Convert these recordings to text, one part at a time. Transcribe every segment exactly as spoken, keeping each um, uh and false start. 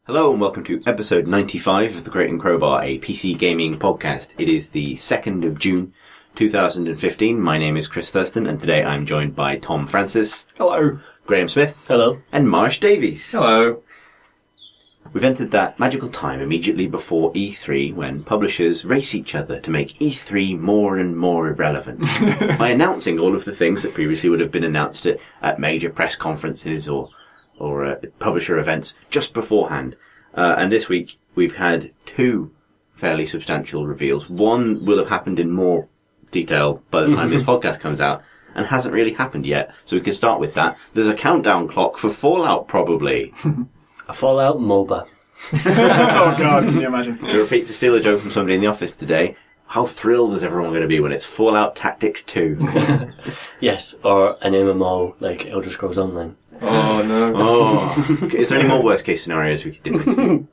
Hello and welcome to episode ninety-five of The Crate and Crowbar, a P C gaming podcast. It is the second of June two thousand fifteen. My name is Chris Thurston and today I'm joined by Tom Francis. Hello. Graham Smith. Hello. And Marsh Davies. Hello. We've entered that magical time immediately before E three when publishers race each other to make E three more and more irrelevant by announcing all of the things that previously would have been announced at, at major press conferences or or uh, publisher events just beforehand. Uh, and this week we've had two fairly substantial reveals. One will have happened in more detail by the time this podcast comes out and hasn't really happened yet. So we can start with that. There's a countdown clock for Fallout, probably. A Fallout MOBA. Oh god, can you imagine? To repeat, to steal a joke from somebody in the office today, how thrilled is everyone going to be when it's Fallout Tactics two? Yes, or an M M O like Elder Scrolls Online. Oh no. Oh, okay, is there any more worst case scenarios we could do?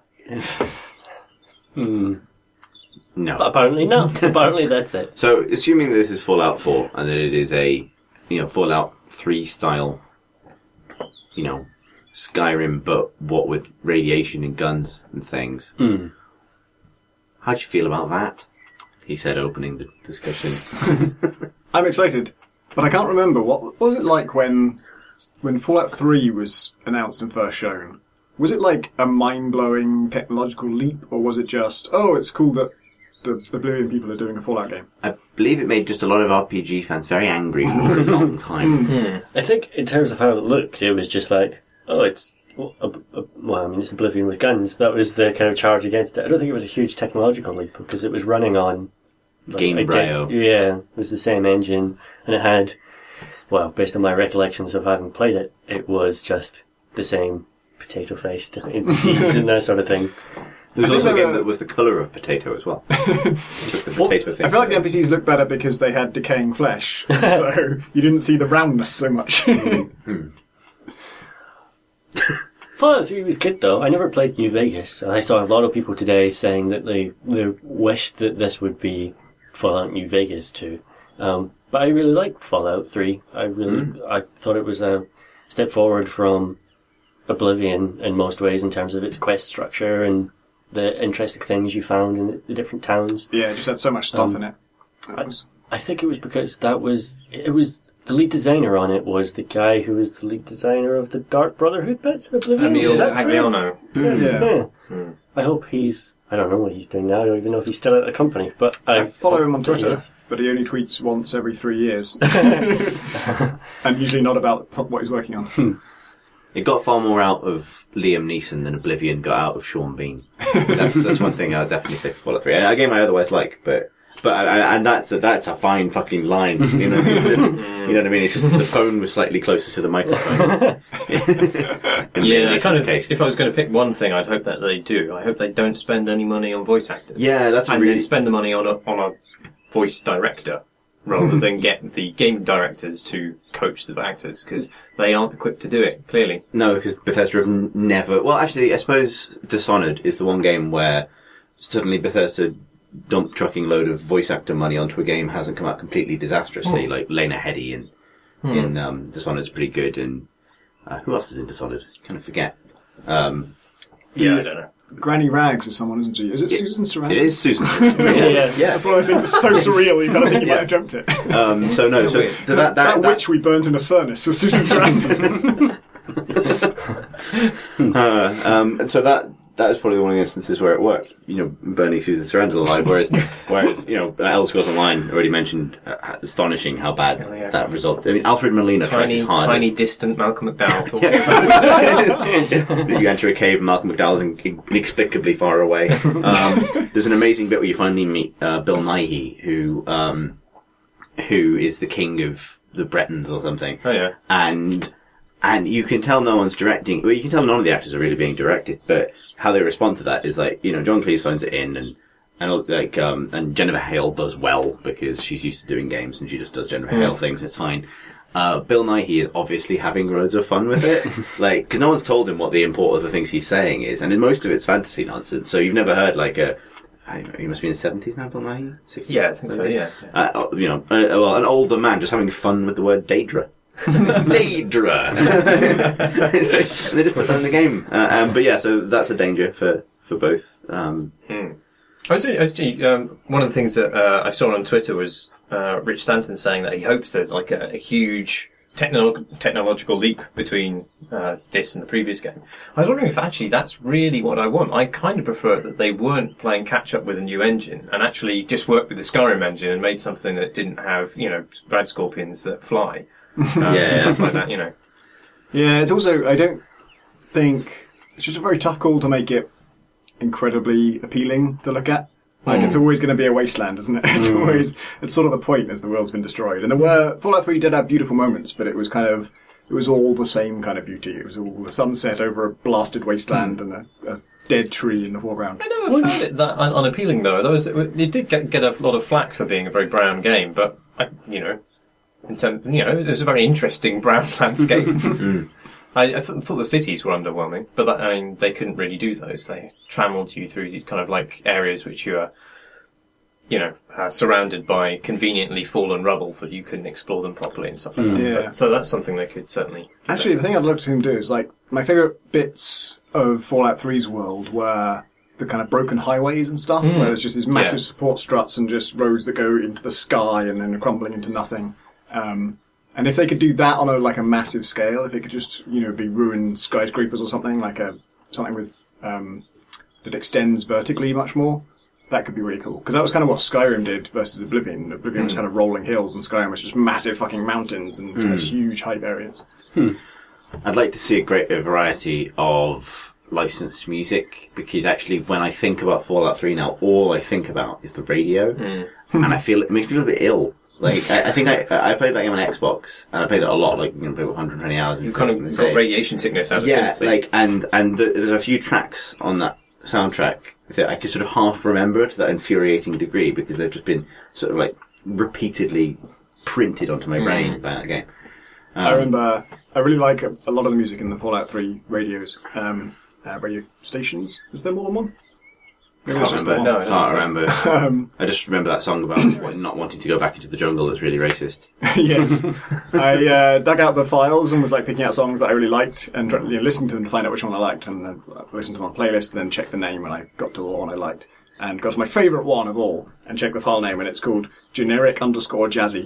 Hmm. No. But apparently no. Apparently that's it. So, assuming that this is Fallout four and that it is a, you know, Fallout three style, you know, Skyrim, but what with radiation and guns and things. Mm. How'd you feel about that? He said, opening the discussion. I'm excited, but I can't remember what, what was it like when when Fallout three was announced and first shown. Was it like a mind-blowing technological leap, or was it just, oh, it's cool that the Oblivion people are doing a Fallout game? I believe it made just a lot of R P G fans very angry for a long time. Mm. I think in terms of how it looked, it was just like, oh, it's well, I mean, it's Oblivion with guns. That was the kind of charge against it. I don't think it was a huge technological leap because it was running on like, Gamebryo. Yeah, it was the same engine, and it had, well, based on my recollections of having played it, it was just the same potato-faced N P Cs and that sort of thing. There was I also a think game that- that was the colour of potato as well. It took the potato thing. I feel like the N P Cs looked better because they had decaying flesh, so you didn't see the roundness so much. Fallout three was good though. I never played New Vegas. I saw a lot of people today saying that they, they wished that this would be Fallout New Vegas too. Um, but I really liked Fallout three. I really, mm. I thought it was a step forward from Oblivion in most ways in terms of its quest structure and the interesting things you found in the different towns. Yeah, it just had so much stuff Um, in it. That was... I think it was because that was, it was, the lead designer on it was the guy who was the lead designer of the Dark Brotherhood bits of Oblivion. Emil Is that true? Pagliano. Mm. Yeah. Yeah. Hmm. I hope he's, I don't know what he's doing now. I don't even know if he's still at the company, but I, I follow him on hope that he Twitter, is. but he only tweets once every three years. And usually not about what he's working on. It got far more out of Liam Neeson than Oblivion got out of Sean Bean. That's that's one thing I'd definitely say for Fallout three. A game I otherwise like, but but I, and that's a, that's a fine fucking line. You know, it's, it's, you know what I mean? It's just the phone was slightly closer to the microphone. In Yeah, Liam I kind Neeson's of. case. If I was going to pick one thing, I'd hope that they do. I hope they don't spend any money on voice actors. Yeah, that's a and really then spend the money on a on a voice director rather than get the game directors to coach the actors because they aren't equipped to do it. Clearly, no, because Bethesda have n- never. Well, actually, I suppose Dishonored is the one game where suddenly Bethesda dump trucking load of voice actor money onto a game hasn't come out completely disastrously. Like Lena Headey in Hmm. in um, Dishonored's pretty good, and uh, who else is in Dishonored? Kind of forget. Um, yeah, I don't know. Granny Rags is someone, isn't she? Is it It- Susan Sarandon? it is Susan. Yeah, yeah. yeah. That's one of those things that's so surreal, you kind of think you Yeah. might have dreamt it. Um, so no, so Weird. th- that that, That, that, witch we burnt in a furnace was Susan Sarandon. uh, um, and so that that was probably one of the instances where it worked. You know, burning Susan Sarandon alive. Whereas, whereas you know, Elder Scrolls Online already mentioned uh, astonishing how bad Oh, yeah. that result. I mean, Alfred Molina tries Tiny, his hardest. tiny, distant Malcolm McDowell. Talking You enter a cave, Malcolm McDowell's in- inexplicably far away. Um, there's an amazing bit where you finally meet uh, Bill Nighy, who um, who is the king of the Bretons or something. Oh yeah. And and you can tell no one's directing. Well, you can tell none of the actors are really being directed, but how they respond to that is like, you know, John Cleese phones it in, and and like um and Jennifer Hale does well because she's used to doing games and she just does Jennifer Hale things. It's fine. Uh, Bill Nighy is obviously having loads of fun with it, like because no one's told him what the import of the things he's saying is, and most of it's fantasy nonsense. So you've never heard like a. I don't know, he must be in the seventies now, Bill Nighy? sixties? Yeah, I think so. Yeah. Uh, you know, uh, well, an older man just having fun with the word Daedra. Daedra. and they just put that in the game. Uh, um, but yeah, so that's a danger for, for both. Um, hmm. Actually, actually um, one of the things that uh, I saw on Twitter was uh, Rich Stanton saying that he hopes there's like a, a huge techno- technological leap between uh, this and the previous game. I was wondering if actually that's really what I want. I kind of prefer that they weren't playing catch up with a new engine and actually just worked with the Skyrim engine and made something that didn't have, you know, rad scorpions that fly. Um, Yeah. Stuff like that, you know. Yeah, it's also, I don't think, it's just a very tough call to make it incredibly appealing to look at. Like, Mm. it's always going to be a wasteland, isn't it? It's always, it's sort of the point as the world's been destroyed. And there were, Fallout three did have beautiful moments, but it was kind of, it was all the same kind of beauty. It was all the sunset over a blasted wasteland and a, a dead tree in the foreground. I never found it that un- unappealing, though. There was, it did get, get a lot of flack for being a very brown game, but, I, you know, in terms, you know, it was a very interesting brown landscape. I, I th- thought the cities were underwhelming, but that, I mean, they couldn't really do those. They trammeled you through these kind of like areas which you are, you know, uh, surrounded by conveniently fallen rubble so that you couldn't explore them properly and stuff like that. Yeah. But, so that's something they could certainly... Actually, the thing I'd love to see them do is, like, my favourite bits of Fallout three's world were the kind of broken highways and stuff, where there's just these massive Yeah. support struts and just roads that go into the sky and then crumbling into nothing. Um, and if they could do that on a like a massive scale, if it could just, you know, be ruined skyscrapers or something, like a something with um, that extends vertically much more, that could be really cool. Because that was kind of what Skyrim did versus Oblivion. Oblivion was kind of rolling hills, and Skyrim was just massive fucking mountains and just huge height areas. I'd like to see a greater variety of licensed music, because actually when I think about Fallout three now, all I think about is the radio, and I feel it makes me feel a bit ill. Like, I, I think I I played that game on Xbox, and I played it a lot, like, you know, played one hundred twenty hours. You've kind of got day. radiation sickness out of Yeah, sympathy. like, and, and th- there's a few tracks on that soundtrack that I could sort of half remember to that infuriating degree, because they've just been sort of like repeatedly printed onto my brain by that game. Um, I remember, I really like a, a lot of the music in the Fallout three radios, um, uh, radio stations. Is there more than one? Maybe Can't it's just the remember. one. No, I don't Can't think so. remember. Um, I just remember that song about not wanting to go back into the jungle that's really racist. yes. I uh, dug out the files and was like picking out songs that I really liked and try- you know, listening to them to find out which one I liked, and then I listened to my playlist and then checked the name, and I got to the one I liked and got to my favourite one of all and checked the file name, and it's called generic underscore jazzy.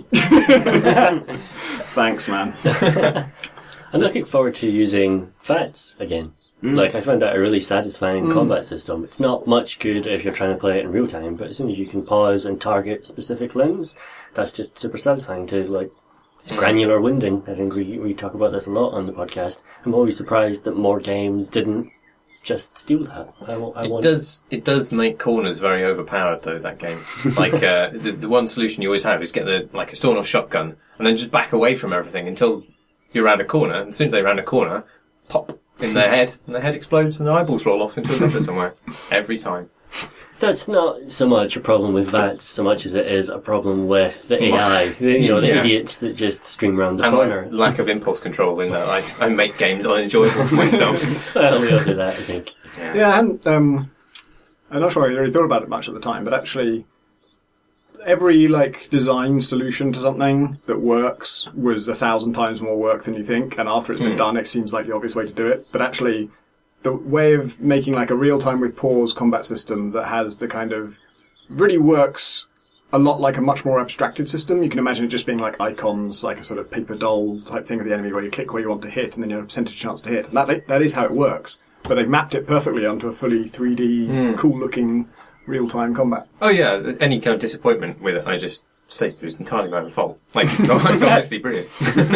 Thanks, man. I'm looking forward to using F A Ts again. Like, I found that a really satisfying combat system. It's not much good if you're trying to play it in real time, but as soon as you can pause and target specific limbs, that's just super satisfying to, like, it's granular winding. I think we, we talk about this a lot on the podcast. I'm always surprised that more games didn't just steal that. I, wa- I It want... does. It does make corners very overpowered, though. That game, like uh, the the one solution you always have is get the like a sawn-off shotgun and then just back away from everything until you're around a corner. And as soon as they round a corner, pop in their head, and their head explodes, and their eyeballs roll off into a gutter somewhere. Every time. That's not so much a problem with V A Ts so much as it is a problem with the A I. The, you know, the Yeah. idiots that just stream around the And corner. my lack of impulse control in that I, I make games unenjoyable for myself. Well, we all do that, I think. Yeah, and um, I'm not sure I really thought about it much at the time, but actually, every like design solution to something that works was a thousand times more work than you think, and after it's been done, it seems like the obvious way to do it. But actually, the way of making like a real time with pause combat system that has the kind of really works a lot like a much more abstracted system. You can imagine it just being like icons, like a sort of paper doll type thing of the enemy, where you click where you want to hit, and then you have a percentage chance to hit. And that that is how it works. But they've mapped it perfectly onto a fully three D, cool-looking, real-time combat. Oh yeah, any kind of disappointment with it, I just say it was entirely my own fault. Like it's, it's honestly brilliant.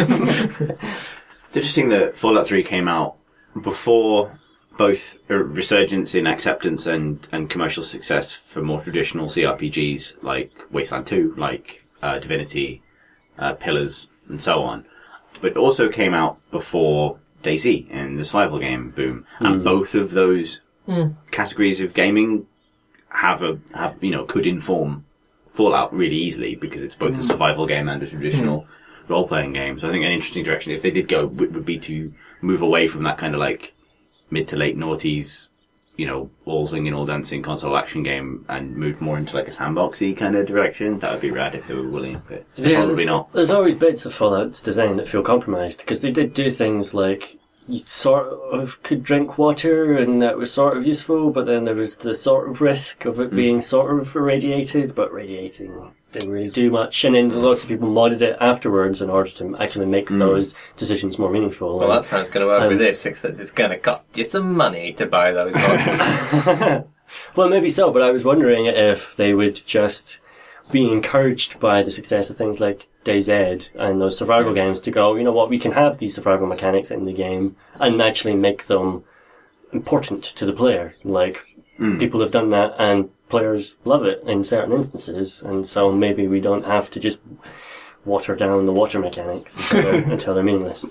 It's interesting that Fallout three came out before both a resurgence in acceptance and, and commercial success for more traditional C R P Gs like Wasteland two, like uh, Divinity, uh, Pillars, and so on. But it also came out before DayZ and the survival game boom. And both of those categories of gaming have a have you know could inform Fallout really easily, because it's both a survival game and a traditional role playing game. So I think an interesting direction, if they did go, would would be to move away from that kind of like mid to late noughties, you know, all singing, all dancing console action game and move more into like a sandboxy kind of direction, that would be rad if they were willing, but Yeah, probably there's, not. There's always bits of Fallout's design that feel compromised, because they did do things like you sort of could drink water and that was sort of useful, but then there was the sort of risk of it being sort of irradiated, but radiating didn't really do much. And then lots of people modded it afterwards in order to actually make those decisions more meaningful. Well, And- that's how it's going to work um, with this, except it's going to cost you some money to buy those mods. Well, maybe so, but I was wondering if they would just be encouraged by the success of things like DayZ and those survival games to go, you know what, we can have these survival mechanics in the game and actually make them important to the player. Like, people have done that and players love it in certain instances, and so maybe we don't have to just water down the water mechanics until they're, until they're meaningless.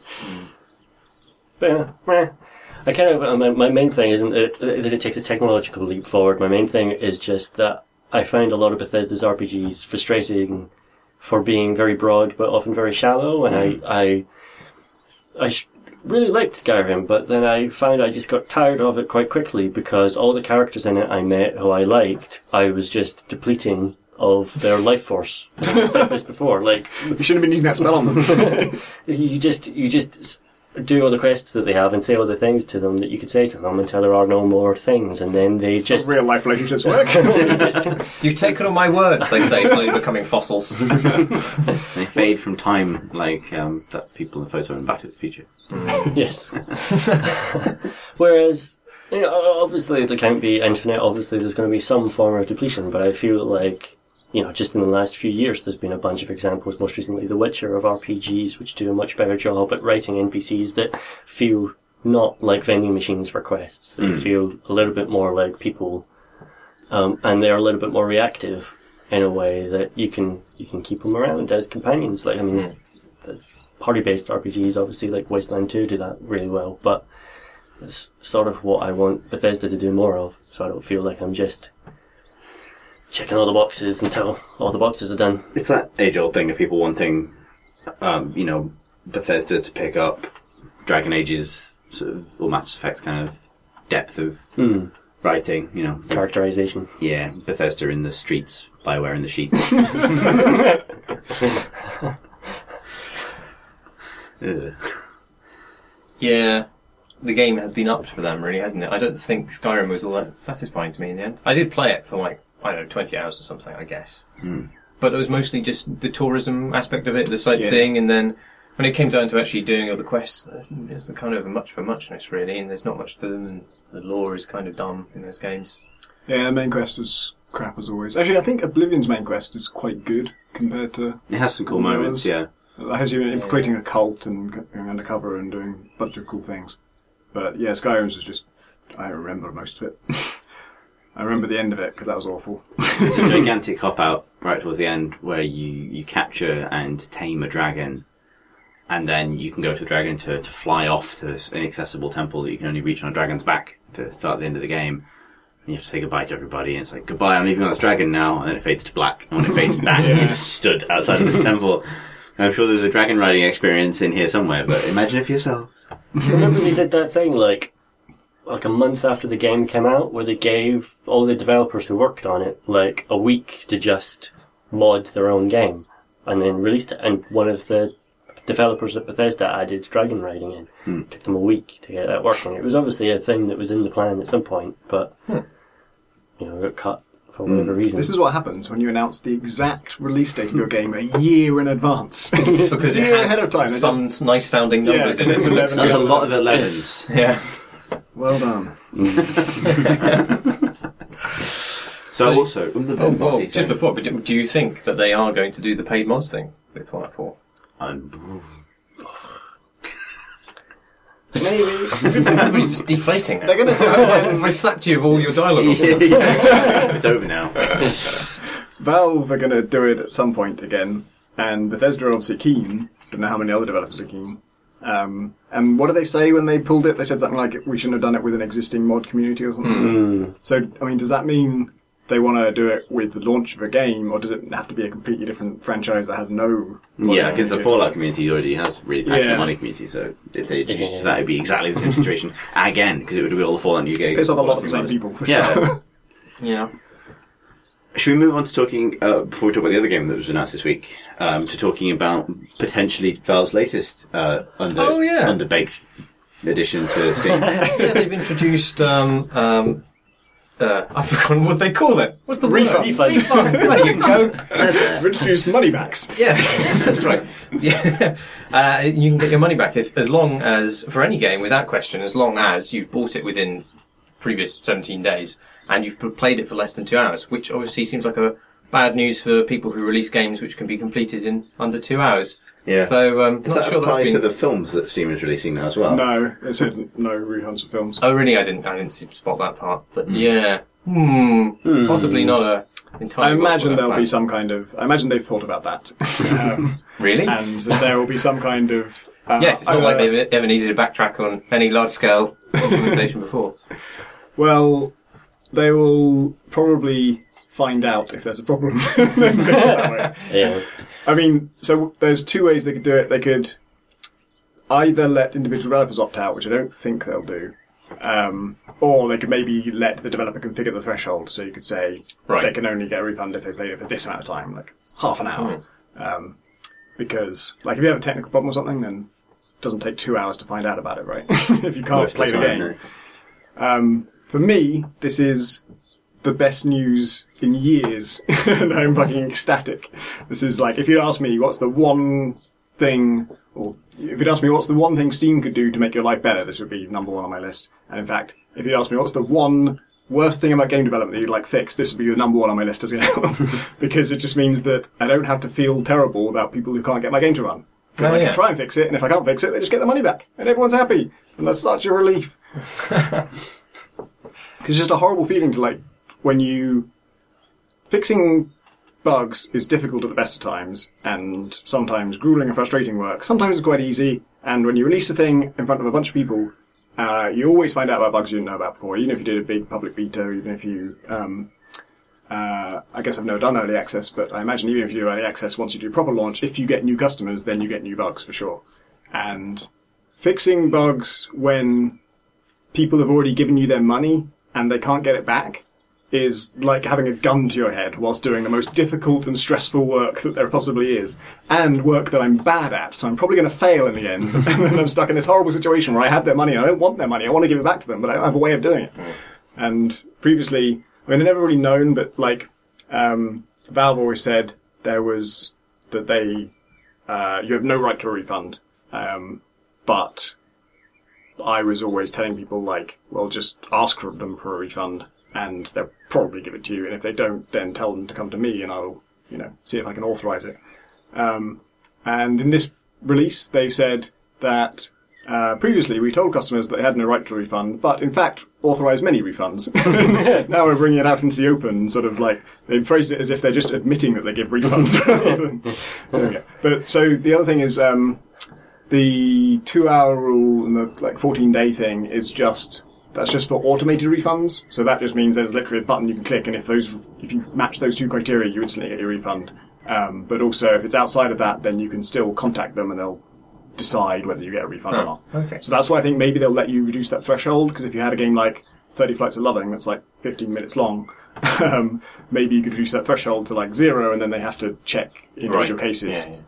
But yeah, meh. I kind of, my, my main thing isn't that, that it takes a technological leap forward. My main thing is just that I find a lot of Bethesda's R P Gs frustrating for being very broad but often very shallow, and I, I, I sh- really liked Skyrim, but then I found I just got tired of it quite quickly because all the characters in it I met who I liked, I was just depleting of their life force. I've said this before, like, You shouldn't have been using that spell on them. you just, you just s- do all the quests that they have and say all the things to them that you could say to them until there are no more things, and then they just... Real life relationships work. they just You've taken all my words, they say, slowly becoming fossils. They fade from time like um, that people in Photo and Back to the Future. yes. Whereas, you know, obviously they can't be infinite, obviously there's going to be some form of depletion, but I feel like, you know, just in the last few years there's been a bunch of examples, most recently The Witcher, of R P Gs which do a much better job at writing N P Cs that feel not like vending machines for quests. They feel a little bit more like people, um, and they're a little bit more reactive in a way that you can you can keep them around as companions. Like, I mean, there's party-based R P Gs, obviously, like Wasteland two do that really well, but it's sort of what I want Bethesda to do more of, so I don't feel like I'm just checking all the boxes until all the boxes are done. It's that age-old thing of people wanting, um, you know, Bethesda to pick up Dragon Age's sort of, or Mass Effect's kind of depth of Hmm. writing, you know. Characterization. Yeah, Bethesda in the streets, Bioware in the sheets. Ugh. Yeah, the game has been upped for them, really, hasn't it? I don't think Skyrim was all that satisfying to me in the end. I did play it for like, I don't know, twenty hours or something, I guess. Mm. But it was mostly just the tourism aspect of it, the sightseeing, and then when it came down to actually doing all the quests, there's, there's a kind of a much for muchness, really, and there's not much to them, and the lore is kind of dumb in those games. Yeah, the main quest was crap as always. Actually, I think Oblivion's main quest is quite good compared to... It has some cool Yeah, moments, yeah. It has you infiltrating a cult and going undercover and doing a bunch of cool things. But yeah, Skyrim's was just... I don't remember most of it. I remember the end of it, because that was awful. There's a gigantic cop-out right towards the end where you, you capture and tame a dragon, and then you can go to the dragon to, to fly off to this inaccessible temple that you can only reach on a dragon's back to start the end of the game. And you have to say goodbye to everybody, and it's like, goodbye, I'm leaving on this dragon now, and then it fades to black. And when it fades back, Yeah. you just stood outside of this temple. And I'm sure there's a dragon riding experience in here somewhere, but imagine it for yourselves. Remember they did that thing, like, like a month after the game came out, where they gave all the developers who worked on it, like, a week to just mod their own game, and then released it. And one of the developers at Bethesda added dragon riding in. Hmm. It took them a week to get that working. It was obviously a thing that was in the plan at some point, but, you know, it got cut for whatever reason. This is what happens when you announce the exact release date of your game a year in advance. Because it A year has ahead of time, some nice sounding numbers Yeah, in it. it's It looks There's a good. lot of elevens. Yeah. Well done. So, So- also, um, the Oh, well, body, just sorry. before, but do do you think that they are going to do the paid mods thing with Fallout four? Um, Maybe. Everybody's just deflating now. They're going to do it. If I sapped you of all your dialogue. it's over now. Valve are going to do it at some point again, and Bethesda are obviously keen. Don't know how many other developers are keen. Um, and what did they say when they pulled it? They said something like, we shouldn't have done it with an existing mod community or something. Mm. So, I mean, does that mean they want to do it with the launch of a game, or does it have to be a completely different franchise that has no... Yeah, because the budget? Fallout community already has really passionate Yeah. money community, so if they introduced it to that, it would be exactly the same situation again, because it would be all the Fallout New Game. Piss off a lot of the same people, for Yeah. sure. Yeah. Should we move on to talking, uh, before we talk about the other game that was announced this week, um, to talking about potentially Valve's latest uh, under, Oh, yeah. underbaked addition to Steam? Yeah, they've introduced, um, um, uh, I've forgotten what they call it. What's the Refunds. word? Refunds. There you go. We've introduced money backs. Yeah, that's right. Yeah. Uh, you can get your money back as, as long as, for any game, without question, as long as you've bought it within previous seventeen days and you've p- played it for less than two hours, which obviously seems like a bad news for people who release games which can be completed in under two hours. Yeah. So, um, Does not that sure apply that's to been... the films that Steam is releasing now as well? No, it said no refunds for films. Oh, really? I didn't. I didn't see- spot that part. But yeah, hmm, possibly not a entirely. I imagine worthwhile there'll plan. be some kind of... I imagine they've thought about that. um, Really? and that there will be some kind of... Uh, Yes, it's not uh, like they've ever needed to backtrack on any large-scale implementation before. Well, they will probably find out if there's a problem. Then fix it that way. Yeah. I mean, so there's two ways they could do it. They could either let individual developers opt out, which I don't think they'll do, um, or they could maybe let the developer configure the threshold. So you could say Right. they can only get a refund if they played it for this amount of time, like half an hour. Um, because, like, if you have a technical problem or something, then it doesn't take two hours to find out about it, right? If you can't Most of play the time, game. no. Um, for me, this is the best news in years, and I'm fucking ecstatic. This is like, if you'd ask me what's the one thing, or if you'd ask me what's the one thing Steam could do to make your life better, this would be number one on my list. And in fact, if you'd ask me what's the one worst thing about game development that you'd like fixed, this would be the number one on my list as well. Because it just means that I don't have to feel terrible about people who can't get my game to run. I Oh, can yeah. try and fix it, and if I can't fix it, they just get the money back, and everyone's happy. And that's such a relief. It's just a horrible feeling to, like, when you... Fixing bugs is difficult at the best of times, and sometimes grueling and frustrating work. Sometimes it's quite easy, and when you release a thing in front of a bunch of people, uh, you always find out about bugs you didn't know about before, even if you did a big public beta, even if you... Um, uh, I guess I've never done early access, but I imagine even if you do early access, once you do proper launch, if you get new customers, then you get new bugs for sure. And fixing bugs when people have already given you their money and they can't get it back is like having a gun to your head whilst doing the most difficult and stressful work that there possibly is. And work that I'm bad at, so I'm probably going to fail in the end. And then I'm stuck in this horrible situation where I have their money and I don't want their money. I want to give it back to them, but I don't have a way of doing it. And previously, I mean, I've never really known, but like, um, Valve always said there was, that they, uh, you have no right to a refund. Um, but I was always telling people, like, well, just ask for them for a refund, and they'll probably give it to you. And if they don't, then tell them to come to me, and I'll, you know, see if I can authorize it. Um, and in this release, they said that uh, previously we told customers that they had no right to a refund, but in fact authorized many refunds. Now we're bringing it out into the open, sort of like they phrased it as if they're just admitting that they give refunds. rather than, okay. But so the other thing is. Um, The two-hour rule and the like fourteen-day thing is just that's just for automated refunds. So that just means there's literally a button you can click, and if those if you match those two criteria, you instantly get your refund. Um, but also, if it's outside of that, then you can still contact them, and they'll decide whether you get a refund or not. Okay. So that's why I think maybe they'll let you reduce that threshold, because if you had a game like thirty Flights of Loving that's like fifteen minutes long, um, maybe you could reduce that threshold to like zero, and then they have to check individual Right. cases. Yeah, yeah.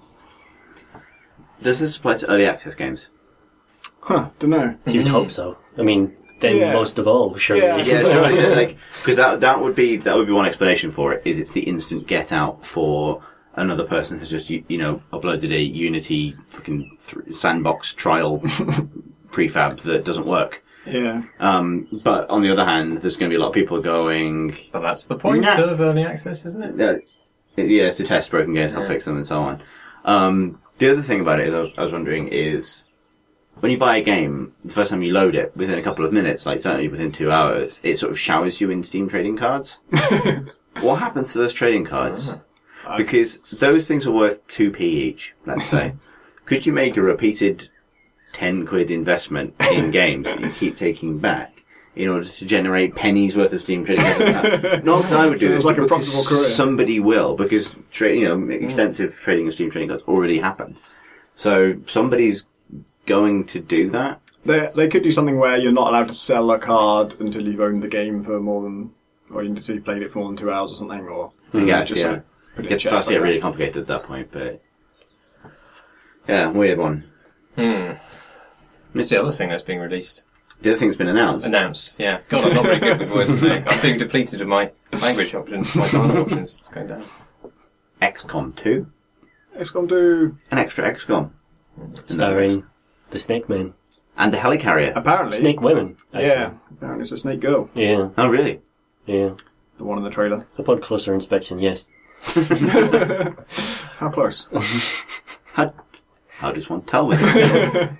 Does this apply to early access games? Huh? Don't know. You'd hope so. I mean, then Yeah. most of all, surely. Yeah. Yeah, surely. yeah, like, because that that would be that would be one explanation for it. Is it's the instant get out for another person who's just you, you know uploaded a Unity fucking th- sandbox trial prefab that doesn't work. Yeah. Um, but on the other hand, there's going to be a lot of people going, But that's the point Nah. of early access, isn't it? uh, yeah, it's to test broken games, help Yeah. fix them, and so on. Um, the other thing about it is, I was, I was wondering, is when you buy a game, the first time you load it, within a couple of minutes, like certainly within two hours, it sort of showers you in Steam trading cards. What happens to those trading cards? Because those things are worth two p each, let's say. Could you make a repeated ten quid investment in games that you keep taking back in order to generate pennies worth of Steam trading cards. Not because I would do Sounds this, like but a because profitable career. somebody will, because tra- you know extensive trading of Steam trading cards already happened. So somebody's going to do that. They they could do something where you're not allowed to sell a card until you've owned the game for more than, or until you've played it for more than two hours or something, or I guess, just yeah. sort of put it in It check starts to get like really that. complicated at that point, but yeah, weird one. Hmm. What's the other thing that's being released? The other thing's been announced. Announced, yeah. God, I'm not very good with words today. I'm being depleted of my language options, my dialogue options. It's going down. X COM two, X COM two, an extra X COM, Starring the Snake Men. and the Helicarrier. apparently. Snake Women, actually. Yeah, apparently it's a snake girl, Yeah, Oh, really? yeah. the one in the trailer. Upon closer inspection, yes. How close? How, how does one tell with it?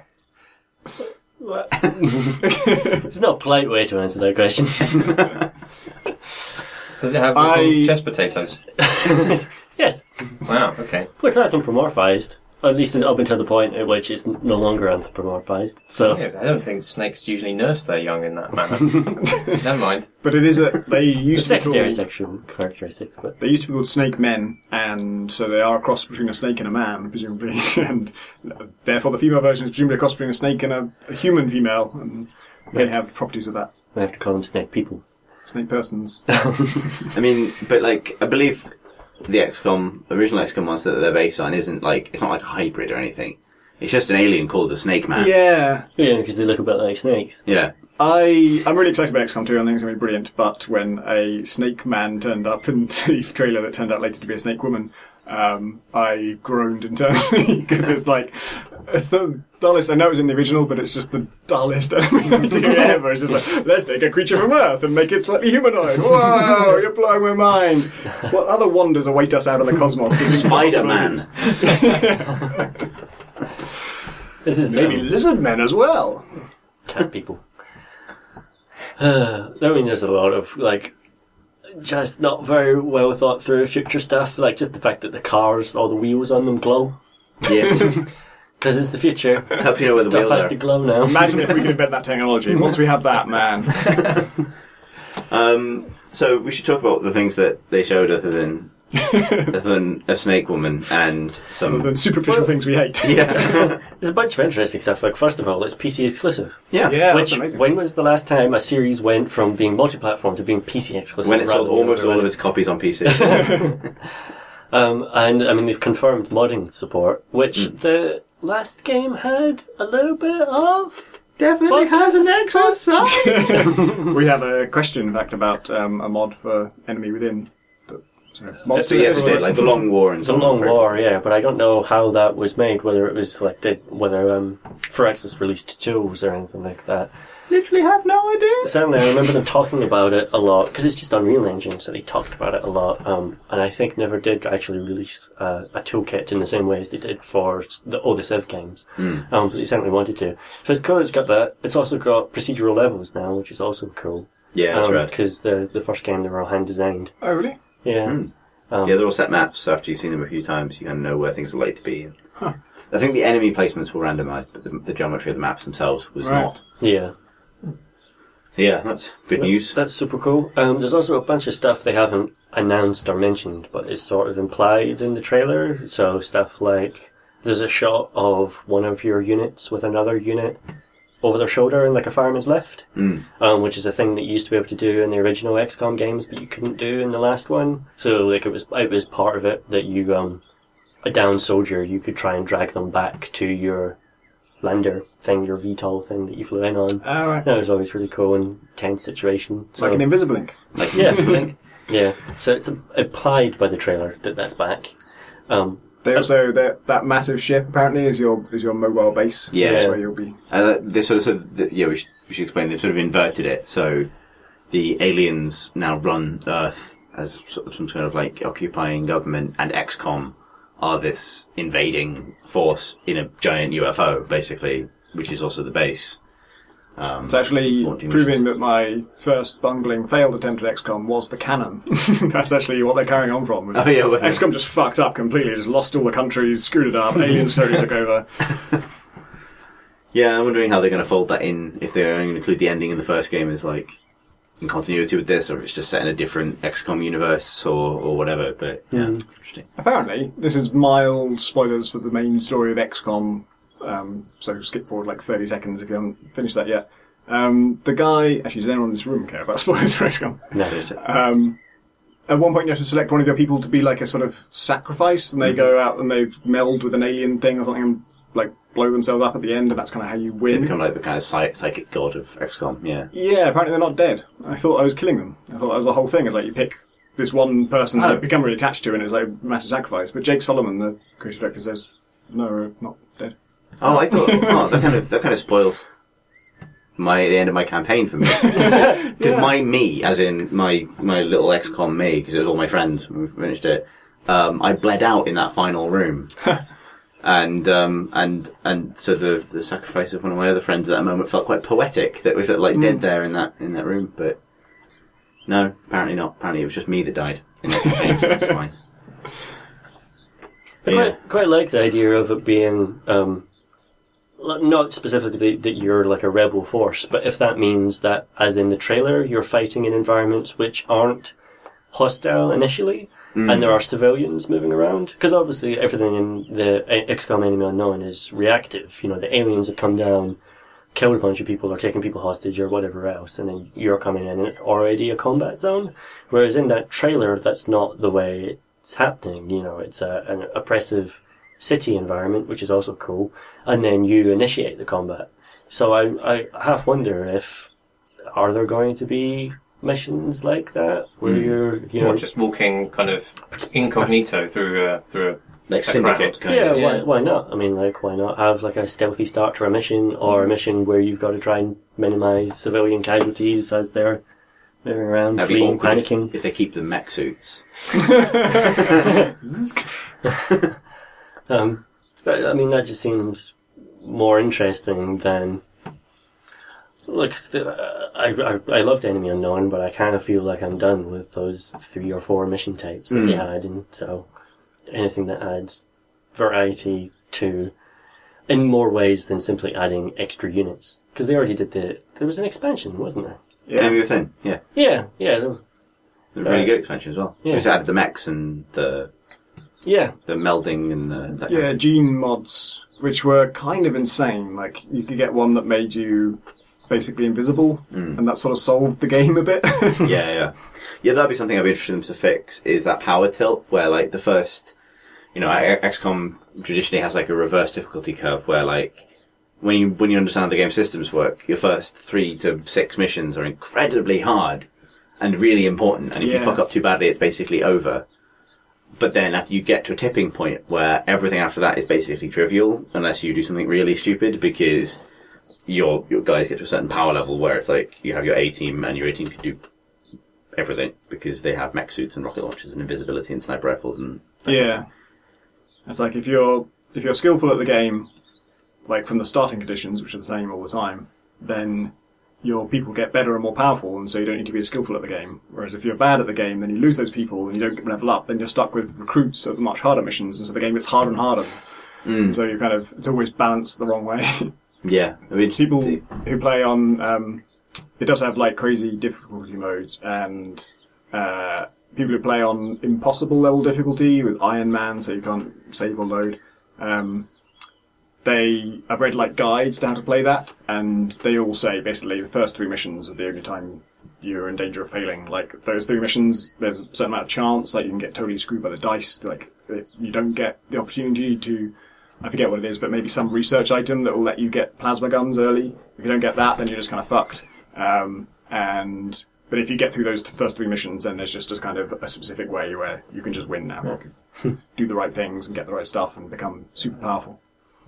There's no polite way to answer that question. Does it have I- little chest potatoes? Yes. Wow, okay. Well, it's anthropomorphized. At least up until the point at which it's no longer anthropomorphized. So, Yeah, I don't think snakes usually nurse their young in that manner. Never mind. But it is a. They the used to be secondary called. sexual characteristics, but They used to be called snake men, and so they are a cross between a snake and a man, presumably, and therefore the female version is presumably a cross between a snake and a, a human female, and they Yeah. have properties of that. we have to call them snake people. Snake persons. I mean, but like, I believe the X COM, original X COM monster that they're based on isn't like, it's not like a hybrid or anything. It's just an alien called the Snake Man. Yeah. Yeah, because they look a bit like snakes. Yeah. I, I'm really excited about X COM two. I think it's going to be brilliant. But when a snake man turned up in the trailer that turned out later to be a snake woman, um, I groaned internally because it's like, it's the dullest. I know it was in the original, but it's just the dullest enemy idea ever. It's just like, let's take a creature from Earth and make it slightly humanoid. Whoa, you're blowing my mind. What other wonders await us out of the cosmos? Spider-Man. This is Maybe um, lizard men as well. cat people. Uh, I mean, there's a lot of, like, just not very well thought through future stuff. Like, just the fact that the cars, all the wheels on them glow. Yeah. Because it's the future. It helps you know where the Stuff wheels has are. to glow now. Imagine if we could invent that technology. Once we have that, man. Um, so we should talk about the things that they showed other than other than a snake woman and some. The superficial things we hate. Yeah. There's a bunch of interesting stuff. Like, first of all, it's P C exclusive. Yeah. Yeah, Which, that's amazing. when was the last time a series went from being multi-platform to being P C exclusive? When it sold rather than almost all of everywhere? its copies on P C. Um, and, I mean, they've confirmed modding support, which Mm. the last game had a little bit of. Definitely has an Nexus. We have a question, in fact, about um, a mod for Enemy Within. So, mods So to yes, this it did, like the Long War and It's a so on. long war, yeah, but I don't know how that was made, whether it was like, did, whether um, Firaxis released tools or anything like that. Literally have no idea. Certainly, I remember them talking about it a lot, because it's just Unreal Engine, so they talked about it a lot, um, and I think never did actually release uh, a toolkit in the same way as they did for s- the, all the Civ games. Mm. Um, but they certainly wanted to. So it's cool, it's got that. It's also got procedural levels now, which is also cool. Yeah, that's right. Because the, the first game, they were all hand-designed. Oh, really? Yeah. Mm. Um, Yeah, they're all set maps, so after you've seen them a few times, you kind of know where things are likely to be. I think the enemy placements were randomised, but the, the geometry of the maps themselves was Right. not. yeah. Yeah, that's good news. That's super cool. Um, there's also a bunch of stuff they haven't announced or mentioned, but is sort of implied in the trailer. So stuff like there's a shot of one of your units with another unit over their shoulder in like a fireman's lift, Mm. um, which is a thing that you used to be able to do in the original X COM games, but you couldn't do in the last one. So like it was it was part of it that you um a down soldier you could try and drag them back to your lander thing, your V TOL thing that you flew in on. Oh, right. That was always really cool and tense situation. So, Like an invisible link. Like, Yeah. Link. yeah, so it's implied by the trailer that that's back. Um, They also that that massive ship apparently is your is your mobile base. Yeah. That's where you'll be. Uh, they sort of, sort of the, yeah, we should, we should explain. They've sort of inverted it, so the aliens now run Earth as sort of some sort of like occupying government, and X COM are this invading force in a giant U F O, basically, which is also the base. Um, It's actually launching proving missions. that my first bungling failed attempt at X COM was the canon. That's actually what they're carrying on from. was Oh, yeah, well- X COM just fucked up completely, just lost all the countries, screwed it up, aliens totally took over. Yeah, I'm wondering how they're going to fold that in, if they're going to include the ending in the first game as, like, in continuity with this, or if it's just set in a different X COM universe, or, or whatever, but, yeah, Mm. it's interesting. Apparently, this is mild spoilers for the main story of X COM, um, so skip forward like thirty seconds if you haven't finished that yet. Um, the guy, actually, does anyone in this room care about spoilers for X COM? No. Um, at one point you have to select one of your people to be like a sort of sacrifice, and they Mm-hmm. go out and they meld with an alien thing or something and like blow themselves up at the end, and that's kind of how you They win. become like the kind of psy- psychic god of X COM, yeah. Yeah, apparently they're not dead. I thought I was killing them. I thought that was the whole thing. It's like you pick this one person Oh. that you become really attached to, and it's like a massive sacrifice. But Jake Solomon, the creative director, says, no, we're not dead. Oh, I thought, oh, that kind of, that kind of spoils my, the end of my campaign for me. Because Yeah. my me, as in my, my little X COM me, because it was all my friends when we finished it, um, I bled out in that final room. And, um, and, and so the, the sacrifice of one of my other friends at that moment felt quite poetic, that was like dead there in that, in that room, but no, apparently not. Apparently it was just me that died in that campaign, so that's fine. I quite, quite like the idea of it being, um, l- not specifically that you're like a rebel force, but if that means that, as in the trailer, you're fighting in environments which aren't hostile initially, and there are civilians moving around, because obviously everything in the A- X COM Enemy Unknown is reactive. You know, the aliens have come down, killed a bunch of people, or taken people hostage, or whatever else, and then you're coming in and it's already a combat zone. Whereas in that trailer, that's not the way it's happening. You know, it's a, an oppressive city environment, which is also cool, and then you initiate the combat. So I, I half wonder if, are there going to be missions like that, where you're, you know, Or just walking kind of incognito through uh, through a Like Syndicate, crowd. kind yeah, of. why, yeah. why not? I mean, like, why not have like a stealthy start to a mission, or a mission where you've got to try and minimise civilian casualties as they're moving around, That'd be fleeing, awkward if- panicking. if they keep the mech suits. Um, but I mean, that just seems more interesting than. Look, st- uh, I, I I loved Enemy Unknown, but I kind of feel like I'm done with those three or four mission types that they had, and so anything that adds variety to, in more ways than simply adding extra units, because they already did the. There was an expansion, wasn't there? Yeah, Enemy Within, yeah. Yeah, yeah, there- It was a really good expansion as well. Yeah. It just added the mechs and the yeah. the melding and the, that Yeah, kind of- gene mods, which were kind of insane. Like, you could get one that made you basically invisible, and that sort of solved the game a bit. yeah, yeah. Yeah, that'd be something I'd be interested in them to fix, is that power tilt, where, like, the first, you know, X COM traditionally has, like, a reverse difficulty curve, where, like, when you, when you understand how the game systems work, your first three to six missions are incredibly hard and really important, and if you Yeah. fuck up too badly, it's basically over. But then after you get to a tipping point where everything after that is basically trivial, unless you do something really stupid, because your your guys get to a certain power level where it's like you have your A team and your A team can do everything because they have mech suits and rocket launchers and invisibility and sniper rifles and Yeah. It's like if you're if you're skillful at the game, like from the starting conditions, which are the same all the time, then your people get better and more powerful, and so you don't need to be as skillful at the game. Whereas if you're bad at the game, then you lose those people and you don't level up, then you're stuck with recruits at much harder missions, and so the game gets harder and harder. Mm. So you kind of, it's always balanced the wrong way. yeah. I mean, People see. who play on, um, it does have like crazy difficulty modes, and uh, people who play on impossible level difficulty with Iron Man, so you can't save or load. Um, they, I've read like guides to how to play that, and they all say basically the first three missions are the only time you're in danger of failing. Like those three missions, there's a certain amount of chance, like you can get totally screwed by the dice. Like if you don't get the opportunity to, I forget what it is, but maybe some research item that will let you get plasma guns early. If you don't get that, then you're just kind of fucked. Um, and but if you get through those first three missions, then there's just a kind of a specific way where you can just win now. You can do the right things and get the right stuff and become super powerful.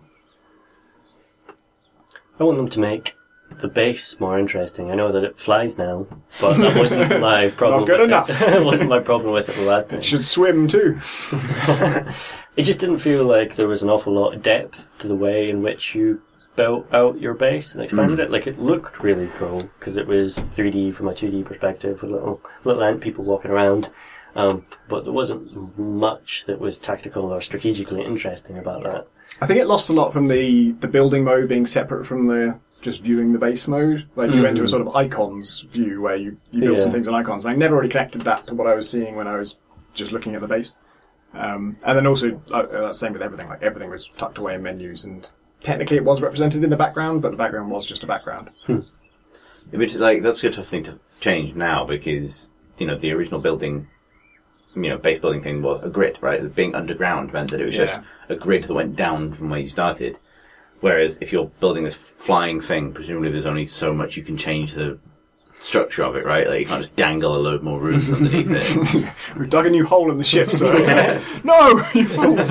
I want them to make the base more interesting. I know that it flies now, but that wasn't my problem. Not good with enough. It. It wasn't my problem with it the last time. It should swim too. It just didn't feel like there was an awful lot of depth to the way in which you built out your base and expanded it. Like, it looked really cool because it was three D from a two D perspective with little little ant people walking around. Um, but there wasn't much that was tactical or strategically interesting about that. I think it lost a lot from the, the building mode being separate from the just viewing the base mode. Like, you Mm. went to a sort of icons view where you, you build some Yeah. things on icons. I never really connected that to what I was seeing when I was just looking at the base. Um, and then also, uh, uh, same with everything. Like, everything was tucked away in menus, and technically it was represented in the background, but the background was just a background. Which, like, that's a tough thing to change now because, you know, the original building, you know, base building thing was a grid, right? Being underground meant that it was Yeah. just a grid that went down from where you started. Whereas if you're building this flying thing, presumably there's only so much you can change the structure of it, right? Like, you can't just dangle a load more rooms underneath it. We've dug a new hole in the ship, sir. No, you fools!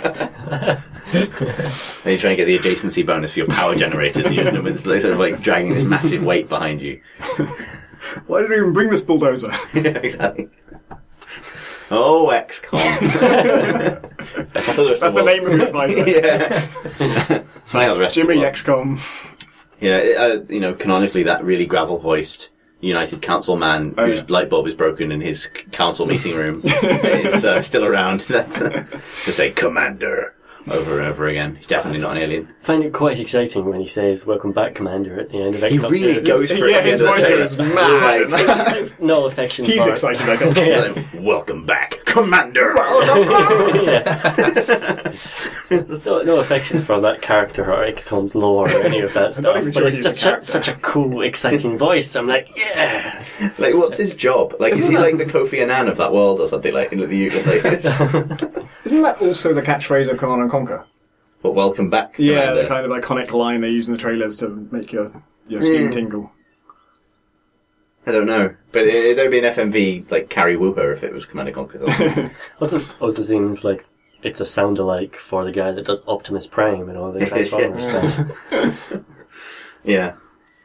Then you try and get the adjacency bonus for your power generators, and you're it's like, sort of like dragging this massive weight behind you. Why did we even bring this bulldozer? Yeah, exactly. Oh, X COM. I thought there was That's the some- name of the advisor. Yeah. Funny how the rest of the Jimmy world- X COM. Yeah, it, uh, you know, canonically, that really gravel-voiced United Council man Oh, whose yeah. light bulb is broken in his c- council meeting room is uh, still around. That's uh, to say "Commander" over and over again. He's definitely not an alien. I find it quite exciting when he says "Welcome back, Commander" at the end of X He COM really two. goes for Yeah, it. his in the voice trailer. goes mad. Like, No affection. He's for excited, I think. Yeah. like, welcome back, Commander. It. No, no affection for that character or X COM's lore or any of that I'm not stuff. even But sure it's he's a such a, character. such a cool, exciting voice. I'm like, yeah. Like, what's his job? Like, is he like the Kofi Annan of that world or something? Like in the U K? Like, Isn't that also the catchphrase of Command and Conquer? but welcome back, Yeah, Commander. the kind of iconic line they use in the trailers to make your your skin Yeah. tingle. I don't know, but it, there'd be an F M V like Carrie Wooper if it was Commander Conquer. Also, also seems like it's a sound-alike for the guy that does Optimus Prime and all the Transformers stuff. Yeah.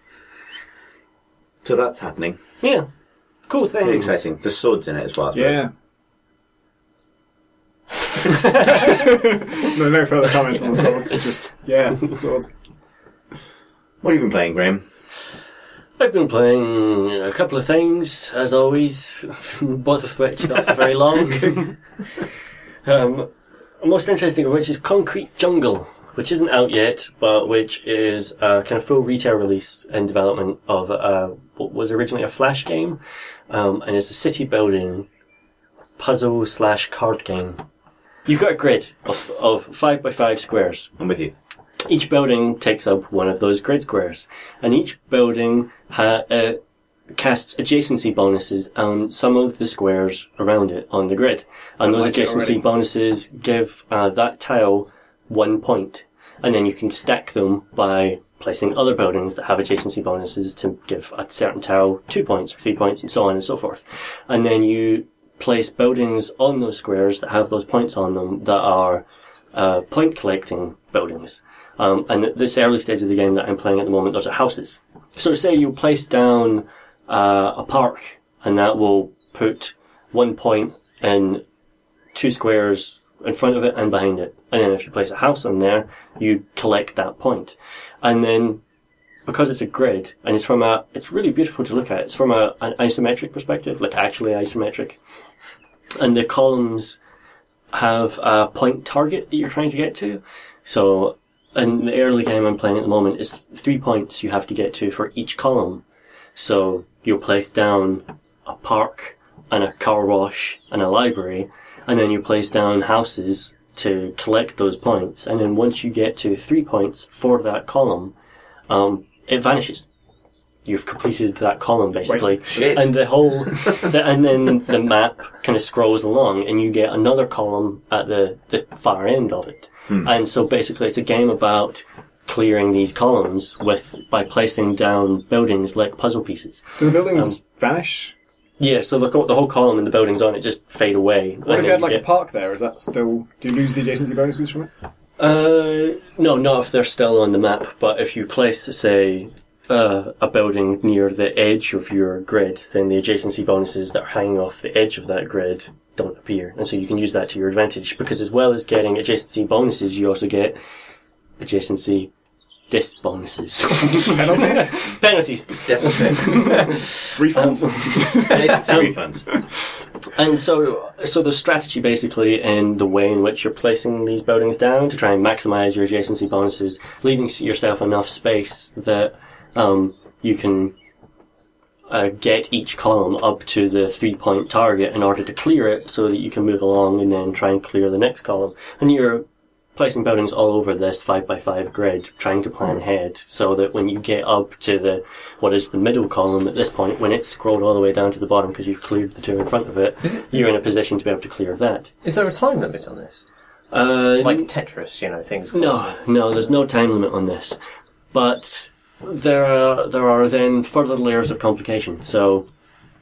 So that's happening. Yeah. Cool things. Pretty exciting. There's swords in it as well, I suppose. Yeah. no, no further comment on swords. Just yeah, swords. What have you been playing, Graham? I've been playing a couple of things, as always, both of which not for very long. um, most interesting of which is Concrete Jungle, which isn't out yet, but which is a kind of full retail release and development of uh, what was originally a Flash game, um, and it's a city building puzzle slash card game. You've got a grid of, of five by five squares. I'm with you. Each building takes up one of those grid squares, and each building ha- uh, casts adjacency bonuses on some of the squares around it on the grid. And I those like it adjacency already. bonuses give uh, that tile one point, and then you can stack them by placing other buildings that have adjacency bonuses to give a certain tile two points, or three points, and so on and so forth. And then you place buildings on those squares that have those points on them that are uh, point collecting buildings. Um, and at this early stage of the game that I'm playing at the moment, those are houses. So say you place down uh, a park, and that will put one point in two squares in front of it and behind it. And then if you place a house on there, you collect that point. And then, because it's a grid, and it's from a, it's really beautiful to look at. It's from a, an isometric perspective, like actually isometric. And the columns have a point target that you're trying to get to. So, in the early game I'm playing at the moment, is three points you have to get to for each column. So, you'll place down a park, and a car wash, and a library, and then you place down houses to collect those points. And then once you get to three points for that column, um, it vanishes. You've completed that column, basically. Wait, shit. And the whole, the, and then the map kind of scrolls along, and you get another column at the, the far end of it. And so basically it's a game about clearing these columns with, by placing down buildings like puzzle pieces. Do the buildings Um, vanish? Yeah, so the, the whole column and the buildings on it just fade away. What And if you then had like get- a park there? Is that still? Do you lose the adjacency bonuses from it? Uh, no, not if they're still on the map, but if you place, say, uh, a building near the edge of your grid, then the adjacency bonuses that are hanging off the edge of that grid don't appear. And so you can use that to your advantage, because as well as getting adjacency bonuses, you also get adjacency dis bonuses. Penalties? Penalties. Deficits. Refunds? Adjacency refunds. And so, so the strategy basically in the way in which you're placing these buildings down to try and maximize your adjacency bonuses, leaving yourself enough space that um, you can uh, get each column up to the three-point target in order to clear it, so that you can move along and then try and clear the next column. And you're placing buildings all over this five by five grid, trying to plan ahead, so that when you get up to the what is the middle column at this point, when it's scrolled all the way down to the bottom because you've cleared the two in front of it, it, you're in a position to be able to clear that. Is there a time limit on this? Uh, like Tetris, you know, things. No, no, there's no time limit on this, but there are there are then further layers of complication. So,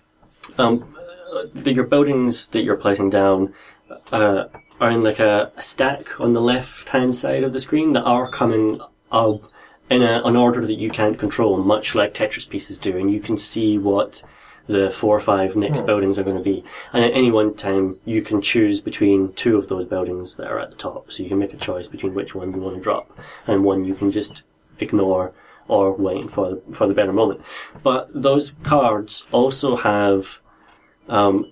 um, the, your buildings that you're placing down. Uh, are in like a, a stack on the left-hand side of the screen that are coming up in a, an order that you can't control, much like Tetris pieces do, and you can see what the four or five next Hmm. buildings are going to be. And at any one time, you can choose between two of those buildings that are at the top, so you can make a choice between which one you want to drop, and one you can just ignore or wait for the, for the better moment. But those cards also have um,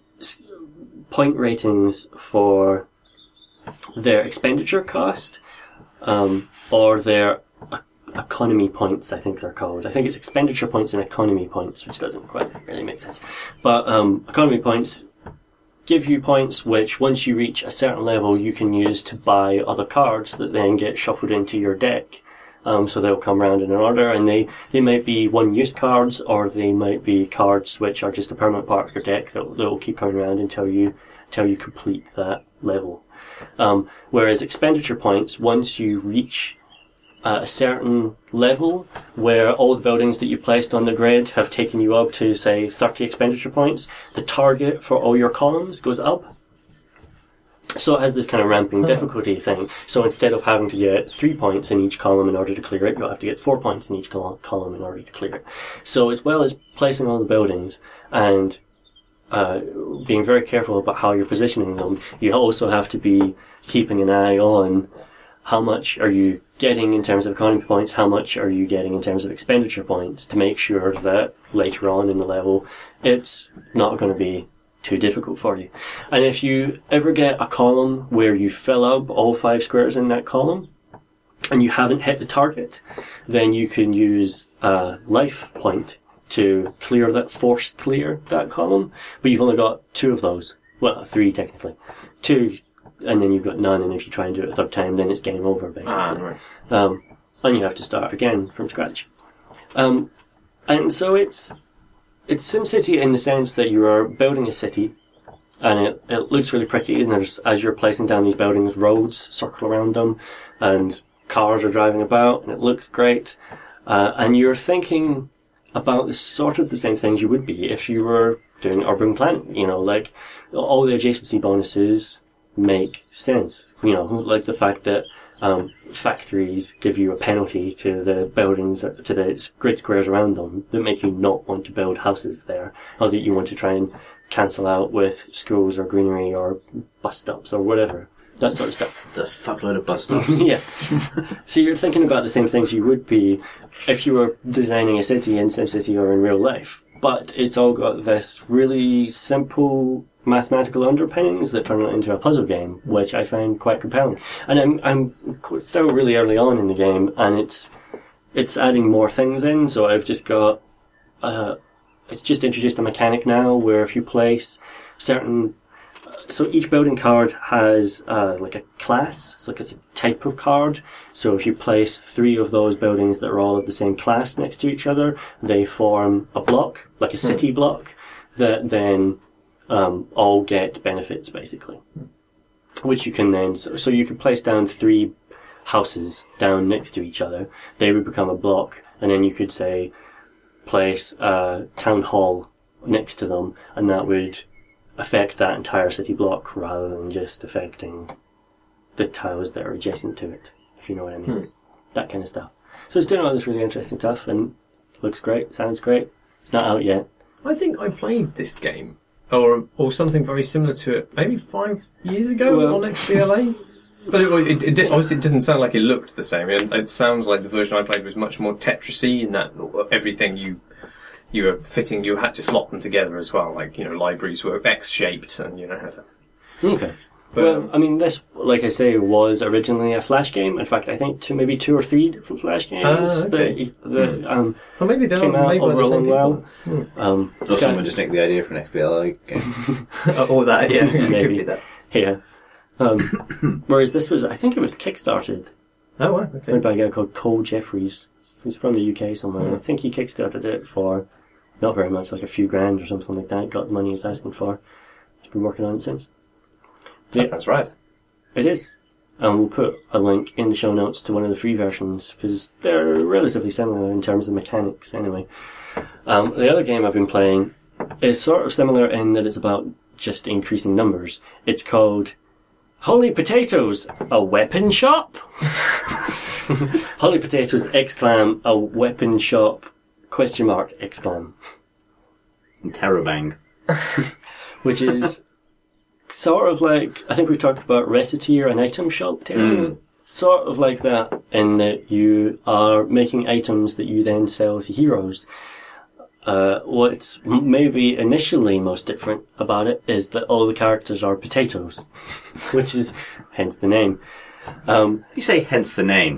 point ratings for their expenditure cost, um, or their e- economy points, I think they're called. I think it's expenditure points and economy points, which doesn't quite really make sense. But um, economy points give you points which, once you reach a certain level, you can use to buy other cards that then get shuffled into your deck. Um, so they'll come around in an order, and they, they might be one-use cards, or they might be cards which are just a permanent part of your deck that, that will keep coming around until you until you complete that level. Um, whereas expenditure points, once you reach uh, a certain level where all the buildings that you've placed on the grid have taken you up to, say, thirty expenditure points, the target for all your columns goes up. So it has this kind of ramping difficulty thing. So instead of having to get three points in each column in order to clear it, you'll have to get four points in each col- column in order to clear it. So as well as placing all the buildings and uh, being very careful about how you're positioning them, you also have to be keeping an eye on how much are you getting in terms of economy points, how much are you getting in terms of expenditure points, to make sure that later on in the level it's not going to be too difficult for you. And if you ever get a column where you fill up all five squares in that column and you haven't hit the target, then you can use a life point to clear that, force clear that column, but you've only got two of those. Well, three technically. Two, and then you've got none, and if you try and do it a third time, then it's game over, basically. Ah, right. Um, and you have to start again from scratch. Um, and so it's it's SimCity in the sense that you are building a city, and it, it looks really pretty, and there's, as you're placing down these buildings, roads circle around them, and cars are driving about, and it looks great. Uh, and you're thinking about the sort of the same things you would be if you were doing urban planning. You know, like, all the adjacency bonuses make sense. You know, like the fact that um, factories give you a penalty to the buildings, to the grid squares around them, that make you not want to build houses there, or that you want to try and cancel out with schools or greenery or bus stops or whatever. That sort of stuff. The fuckload of bus stops. Yeah. So you're thinking about the same things you would be if you were designing a city in SimCity or in real life. But it's all got this really simple mathematical underpinnings that turn it into a puzzle game, which I find quite compelling. And I'm I'm still really early on in the game, and it's it's adding more things in. So I've just got uh, it's just introduced a mechanic now where if you place certain So each building card has uh, like a class. It's like it's a type of card. So if you place three of those buildings that are all of the same class next to each other, they form a block, like a city hmm. block, that then um, all get benefits, basically. Hmm. Which you can then... So, so you could place down three houses down next to each other. They would become a block. And then you could, say, place a town hall next to them, and that would affect that entire city block rather than just affecting the towers that are adjacent to it, if you know what I mean. Hmm. That kind of stuff. So it's doing all this really interesting stuff, and looks great, sounds great. It's not out yet. I think I played this game, or or something very similar to it, maybe five years ago well, on X B L A. But it, it, it did, obviously it doesn't sound like it looked the same. It, it sounds like the version I played was much more Tetris-y in that everything you you were fitting, you had to slot them together as well. Like, you know, libraries were X-shaped and, you know, had a- Okay. But, Well, I mean, this, like I say, was originally a Flash game. In fact, I think two, maybe two or three different Flash games Ah, okay. that, that um, well, maybe they're came not out made by the same overall people. well. Um, Or it's someone got- just nicked the idea for an X B L I game. Or that, yeah, it could Maybe. be that. Yeah. Um, whereas this was, I think it was kickstarted Oh, wow, okay. made by a guy called Cole Jeffries. He's from the U K somewhere. Hmm. I think he kickstarted it for not very much, like a few grand or something like that. Got the money he was asking for. He's been working on it since. That Yeah. sounds right. It is. And we'll put a link in the show notes to one of the free versions, because they're relatively similar in terms of mechanics anyway. Um, the other game I've been playing is sort of similar in that it's about just increasing numbers. It's called Holy Potatoes, a weapon shop? Holy Potatoes, exclam, a weapon shop, question mark, exclam. Terrabang. Which is sort of like, I think we talked about Reciteer, an item shop, Terry. Mm. Sort of like that, in that you are making items that you then sell to heroes. Uh, what's m- maybe initially most different about it is that all the characters are potatoes, which is hence the name. Um, You say hence the name.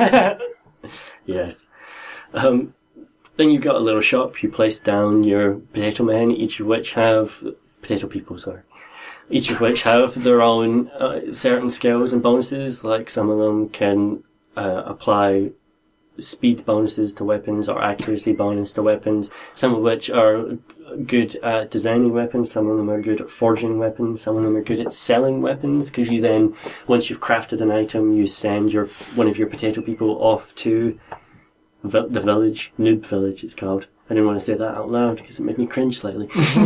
yes. Um, then you've got a little shop. You place down your potato men, each of which have potato people. Sorry. Each of which have their own uh, certain skills and bonuses. Like some of them can uh, apply speed bonuses to weapons or accuracy bonus to weapons. Some of which are good at designing weapons. Some of them are good at forging weapons. Some of them are good at selling weapons. Because you then, once you've crafted an item, you send your one of your potato people off to vi- the village. Noob Village, it's called. I didn't want to say that out loud because it made me cringe slightly.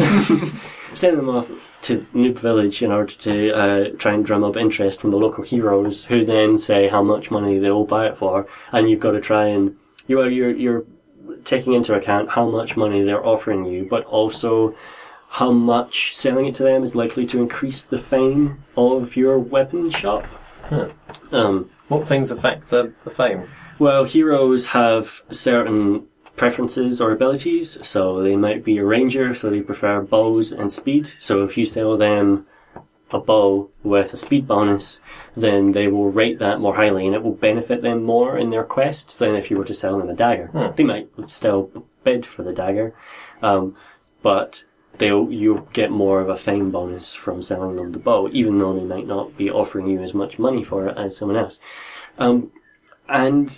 Send them off to Noob Village in order to uh, try and drum up interest from the local heroes, who then say how much money they will buy it for, and you've got to try and you are you're you're taking into account how much money they're offering you, but also how much selling it to them is likely to increase the fame of your weapon shop. Huh. Um, What things affect the, the fame? well, heroes have certain preferences or abilities, so they might be a ranger, so they prefer bows and speed. So if you sell them a bow with a speed bonus, then they will rate that more highly, and it will benefit them more in their quests than if you were to sell them a dagger. Hmm. They might still bid for the dagger, um, but they'll you'll get more of a fame bonus from selling them the bow, even though they might not be offering you as much money for it as someone else. Um, and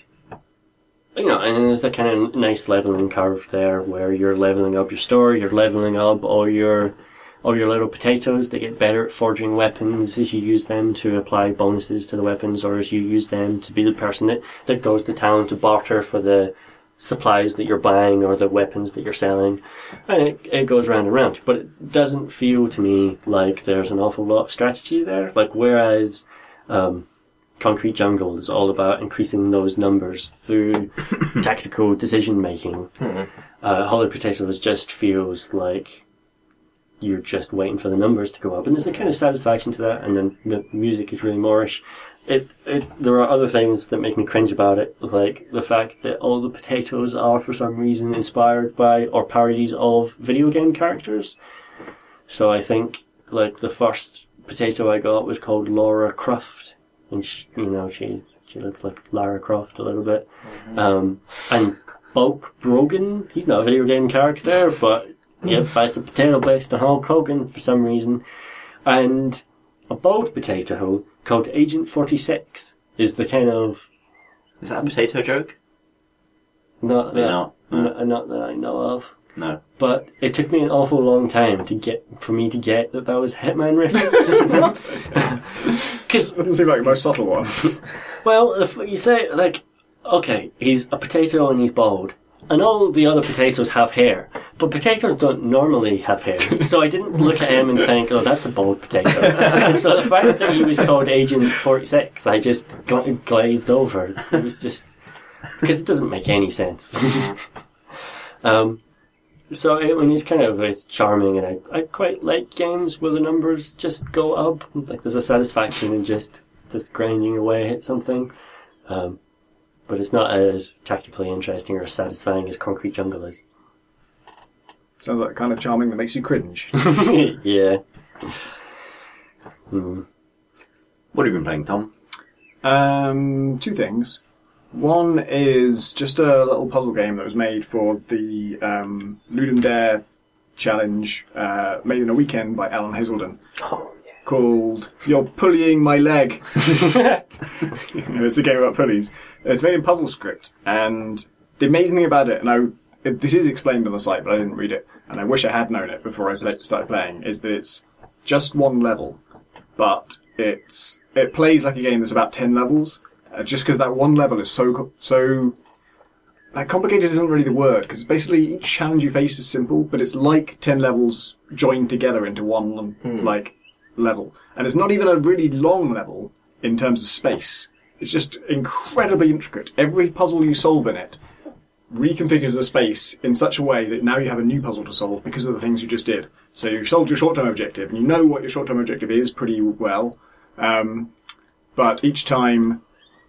you know, and there's a kind of nice leveling curve there where you're leveling up your store, you're leveling up all your all your little potatoes. They get better at forging weapons as you use them to apply bonuses to the weapons, or as you use them to be the person that, that goes to town to barter for the supplies that you're buying or the weapons that you're selling. And it, it goes round and round. But it doesn't feel to me like there's an awful lot of strategy there. Like, whereas um, Concrete Jungle is all about increasing those numbers through tactical decision making. Hmm. Uh, Holy Potatoes just feels like you're just waiting for the numbers to go up, and there's a kind of satisfaction to that. And then the music is really Moorish. It, it, there are other things that make me cringe about it, like the fact that all the potatoes are for some reason inspired by or parodies of video game characters. So I think, like, the first potato I got was called Laura Croft, and she, you know, she she looked like Lara Croft a little bit. Mm-hmm. Um, and Bulk Brogan, he's not a video game character, but yep, it's a potato based on Hulk Hogan for some reason. And a bald potato called Agent forty-six is the kind of... Is that a potato joke? Not Maybe that, not. n- not that I know of. No. But it took me an awful long time to get for me to get that that was a Hitman reference. Because Doesn't seem like the most subtle one. well, if you say like, okay, he's a potato and he's bald, and all the other potatoes have hair, but potatoes don't normally have hair. So I didn't look at him and think, oh, that's a bald potato. And so the fact that he was called Agent forty-six, I just gla- glazed over. It was just because it doesn't make any sense. um. So I mean, it's kind of it's charming, and I, I quite like games where the numbers just go up. Like there's a satisfaction in just just grinding away at something, um, but it's not as tactically interesting or satisfying as Concrete Jungle is. Sounds like the kind of charming that makes you cringe. Yeah. Hmm. What have you been playing, Tom? Um, two things. One is just a little puzzle game that was made for the um, Ludum Dare challenge, uh, made in a weekend by Alan Hazelden. Oh, yeah. Called You're Pulleying My Leg. It's a game about pulleys. It's made in puzzle script, and the amazing thing about it, and I, it, this is explained on the site, but I didn't read it, and I wish I had known it before I play, started playing, is that it's just one level, but it's it plays like a game that's about ten levels, uh, just because that one level is so co- so. Like, complicated isn't really the word, because basically each challenge you face is simple, but it's like ten levels joined together into one, mm. like, level. And it's not even a really long level in terms of space. It's just incredibly intricate. Every puzzle you solve in it reconfigures the space in such a way that now you have a new puzzle to solve because of the things you just did. So you've solved your short-term objective, and you know what your short-term objective is pretty well, um, but each time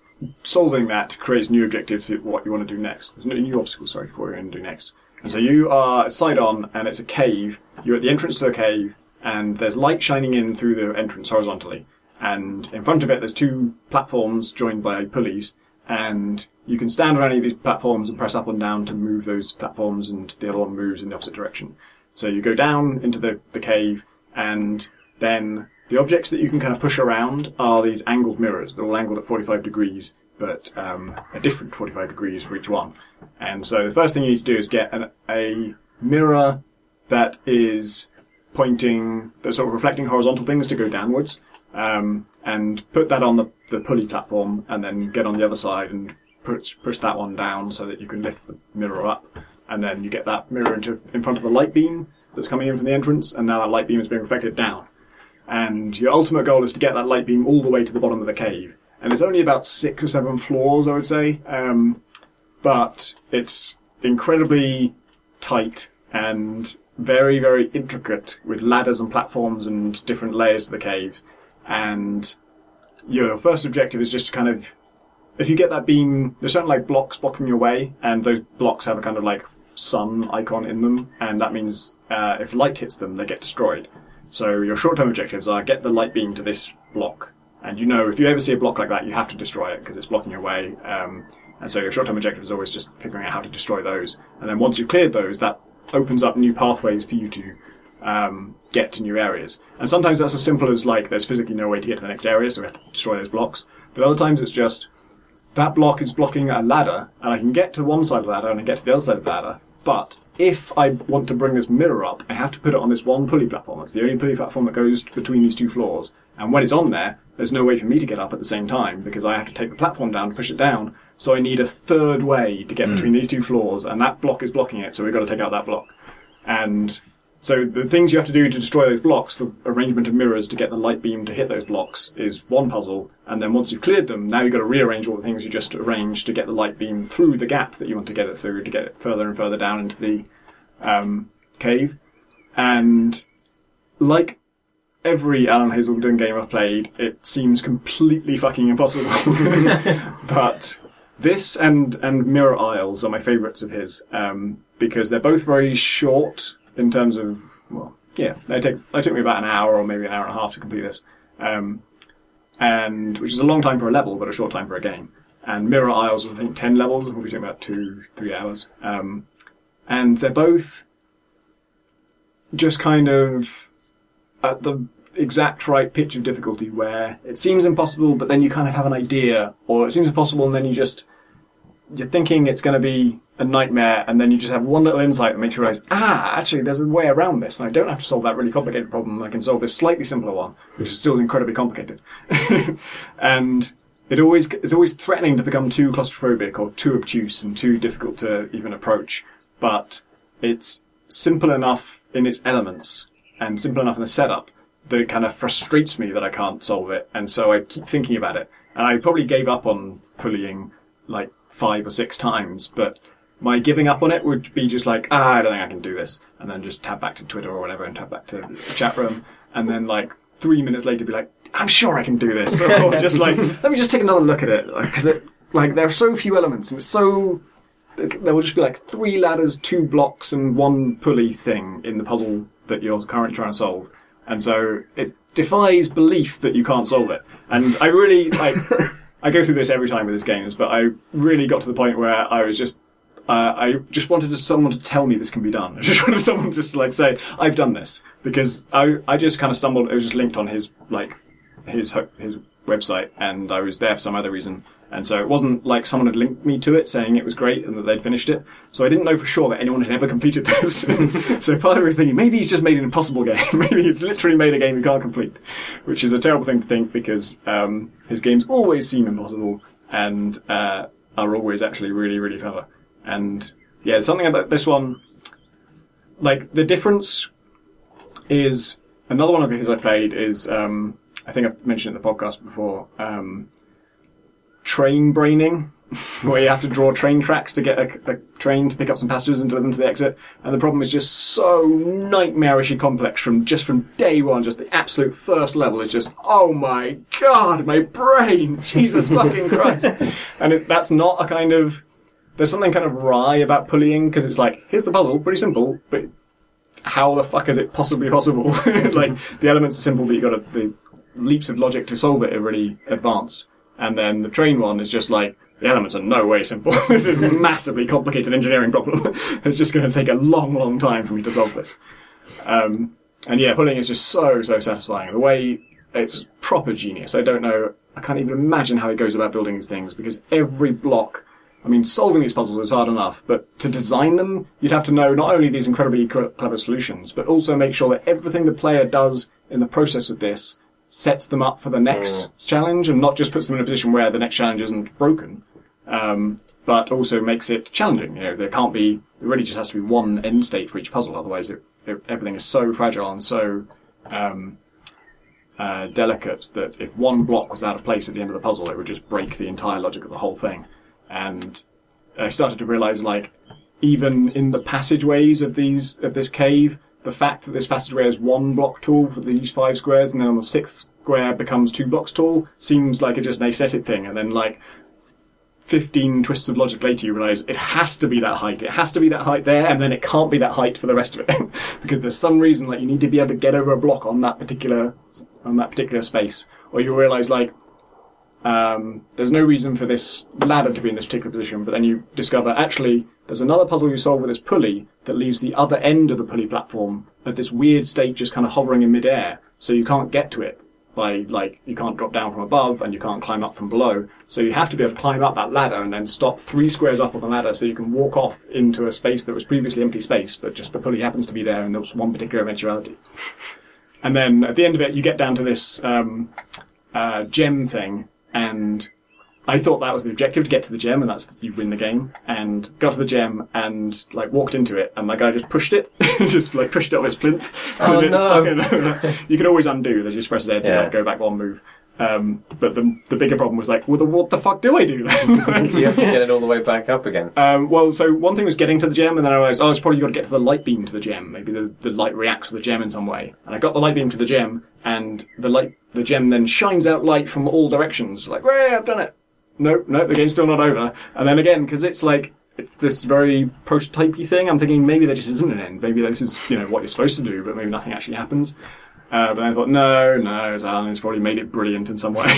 solving that creates new objectives for what you want to do next. There's no new obstacles, sorry, for what you're going to do next. And so you are side on, and it's a cave. You're at the entrance to a cave, and there's light shining in through the entrance horizontally. And in front of it, there's two platforms joined by pulleys, and you can stand on any of these platforms and press up and down to move those platforms, and the other one moves in the opposite direction. So you go down into the, the cave, and then the objects that you can kind of push around are these angled mirrors. They're all angled at forty-five degrees, but um, a different forty-five degrees for each one. And so the first thing you need to do is get an, a mirror that is pointing, that's sort of reflecting horizontal things to go downwards, um, and put that on the, the pulley platform, and then get on the other side and push, push that one down so that you can lift the mirror up. And then you get that mirror into, in front of the light beam that's coming in from the entrance, and now that light beam is being reflected down. And your ultimate goal is to get that light beam all the way to the bottom of the cave. And it's only about six or seven floors, I would say. Um, but it's incredibly tight and very, very intricate with ladders and platforms and different layers to the caves. And your first objective is just to kind of, if you get that beam, there's certain like blocks blocking your way, and those blocks have a kind of like sun icon in them, and that means uh, if light hits them, they get destroyed. So your short-term objectives are get the light beam to this block, and you know if you ever see a block like that, you have to destroy it because it's blocking your way. Um, and so your short-term objective is always just figuring out how to destroy those. And then once you've cleared those, that opens up new pathways for you to um, get to new areas. And sometimes that's as simple as like there's physically no way to get to the next area, so we have to destroy those blocks. But other times it's just that block is blocking a ladder, and I can get to one side of the ladder and I get to the other side of the ladder. But if I want to bring this mirror up, I have to put it on this one pulley platform. It's the only pulley platform that goes between these two floors. And when it's on there, there's no way for me to get up at the same time because I have to take the platform down, push it down. So I need a third way to get mm. between these two floors, and that block is blocking it, so we've got to take out that block. And so the things you have to do to destroy those blocks, the arrangement of mirrors to get the light beam to hit those blocks, is one puzzle. And then once you've cleared them, now you've got to rearrange all the things you just arranged to get the light beam through the gap that you want to get it through, to get it further and further down into the um, cave. And like every Alan Hazelden game I've played, it seems completely fucking impossible. But this and, and Mirror Isles are my favourites of his, um, because they're both very short in terms of, well, yeah, they take they took me about an hour or maybe an hour and a half to complete this, um, and which is a long time for a level, but a short time for a game. And Mirror Isles was, I think, ten levels, probably took about two, three hours. Um, and they're both just kind of at the exact right pitch of difficulty where it seems impossible, but then you kind of have an idea, or it seems impossible and then you just, you're thinking it's going to be a nightmare, and then you just have one little insight that makes you realise, ah, actually there's a way around this, and I don't have to solve that really complicated problem, I can solve this slightly simpler one, which is still incredibly complicated. And it always it's always threatening to become too claustrophobic or too obtuse and too difficult to even approach, but it's simple enough in its elements and simple enough in the setup that it kind of frustrates me that I can't solve it, and so I keep thinking about it. And I probably gave up on pulleying like five or six times, but my giving up on it would be just like, ah, I don't think I can do this, and then just tap back to Twitter or whatever and tap back to the chat room, and then like three minutes later be like, I'm sure I can do this, or just like, let me just take another look at it, because like, it, like there are so few elements, and it's so there will just be like three ladders, two blocks, and one pulley thing in the puzzle that you're currently trying to solve. And so it defies belief that you can't solve it. And I really, like, I go through this every time with these games, but I really got to the point where I was just, uh, I just wanted someone to tell me this can be done. I just wanted someone just to, like, say, I've done this. Because I, I just kind of stumbled, it was just linked on his, like, his, his website, and I was there for some other reason. And so it wasn't like someone had linked me to it saying it was great and that they'd finished it. So I didn't know for sure that anyone had ever completed this. So part of me was thinking, maybe he's just made an impossible game. Maybe he's literally made a game he can't complete. Which is a terrible thing to think because um, his games always seem impossible and uh, are always actually really, really clever. And yeah, something about this one, like the difference is, another one of his I played is, um, I think I've mentioned it in the podcast before, um, train braining, where you have to draw train tracks to get a, a train to pick up some passengers and deliver them to the exit. And the problem is just so nightmarishly complex from just from day one. Just the absolute first level is just, oh my god, my brain, Jesus fucking Christ. And it, that's not a kind of, there's something kind of wry about pulleying, because it's like, here's the puzzle, pretty simple, but how the fuck is it possibly possible? Like, the elements are simple, but you've got to, the leaps of logic to solve it are really advanced. And then the train one is just like, the elements are no way simple. This is a massively complicated engineering problem. It's just going to take a long, long time for me to solve this. Um, and yeah, pulling is just so, so satisfying. The way it's proper genius. I don't know, I can't even imagine how it goes about building these things, because every block, I mean, solving these puzzles is hard enough, but to design them, you'd have to know not only these incredibly clever solutions, but also make sure that everything the player does in the process of this sets them up for the next mm. challenge, and not just puts them in a position where the next challenge isn't broken, um, but also makes it challenging. You know, there can't be, there really just has to be one end state for each puzzle, otherwise it, it, everything is so fragile and so um, uh, delicate that if one block was out of place at the end of the puzzle, it would just break the entire logic of the whole thing. And I started to realise, like, even in the passageways of these of this cave, the fact that this passageway has one block tall for these five squares, and then on the sixth square becomes two blocks tall, seems like a, just an aesthetic thing. And then, like, fifteen twists of logic later, you realise it has to be that height. It has to be that height there, and then it can't be that height for the rest of it. Because there's some reason, like, you need to be able to get over a block on that particular, on that particular space. Or you realise, like, Um, there's no reason for this ladder to be in this particular position, but then you discover, actually, there's another puzzle you solve with this pulley that leaves the other end of the pulley platform at this weird state just kind of hovering in midair, so you can't get to it by, like, you can't drop down from above and you can't climb up from below, so you have to be able to climb up that ladder and then stop three squares up on the ladder so you can walk off into a space that was previously empty space, but just the pulley happens to be there and there was one particular eventuality. And then at the end of it, you get down to this um, uh, gem thing, and I thought that was the objective, to get to the gem, and that's, you win the game. And got to the gem and, like, walked into it, and my guy just pushed it, just, like, pushed it on his plinth. Oh, and no. Stuck in. You can always undo, they just press Z to Yeah. like, go back one move. Um, but the the bigger problem was, like, well, the, what the fuck do I do then? Like, Do you have to get it all the way back up again? Um, well, so one thing was getting to the gem, and then I realised, oh, it's probably got to get to the light beam to the gem. Maybe the, the light reacts with the gem in some way. And I got the light beam to the gem, and the light, the gem then shines out light from all directions. Like, hooray, I've done it! No, no, the game's still not over. And then again, because it's like, it's this very prototypey thing, I'm thinking maybe there just isn't an end. Maybe this is, you know, what you're supposed to do, but maybe nothing actually happens. Uh, but I thought, no, no, Alan's probably made it brilliant in some way.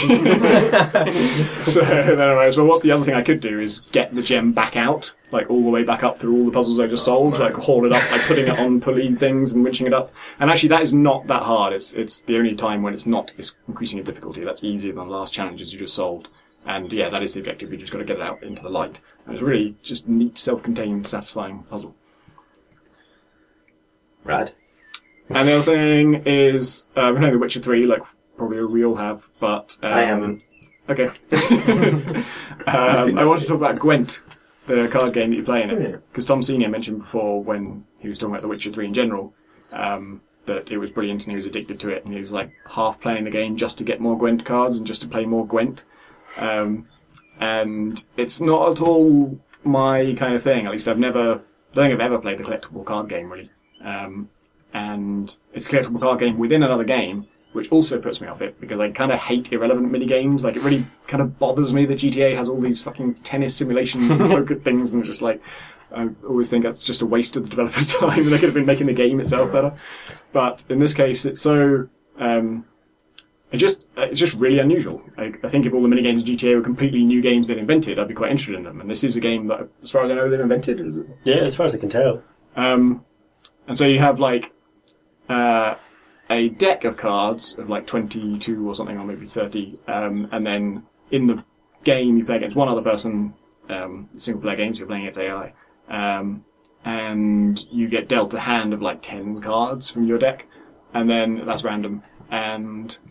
So then I was, well, what's the other thing I could do is get the gem back out, like all the way back up through all the puzzles I just solved, like haul it up, like putting it on pulley things and winching it up. And actually that is not that hard. It's it's the only time when it's not it's increasing in difficulty. That's easier than the last challenges you just solved. And yeah, that is the objective. You just got to get it out into the light. And it's really just neat, self-contained, satisfying puzzle. Rad. And the other thing is, uh, we know The Witcher three, like probably we all have, but um, I haven't. Okay. um, I want to talk about Gwent, the card game that you play in it, because Tom Senior mentioned before when he was talking about The Witcher three in general, um, that it was brilliant and he was addicted to it, and he was like half playing the game just to get more Gwent cards and just to play more Gwent. Um, and it's not at all my kind of thing. At least I've never, I don't think I've ever played a collectible card game really. Um, and it's a collectible card game within another game, which also puts me off it because I kind of hate irrelevant mini games. Like, it really kind of bothers me that G T A has all these fucking tennis simulations and poker things, and it's just like, I always think that's just a waste of the developer's time. They could have been making the game itself better. But in this case, it's so, um, it just, it's just really unusual. I, I think if all the mini games of G T A were completely new games they'd invented, I'd be quite interested in them. And this is a game that, as far as I know, they've invented. Is it? Yeah, as far as I can tell. Um, and so you have like, uh, a deck of cards of like twenty-two or something, or maybe thirty, um, and then in the game you play against one other person, um, single player games, you're playing against A I, um, and you get dealt a hand of like ten cards from your deck, and then that's random, and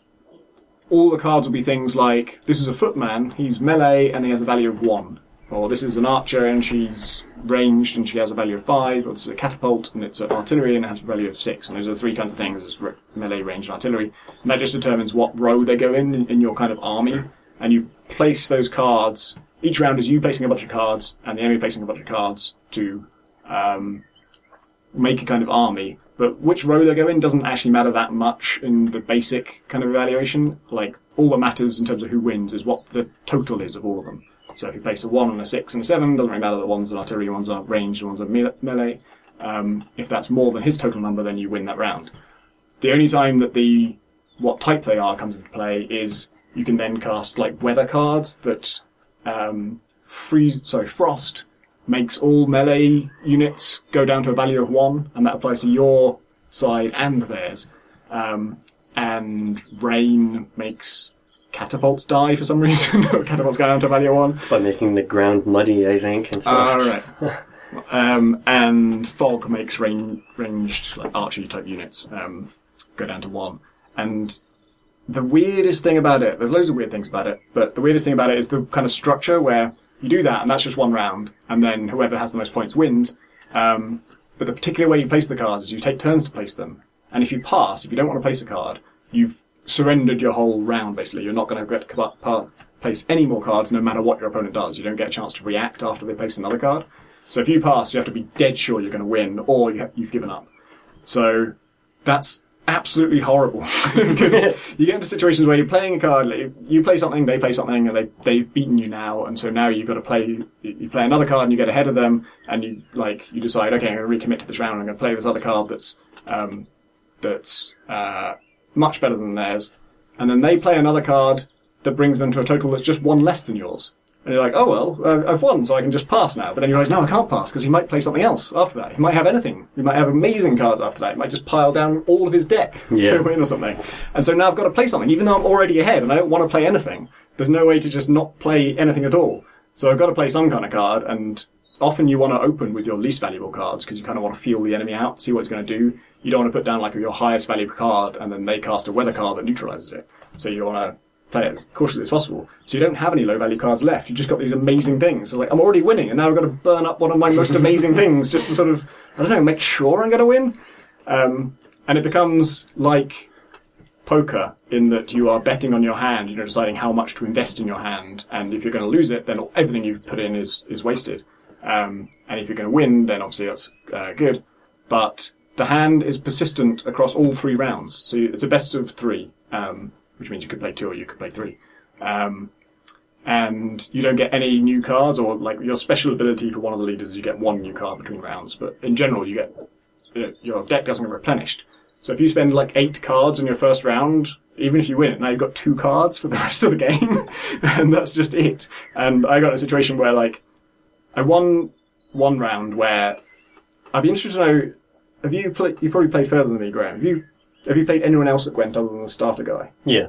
all the cards will be things like, this is a footman, he's melee and he has a value of one, or this is an archer and she's ranged and she has a value of five, or this is a catapult and it's an artillery and it has a value of six. And those are the three kinds of things: it's melee, range, and artillery. And that just determines what row they go in, in in your kind of army. And you place those cards. Each round is you placing a bunch of cards and the enemy placing a bunch of cards to um, make a kind of army. But which row they go in doesn't actually matter that much in the basic kind of evaluation. Like, all that matters in terms of who wins is what the total is of all of them. So if you place a one and a six and a seven, doesn't really matter that one's an artillery, one's a ranged, one's a melee. Um, if that's more than his total number, then you win that round. The only time that the what type they are comes into play is you can then cast like weather cards that um, freeze. Sorry, frost makes all melee units go down to a value of one, and that applies to your side and theirs. Um, and rain makes catapults die for some reason. Catapults go down to a value of one. By making the ground muddy, I think. And Ah, stuff. right. um, and fog makes rain, ranged, like archery type units um, go down to one. And the weirdest thing about it, there's loads of weird things about it, but the weirdest thing about it is the kind of structure where you do that and that's just one round, and then whoever has the most points wins. Um, but the particular way you place the cards is you take turns to place them. And if you pass, if you don't want to place a card, you've surrendered your whole round, basically. You're not going to get to pa- place any more cards no matter what your opponent does. You don't get a chance to react after they place another card. So if you pass, you have to be dead sure you're going to win, or you ha- you've given up. So that's absolutely horrible. Because you get into situations where you're playing a card, like, you play something, they play something, and they, they've beaten you now, and so now you've got to play, you play another card and you get ahead of them, and you, like, you decide, okay, I'm going to recommit to this round, I'm going to play this other card that's, um, that's, uh, much better than theirs, and then they play another card that brings them to a total that's just one less than yours. And you're like, oh well, uh, I've won, so I can just pass now. But then you realise, no, I can't pass, because he might play something else after that. He might have anything. He might have amazing cards after that. He might just pile down all of his deck Yeah. to win or something. And so now I've got to play something, even though I'm already ahead and I don't want to play anything. There's no way to just not play anything at all. So I've got to play some kind of card, and often you want to open with your least valuable cards, because you kind of want to feel the enemy out, see what it's going to do. You don't want to put down like your highest value card and then they cast a weather card that neutralises it. So you want to play it as cautiously as possible. So you don't have any low value cards left. You've just got these amazing things. So like, I'm already winning, and now I've got to burn up one of my most amazing things just to sort of, I don't know, make sure I'm going to win. Um, and it becomes like poker in that you are betting on your hand. You're deciding how much to invest in your hand. And if you're going to lose it, then everything you've put in is, is wasted. Um, and if you're going to win, then obviously that's uh, good. But the hand is persistent across all three rounds. So it's a best of three, um, which means you could play two or you could play three. Um, and you don't get any new cards, or like your special ability for one of the leaders is you get one new card between rounds. But in general, you get, you know, your deck doesn't get replenished. So if you spend like eight cards in your first round, even if you win it, now you've got two cards for the rest of the game. And that's just it. And I got in a situation where like, I won one round where I'd be interested to know, have you played, you've probably played further than me, Graham. Have you, have you played anyone else at Gwent other than the starter guy? Yeah.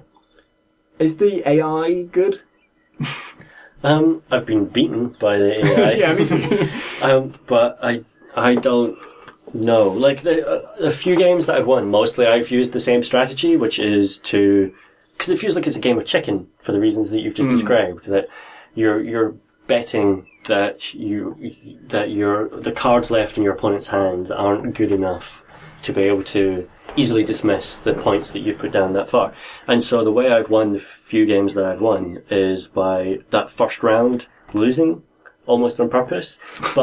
Is the A I good? Um, I've been beaten by the A I. Yeah, me too. um, but I, I don't know. Like, the, uh, a few games that I've won, mostly I've used the same strategy, which is to, because it feels like it's a game of chicken for the reasons that you've just Mm. described, that you're, you're betting that you, that your, the cards left in your opponent's hand aren't good enough to be able to easily dismiss the points that you've put down that far. And so the way I've won the few games that I've won is by that first round losing, almost on purpose, but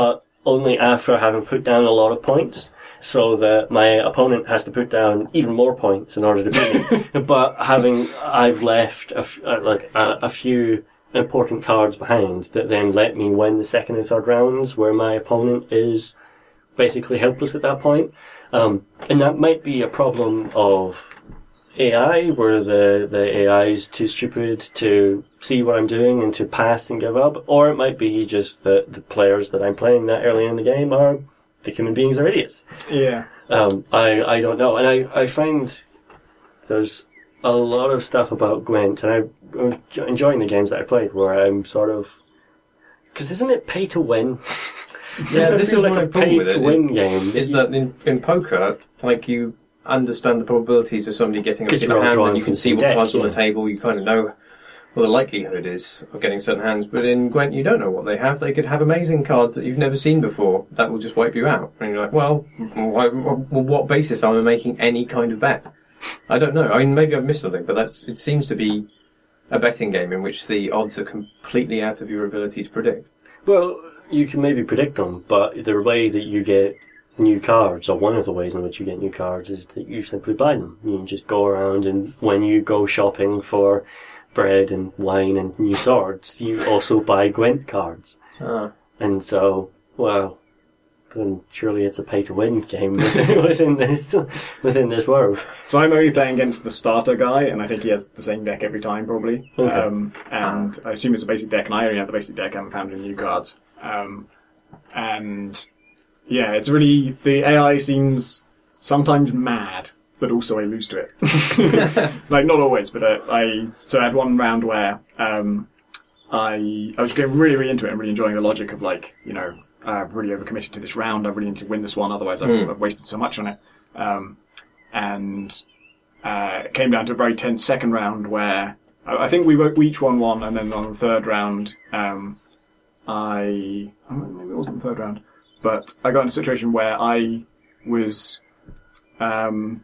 only after having put down a lot of points, so that my opponent has to put down even more points in order to beat me. But having, I've left a f- uh, like a, a few important cards behind that then let me win the second and third rounds, where my opponent is basically helpless at that point. Um, and that might be a problem of A I, where the, the A I is too stupid to see what I'm doing and to pass and give up, or it might be just that the players that I'm playing that early in the game are the human beings are idiots. Yeah. Um, I, I don't know. And I, I find there's a lot of stuff about Gwent, and I'm enjoying the games that I played where I'm sort of... Because isn't it pay to win? Yeah, this is like my a problem with it. pay-to-win Is, game. is that in, in poker, like you understand the probabilities of somebody getting a 'Cause particular you're all hand, drawing and you from can see the what deck, cards on yeah. the table. You kind of know what the likelihood is of getting certain hands. But in Gwent, you don't know what they have. They could have amazing cards that you've never seen before. That will just wipe you out. And you're like, well, why, well what basis am I making any kind of bet? I don't know. I mean, maybe I've missed something, but that's it seems to be a betting game in which the odds are completely out of your ability to predict. Well, you can maybe predict them, but the way that you get new cards, or one of the ways in which you get new cards, is that you simply buy them. You just go around, and when you go shopping for bread and wine and new swords, you also buy Gwent cards. Ah. And so, well, then surely it's a pay-to-win game within, within this within this world. So I'm only playing against the starter guy, and I think he has the same deck every time, probably. Okay. Um, and I assume it's a basic deck, and I only have the basic deck. I haven't found any new cards. Um, and yeah, it's really, the A I seems sometimes mad, but also I lose to it. Like, not always, but uh, I, so I had one round where, um, I, I was getting really, really into it and really enjoying the logic of, like, you know, I've really overcommitted to this round, I really need to win this one, otherwise I've, Mm. I've wasted so much on it. Um, and, uh, it came down to a very tense second round where, I, I think we, we each won one, and then on the third round, um, I, oh, maybe it wasn't the third round, but I got in a situation where I was, um,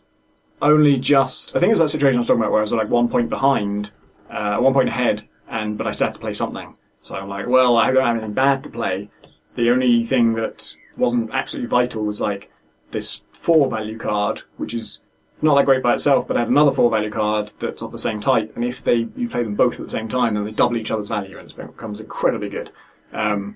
only just, I think it was that situation I was talking about where I was like one point behind, uh, one point ahead, and, but I still had to play something. So I'm like, well, I don't have anything bad to play. The only thing that wasn't absolutely vital was like this four value card, which is not that great by itself, but I had another four value card that's of the same type, and if they you play them both at the same time, then they double each other's value, and it becomes incredibly good. Um,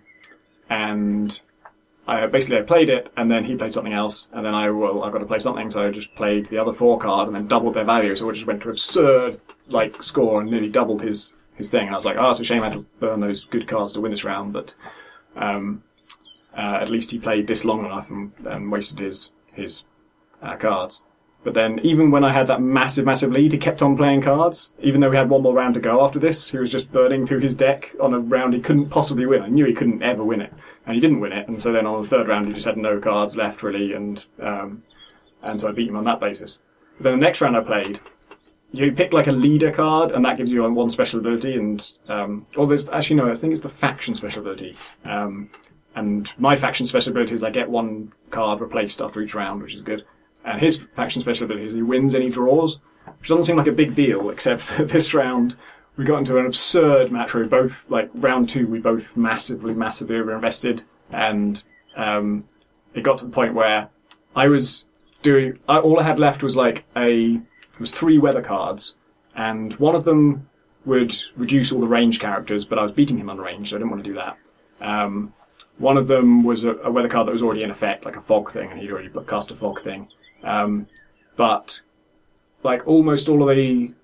and I basically I played it, and then he played something else, and then I well I've got to play something, so I just played the other four card and then doubled their value, so it just went to absurd like score and nearly doubled his his thing. And I was like, oh, it's a shame I had to burn those good cards to win this round, but um, uh, at least he played this long enough and, and wasted his his uh, cards. But then, even when I had that massive, massive lead, he kept on playing cards. Even though we had one more round to go after this, he was just burning through his deck on a round he couldn't possibly win. I knew he couldn't ever win it, and he didn't win it. And so then on the third round, he just had no cards left, really, and um, and so I beat him on that basis. But then the next round I played, you pick like a leader card, and that gives you one special ability, and um, or there's actually no, I think it's the faction special ability. Um, and my faction special ability is I get one card replaced after each round, which is good. And his faction special ability is he wins any draws, which doesn't seem like a big deal, except that this round we got into an absurd match where we both, like, round two, we both massively, massively overinvested, and um, it got to the point where I was doing, I, all I had left was like a, it was three weather cards, and one of them would reduce all the range characters, but I was beating him on range, so I didn't want to do that. Um, one of them was a, a weather card that was already in effect, like a fog thing, and he'd already cast a fog thing. Um, but, like, almost all of the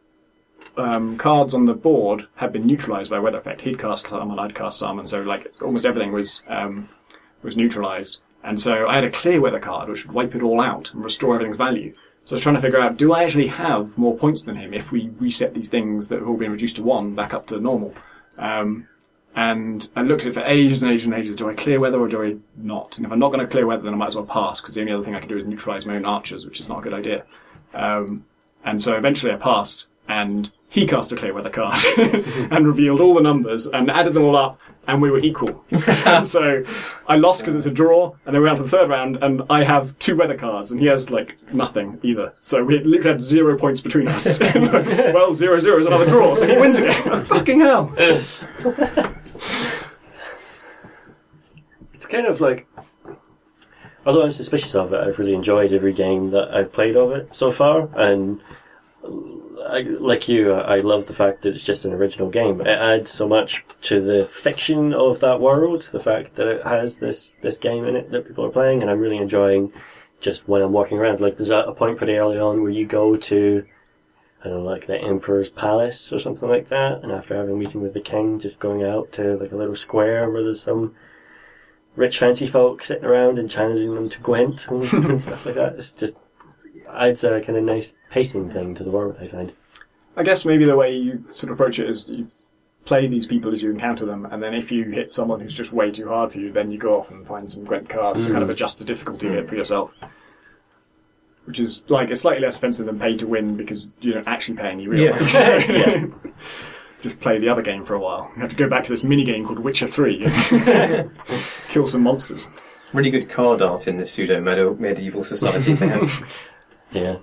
um, cards on the board had been neutralised by weather effect. He'd cast some, and I'd cast some, and so, like, almost everything was um, was neutralised. And so I had a clear weather card, which would wipe it all out and restore everything's value. So I was trying to figure out, do I actually have more points than him if we reset these things that have all been reduced to one back up to normal? Um, And I looked at it for ages and ages and ages. Do I clear weather or do I not? And if I'm not going to clear weather, then I might as well pass, because the only other thing I can do is neutralise my own archers, which is not a good idea. Um, and so eventually I passed, and he cast a clear weather card and revealed all the numbers and added them all up, and we were equal. And so I lost because it's a draw, and then we went to the third round, and I have two weather cards, and he has, like, nothing either. So we literally had zero points between us. Well, zero zero is another draw, so he wins again. Fucking hell. It's kind of like, although I'm suspicious of it, I've really enjoyed every game that I've played of it so far, and I, like you, I love the fact that it's just an original game. It adds so much to the fiction of that world, the fact that it has this, this game in it that people are playing, and I'm really enjoying just when I'm walking around. Like, there's a, a point pretty early on where you go to, I don't know, like the Emperor's Palace or something like that, and after having a meeting with the king, just going out to like a little square where there's some rich fancy folk sitting around and challenging them to Gwent and, and stuff like that. It's just adds a kind of nice pacing thing to the world, I find. I guess maybe the way you sort of approach it is you play these people as you encounter them, and then if you hit someone who's just way too hard for you, then you go off and find some Gwent cards mm. to kind of adjust the difficulty a bit for yourself. Which is, like, it's slightly less offensive than pay to win because you don't actually pay any real money. Yeah. yeah. Just play the other game for a while. You have to go back to this mini-game called Witcher three and kill some monsters. Really good card art in this pseudo-medieval society they have. Yeah.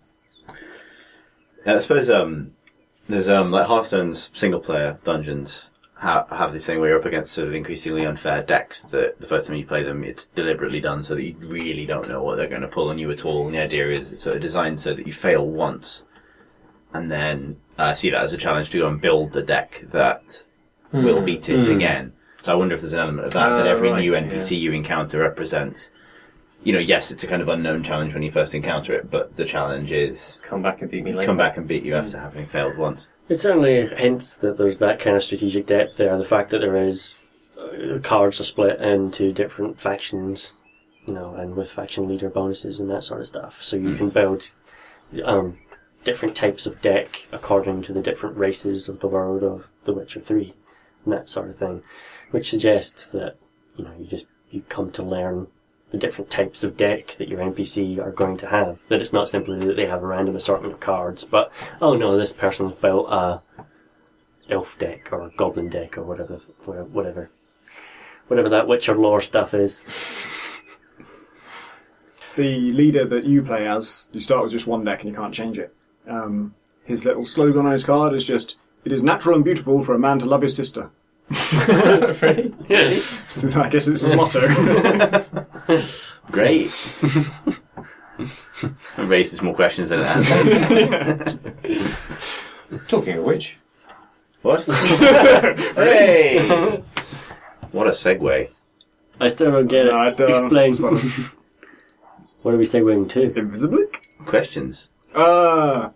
I suppose um, there's um, like Hearthstone's single-player dungeons ha- have this thing where you're up against sort of increasingly unfair decks that the first time you play them, it's deliberately done so that you really don't know what they're going to pull on you at all. And the idea is it's sort of designed so that you fail once and then uh, see that as a challenge to go and build the deck that mm. will beat it mm. again. So I wonder if there's an element of that, uh, that every right, new N P C yeah. you encounter represents, you know, yes, it's a kind of unknown challenge when you first encounter it, but the challenge is... Come back and beat me later. Come back and beat you after having failed once. It certainly hints that there's that kind of strategic depth there, the fact that there is... Uh, cards are split into different factions, you know, and with faction leader bonuses and that sort of stuff. So you mm. can build um, different types of deck according to the different races of the world of The Witcher three, and that sort of thing, which suggests that, you know, you just you come to learn the different types of deck that your N P C are going to have. That it's not simply that they have a random assortment of cards, but, oh no, this person's built a elf deck or a goblin deck or whatever, whatever, whatever that Witcher lore stuff is. The leader that you play as, you start with just one deck and you can't change it. Um, his little slogan on his card is just, "It is natural and beautiful for a man to love his sister." Really? Yeah. So I guess it's his motto. Great. It raises more questions than it answers. Talking of which. What? Hey! What a segue. I still don't get it. No, I still Explain. don't. What are we segueing to? Invisiblink? Questions. Uh,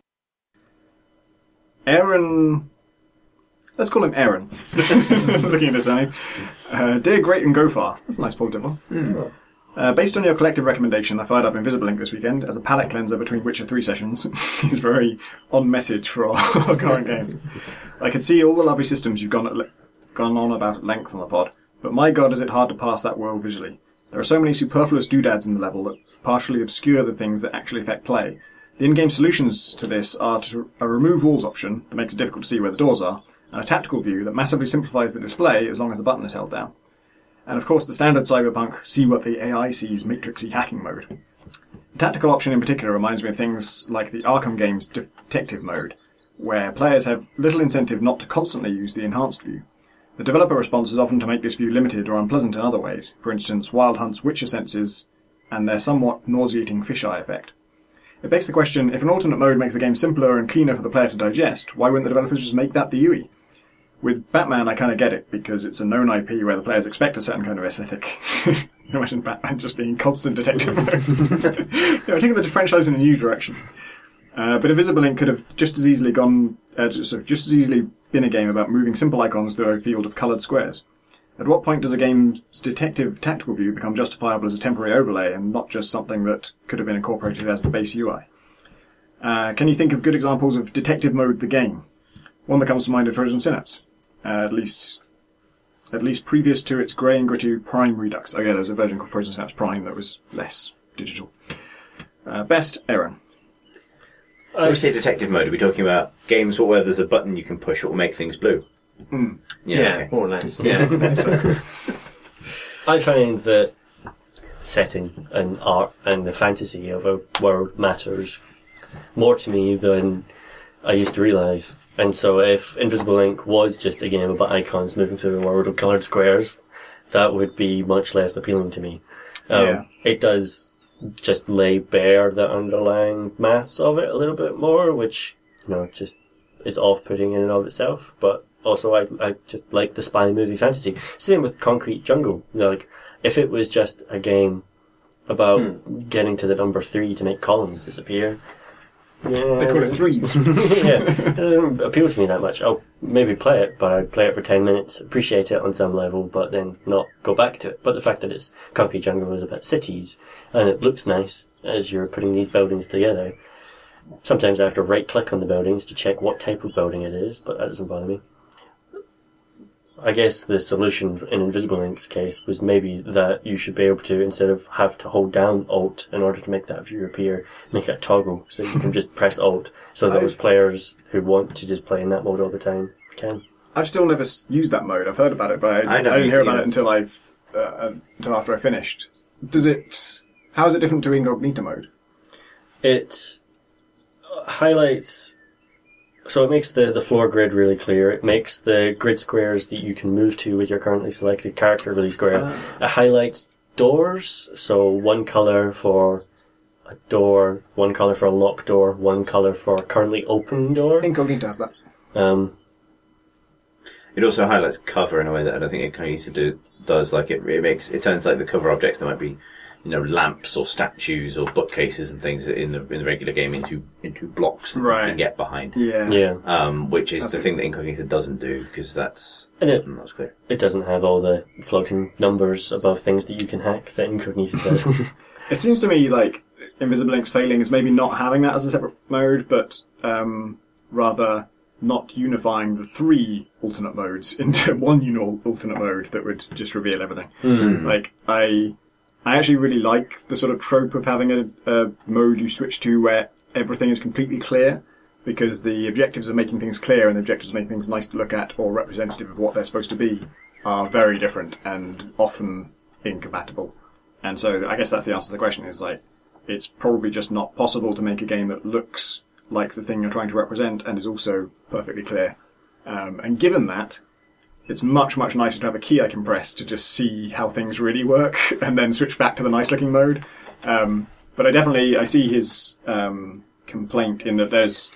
Aaron... Let's call him Aaron. Looking at his name. Uh, Dear Great and Gofar. That's a nice positive one. Mm. Uh, based on your collective recommendation, I fired up Invisiblink this weekend as a palate cleanser between Witcher three sessions. He's very on message for our, our current games. I can see all the lovely systems you've gone, at le- gone on about at length on the pod, but my god is it hard to pass that world visually. There are so many superfluous doodads in the level that partially obscure the things that actually affect play. The in-game solutions to this are to a remove walls option that makes it difficult to see where the doors are, and a tactical view that massively simplifies the display as long as the button is held down. And of course the standard Cyberpunk see what the A I sees matrixy hacking mode. The tactical option in particular reminds me of things like the Arkham game's detective mode, where players have little incentive not to constantly use the enhanced view. The developer response is often to make this view limited or unpleasant in other ways, for instance Wild Hunt's Witcher senses and their somewhat nauseating fisheye effect. It begs the question, if an alternate mode makes the game simpler and cleaner for the player to digest, why wouldn't the developers just make that the U I? With Batman, I kind of get it, because it's a known I P where the players expect a certain kind of aesthetic. Imagine Batman just being constant detective mode. You know, taking the franchise in a new direction. Uh, but Invisiblink could have just as easily gone, uh, just, just as easily been a game about moving simple icons through a field of coloured squares. At what point does a game's detective tactical view become justifiable as a temporary overlay and not just something that could have been incorporated as the base U I? Uh, can you think of good examples of detective mode the game? One that comes to mind is Frozen Synapse. Uh, at least at least previous to its grey and gritty Prime Redux. Oh yeah, there's a version called Frozen Synapse Prime that was less digital. Uh, best, Aaron. When we say detective mode, are we talking about games where there's a button you can push that will make things blue? Mm. Yeah, yeah okay. more or less. Yeah. I find that setting and art and the fantasy of a world matters more to me than I used to realise. And so if Invisiblink was just a game about icons moving through a world of coloured squares, that would be much less appealing to me. Um, Yeah. It does just lay bare the underlying maths of it a little bit more, which, you know, just is off-putting in and of itself. But also, I I just like the spy movie fantasy. Same with Concrete Jungle. You know, like, if it was just a game about Hmm. getting to the number three to make columns disappear, yeah, They call it threes. yeah, it doesn't appeal to me that much. I'll maybe play it, but I'd play it for ten minutes, appreciate it on some level, but then not go back to it. But the fact that it's Concrete Jungle is about cities, and it looks nice as you're putting these buildings together. Sometimes I have to right-click on the buildings to check what type of building it is, but that doesn't bother me. I guess the solution in Invisible Link's case was maybe that you should be able to, instead of have to hold down Alt in order to make that view appear, make it a toggle, so you can just press Alt, so those I've- players who want to just play in that mode all the time can. I've still never s- used that mode. I've heard about it, but I, I I, never didn't used hear it about either. it until I've uh, until after I finished. Does it? How is it different to incognito mode? It highlights, so it makes the, the floor grid really clear. It makes the grid squares that you can move to with your currently selected character really square. It highlights doors, so one colour for a door, one colour for a locked door, one colour for a currently open door. Incognito has that. Um, It also highlights cover in a way that I don't think Incognito do, does. Like it, it makes it turns like the cover objects that might be, you know, lamps or statues or bookcases and things in the in the regular game into into blocks that you Right. can get behind. Yeah. yeah, Um, which is That's the good. thing that Incognito doesn't do because that's and it, not as clear. it doesn't have all the floating numbers above things that you can hack that Incognito does. It seems to me like Invisible Link's failing is maybe not having that as a separate mode, but um, rather not unifying the three alternate modes into one uni- alternate mode that would just reveal everything. Like, I I actually really like the sort of trope of having a, a mode you switch to where everything is completely clear, because the objectives of making things clear and the objectives of making things nice to look at or representative of what they're supposed to be are very different and often incompatible. And so I guess that's the answer to the question, is like, it's probably just not possible to make a game that looks like the thing you're trying to represent and is also perfectly clear. Um, and given that, it's much, much nicer to have a key I can press to just see how things really work and then switch back to the nice looking mode. Um, but I definitely, I see his um, complaint in that there's,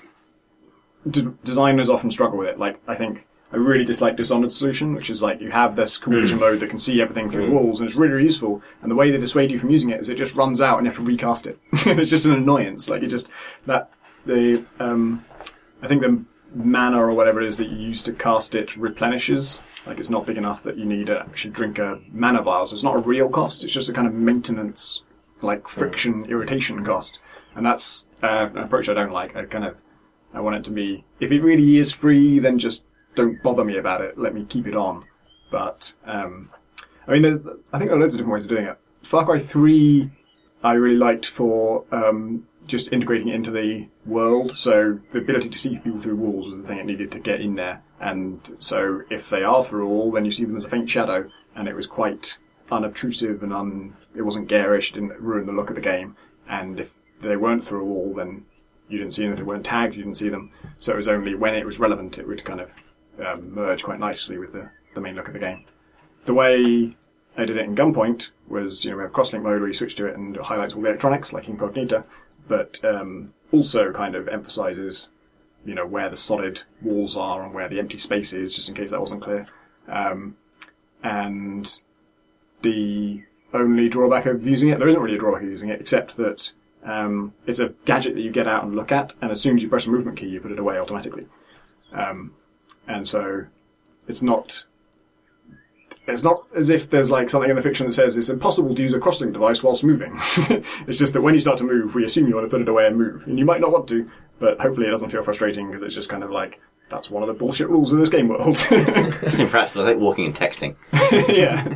d- designers often struggle with it. Like, I think I really dislike Dishonored Solution, which is like you have this cool vision mode that can see everything through walls, and it's really, really useful. And the way they dissuade you from using it is it just runs out and you have to recast it. It's just an annoyance. Like, it just, that, the, um, I think the mana or whatever it is that you use to cast it replenishes. Like, it's not big enough that you need to actually drink a mana vial, so it's not a real cost, it's just a kind of maintenance, like, friction, irritation cost. And that's uh, an approach I don't like. I kind of, I want it to be, if it really is free, then just don't bother me about it. Let me keep it on. But, um, I mean, there's, I think there are loads of different ways of doing it. Far Cry three, I really liked for, um, just integrating it into the world. So the ability to see people through walls was the thing it needed to get in there. And so if they are through a wall, then you see them as a faint shadow. And it was quite unobtrusive and un, it wasn't garish, didn't ruin the look of the game. And if they weren't through a wall, then you didn't see them. If they weren't tagged, you didn't see them. So it was only when it was relevant, it would kind of um, merge quite nicely with the, the main look of the game. The way I did it in Gunpoint was, you know, we have crosslink mode where you switch to it and it highlights all the electronics, like Incognito, but um, also kind of emphasizes, you know, where the solid walls are and where the empty space is, just in case that wasn't clear. Um, and the only drawback of using it, there isn't really a drawback of using it, except that um, it's a gadget that you get out and look at, and as soon as you press a movement key, you put it away automatically. Um, and so it's not it's not as if there's like something in the fiction that says it's impossible to use a crosslink device whilst moving. It's just that when you start to move, we assume you want to put it away and move, and you might not want to, but hopefully it doesn't feel frustrating because it's just kind of like, that's one of the bullshit rules of this game world. It's impractical. It's like walking and texting. Yeah.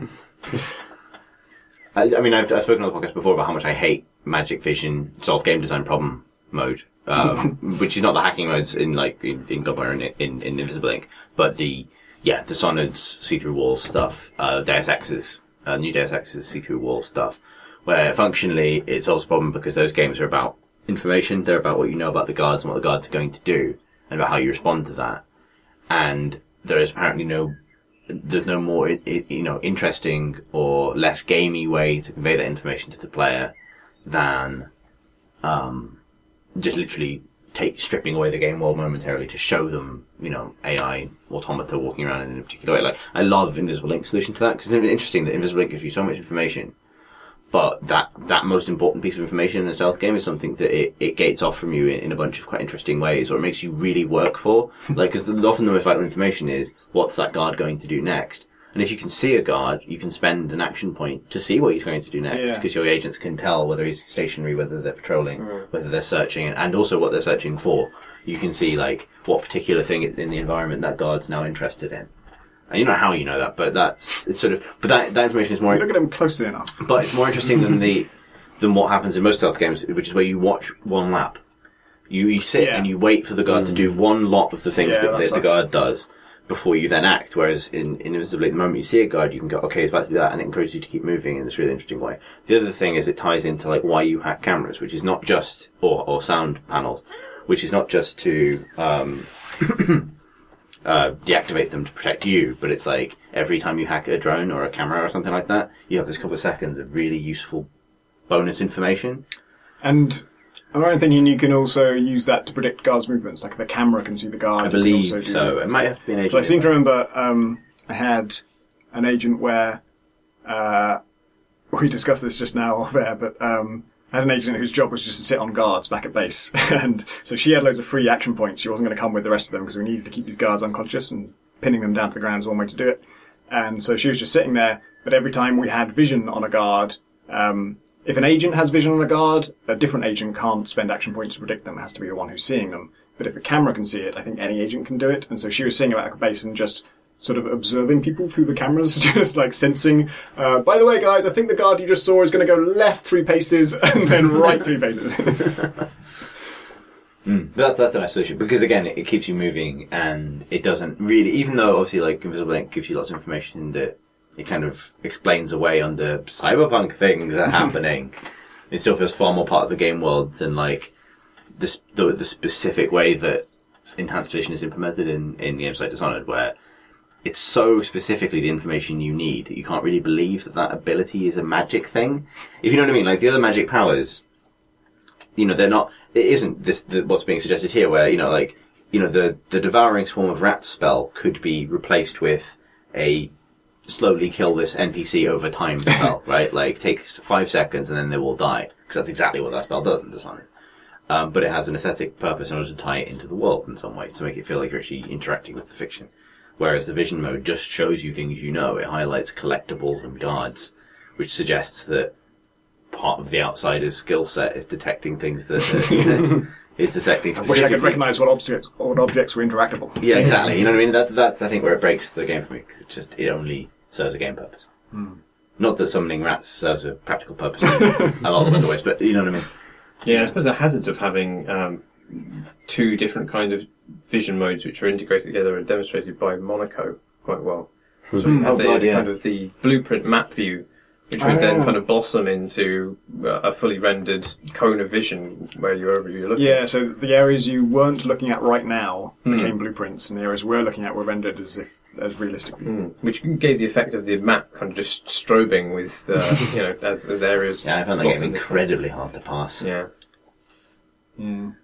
I, I mean, I've, I've spoken on the podcast before about how much I hate Magic Vision solve game design problem mode, um, which is not the hacking modes in like in, in Gunfire and in, in Invisible Ink, but the yeah Dishonored's see-through walls stuff, uh, Deus Ex's uh, new Deus Ex's see-through wall stuff, where functionally it solves a problem because those games are about information. They're about what you know about the guards and what the guards are going to do, and about how you respond to that. And there is apparently no there's no more, I- I- you know, interesting or less gamey way to convey that information to the player than um, just literally take stripping away the game world momentarily to show them, you know, A I automata walking around in a particular way. Like, I love Invisible Link's solution to that, because it's interesting that Invisible Link gives you so much information, but that, that most important piece of information in a stealth game is something that it, it gates off from you in, in a bunch of quite interesting ways, or it makes you really work for. Like, because often the most vital information is, what's that guard going to do next? And if you can see a guard, you can spend an action point to see what he's going to do next, Yeah. because your agents can tell whether he's stationary, whether they're patrolling, Mm. whether they're searching, and also what they're searching for. You can see, like, what particular thing in the environment that guard's now interested in. And you know how you know that, but that's, it's sort of, but that, that information is more, Look at them closely enough. but it's more interesting than the, than what happens in most stealth games, which is where you watch one lap. You, you sit Yeah. and you wait for the guard to do one lot of the things Yeah, that, that that the sucks. guard does before you then act. Whereas in, in Invisible Link, the moment you see a guard, you can go, okay, it's about to do that, and it encourages you to keep moving in this really interesting way. The other thing is it ties into like why you hack cameras, which is not just, or, or sound panels, which is not just to, um, uh, deactivate them to protect you, but it's like every time you hack a drone or a camera or something like that, you have this couple of seconds of really useful bonus information. And am I right in thinking you can also use that to predict guards' movements? Like if a camera can see the guard, I you can believe also do so. It might have to be an agent. So I seem to remember um, I had an agent where uh, we discussed this just now off air, but um, I had an agent whose job was just to sit on guards back at base, and so she had loads of free action points. She wasn't going to come with the rest of them because we needed to keep these guards unconscious, and pinning them down to the ground is one way to do it. And so she was just sitting there, but every time we had vision on a guard, um, if an agent has vision on a guard, a different agent can't spend action points to predict them. It has to be the one who's seeing them. But if a camera can see it, I think any agent can do it. And so she was sitting back at base and just sort of observing people through the cameras, just like sensing, uh, by the way, guys, I think the guard you just saw is going to go left three paces and then right three paces. Mm. But that's, that's a nice solution, because again, it, it keeps you moving, and it doesn't really, even though obviously like Invisible Link gives you lots of information that it kind of explains away under cyberpunk things are happening, it still feels far more part of the game world than like the, the, the specific way that enhanced vision is implemented in, in games like Dishonored, where it's so specifically the information you need that you can't really believe that that ability is a magic thing. If you know what I mean, like the other magic powers, you know, they're not, it isn't this, the, what's being suggested here, where, you know, like, you know, the, the devouring swarm of rats spell could be replaced with a slowly kill this N P C over time spell, right? Like, takes five seconds and then they will die. Because that's exactly what that spell does in Dishonored. Um, but it has an aesthetic purpose in order to tie it into the world in some way, to make it feel like you're actually interacting with the fiction. Whereas the vision mode just shows you things you know. It highlights collectibles and guards, which suggests that part of the outsider's skill set is detecting things that, uh, you know, is detecting I wish I specifically. could recognise what objects, what objects were interactable. Yeah, exactly. You know what I mean? That's, that's, I think, where it breaks the game for me, because it just, it only serves a game purpose. Mm. Not that summoning rats serves a practical purpose in a lot of other ways, but you know what I mean? Yeah, I suppose the hazards of having um, two different kinds of vision modes which are integrated together are demonstrated by Monaco quite well. So you have Oh, the, God, yeah. kind of the blueprint map view, which Oh, would then yeah. kind of blossom into uh, a fully rendered cone of vision where you're you're looking. Yeah, so the areas you weren't looking at right now Mm. became blueprints, and the areas we're looking at were rendered as if as realistic. Mm. Which gave the effect of the map kind of just strobing with, uh, you know, as, as areas. Yeah, I found that game blossomed. incredibly hard to pass. Yeah. Mm.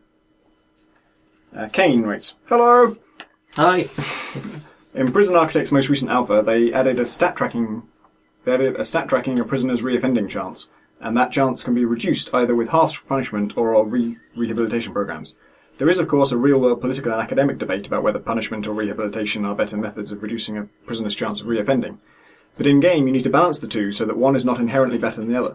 Uh, Kane writes, "Hello." Hi! In Prison Architect's most recent alpha, they added a stat tracking. They added a stat tracking a prisoner's reoffending chance, and that chance can be reduced either with harsh punishment or re- rehabilitation programs. There is, of course, a real-world political and academic debate about whether punishment or rehabilitation are better methods of reducing a prisoner's chance of reoffending. But in game, you need to balance the two so that one is not inherently better than the other.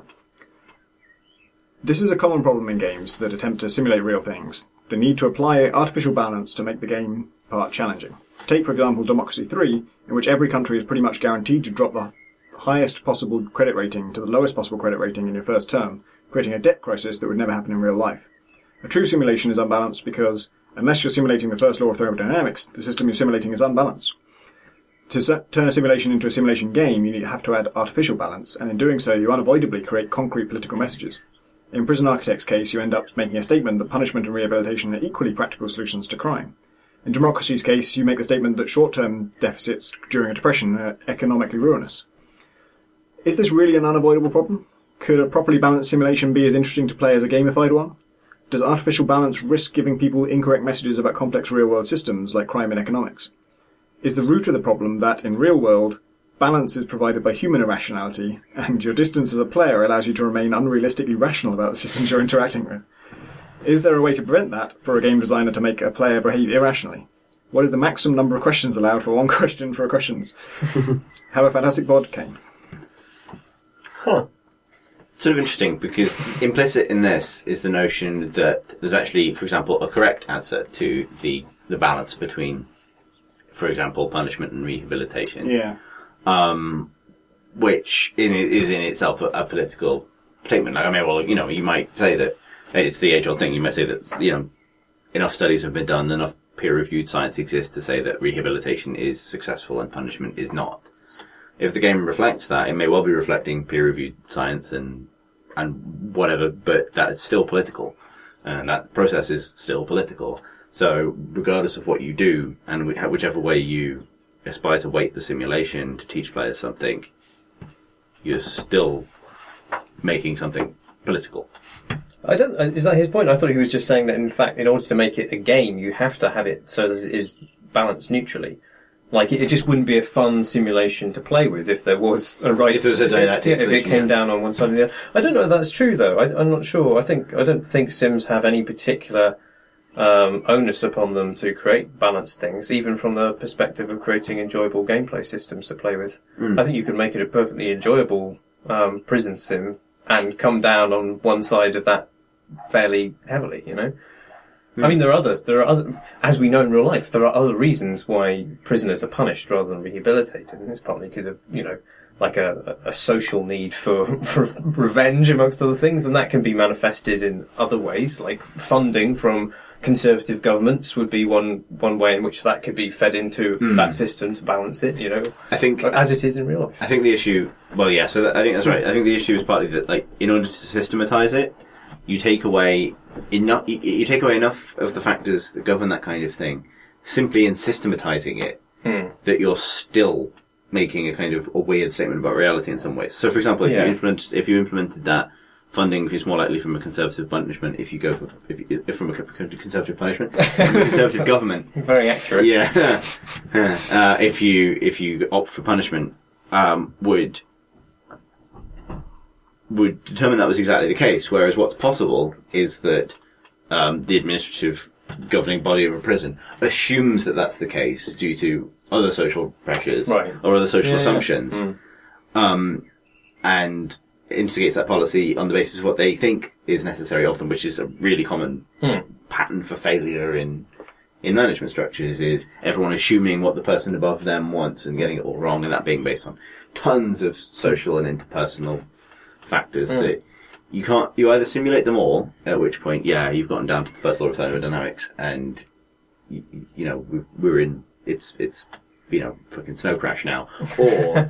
This is a common problem in games that attempt to simulate real things. The need to apply artificial balance to make the game part challenging. Take, for example, Democracy three, in which every country is pretty much guaranteed to drop the highest possible credit rating to the lowest possible credit rating in your first term, creating a debt crisis that would never happen in real life. A true simulation is unbalanced because, unless you're simulating the first law of thermodynamics, the system you're simulating is unbalanced. To s- turn a simulation into a simulation game, you have to add artificial balance, and in doing so, you unavoidably create concrete political messages. In Prison Architect's case, you end up making a statement that punishment and rehabilitation are equally practical solutions to crime. In Democracy's case, you make the statement that short-term deficits during a depression are economically ruinous. Is this really an unavoidable problem? Could a properly balanced simulation be as interesting to play as a gamified one? Does artificial balance risk giving people incorrect messages about complex real-world systems like crime and economics? Is the root of the problem that, in real world, balance is provided by human irrationality, and your distance as a player allows you to remain unrealistically rational about the systems you're interacting with? Is there a way to prevent that for a game designer to make a player behave irrationally? What is the maximum number of questions allowed for one question for questions? Have a fantastic pod, Kane. Huh. Sort of interesting, because implicit in this is the notion that there's actually, for example, a correct answer to the, the balance between, for example, punishment and rehabilitation. Yeah. Um, which in, is in itself a, a political statement. Like, I mean, well, you know, you might say that it's the age-old thing. You might say that, you know, enough studies have been done, enough peer-reviewed science exists to say that rehabilitation is successful and punishment is not. If the game reflects that, it may well be reflecting peer-reviewed science and and whatever, but that's still political, and that process is still political. So, regardless of what you do, and whichever way you aspire to weight the simulation to teach players something, you're still making something political. I don't. uh, Is that his point? I thought he was just saying that, in fact, in order to make it a game, you have to have it so that it is balanced neutrally. Like, it, it just wouldn't be a fun simulation to play with if there was a right. If there was a didactic if it solution, came yeah. down on one side or the other. I don't know if that's true though. I, I'm not sure. I think I don't think Sims have any particular um, onus upon them to create balanced things, even from the perspective of creating enjoyable gameplay systems to play with. Mm. I think you can make it a perfectly enjoyable um, prison sim and come down on one side of that fairly heavily, you know. Mm. I mean, there are others. There are other, as we know in real life, there are other reasons why prisoners are punished rather than rehabilitated, and it's partly because of, you know, like a, a social need for, for revenge, amongst other things, and that can be manifested in other ways, like funding from conservative governments would be one one way in which that could be fed into mm. that system to balance it, you know. I think as it is in real life. I think the issue, well, yeah. So that, I think that's right. I think the issue is partly that, like, in order to systematize it, you take away enough. You, you take away enough of the factors that govern that kind of thing, simply in systematizing it, mm. that you're still making a kind of a weird statement about reality in some ways. So, for example, if Yeah. you implement, if you implemented that, funding is more likely from a conservative punishment if you go for if, you, if from a conservative punishment, from a conservative government. Very accurate. Yeah. uh, if you if you opt for punishment, um, would would determine that was exactly the case. Whereas what's possible is that um, the administrative governing body of a prison assumes that that's the case due to other social pressures Right. or other social Yeah, yeah. assumptions, Mm. um, and instigates that policy on the basis of what they think is necessary of them, which is a really common Mm. pattern for failure in in management structures, is everyone assuming what the person above them wants and getting it all wrong, and that being based on tons of social and interpersonal factors Mm. that you can't, you either simulate them all, at which point, yeah, you've gotten down to the first law of thermodynamics, and you, you know, we've, we're in, it's, it's, you know, fucking snow crash now, or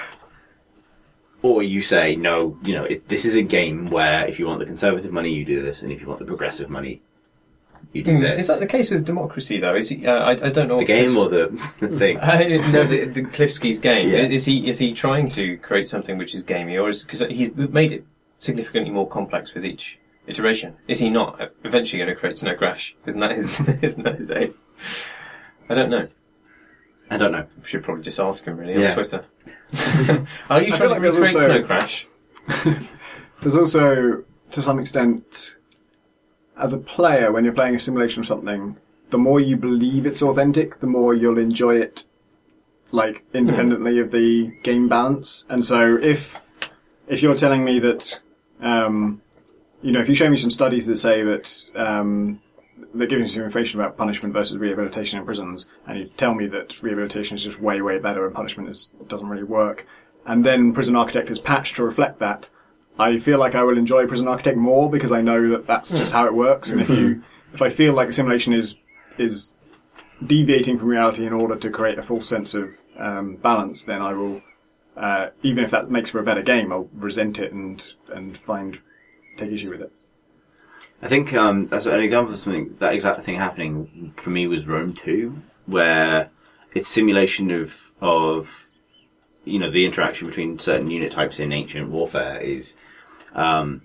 Or you say, no, you know, it, this is a game where if you want the conservative money, you do this, and if you want the progressive money, you do Mm. this. Is that the case with Democracy though? Is he? Uh, I, I don't know. the what game Cliff's- or the, the thing? I didn't know the, the Klifsky's game. Yeah. Is he is he trying to create something which is gamey, or is because he's made it significantly more complex with each iteration? Is he not eventually going to create Snow Crash? Isn't that his? Isn't that his aim? I don't know. I don't know. We should probably just ask him really Yeah. on Twitter. Are you I feel trying like to there's recreate also- Snow Crash? There's also, to some extent, as a player, when you're playing a simulation of something, the more you believe it's authentic, the more you'll enjoy it, like, independently of the game balance. And so if if you're telling me that, um, you know, if you show me some studies that say that, um, that give me some information about punishment versus rehabilitation in prisons, and you tell me that rehabilitation is just way, way better and punishment is, doesn't really work, and then Prison Architect is patched to reflect that, I feel like I will enjoy Prison Architect more because I know that that's just how it works. And if you, if I feel like the simulation is is deviating from reality in order to create a false sense of um, balance, then I will, uh, even if that makes for a better game, I'll resent it and and find take issue with it. I think um, that's an example of something, that exact thing happening for me was Rome two, where its simulation of, of, you know, the interaction between certain unit types in ancient warfare is, um,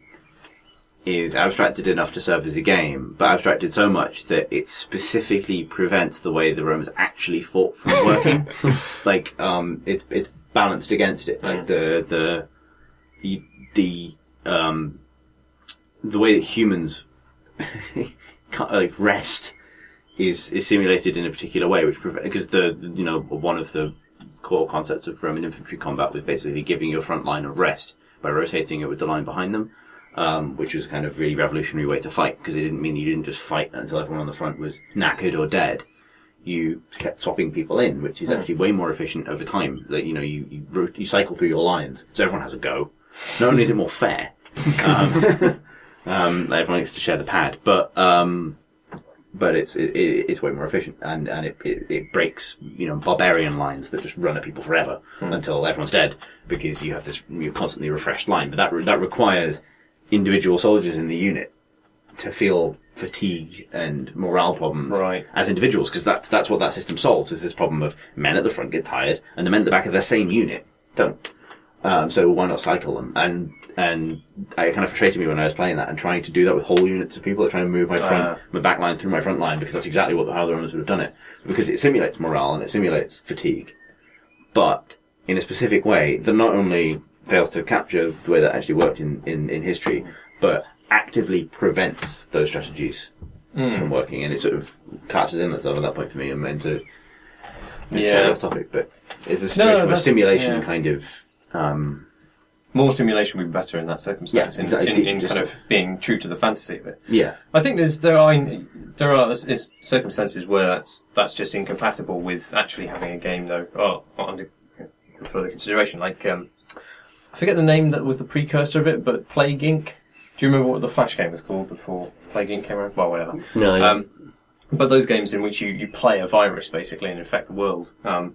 is abstracted enough to serve as a game, but abstracted so much that it specifically prevents the way the Romans actually fought from working. Like, um, it's, it's balanced against it. Like, the, the, the, the, um, the way that humans can't, like, rest is, is simulated in a particular way, which prevent, because the, the, you know, one of the core concepts of Roman infantry combat was basically giving your front line a rest by rotating it with the line behind them. Um, which was kind of really revolutionary way to fight, because it didn't mean you didn't just fight until everyone on the front was knackered or dead. You kept swapping people in, which is actually way more efficient over time. Like, you know, you, you, rot- you cycle through your lines, so everyone has a go. Not only is it more fair, um, um, everyone gets to share the pad, but, um, but it's, it, it's way more efficient, and, and it, it, it breaks, you know, barbarian lines that just run at people forever mm. until everyone's dead, because you have this, you constantly refreshed line. But that, that requires individual soldiers in the unit to feel fatigue and morale problems right. as individuals, because that's that's what that system solves, is this problem of men at the front get tired and the men at the back of the same unit don't. Um, so why not cycle them? And and it kind of frustrated me when I was playing that and trying to do that with whole units of people, trying to move my front uh. my back line through my front line, because that's exactly what how the Romans would have done it, because it simulates morale and it simulates fatigue, but in a specific way that not only fails to capture the way that actually worked in, in, in history, but actively prevents those strategies mm. from working, and it sort of collapses in itself at that point for me. I'm into yeah off topic, but it's a situation no, where simulation yeah. kind of um, more simulation would be better in that circumstance, yeah, exactly. in, in, in kind of being true to the fantasy of it. Yeah, I think there's there are there are is circumstances where that's that's just incompatible with actually having a game, though, or, or under further consideration, like. Um, I forget the name that was the precursor of it, but Plague Incorporated. Do you remember what the Flash game was called before Plague Incorporated came around? Well, whatever. No. Yeah. Um, but those games in which you, you play a virus, basically, and infect the world. Um,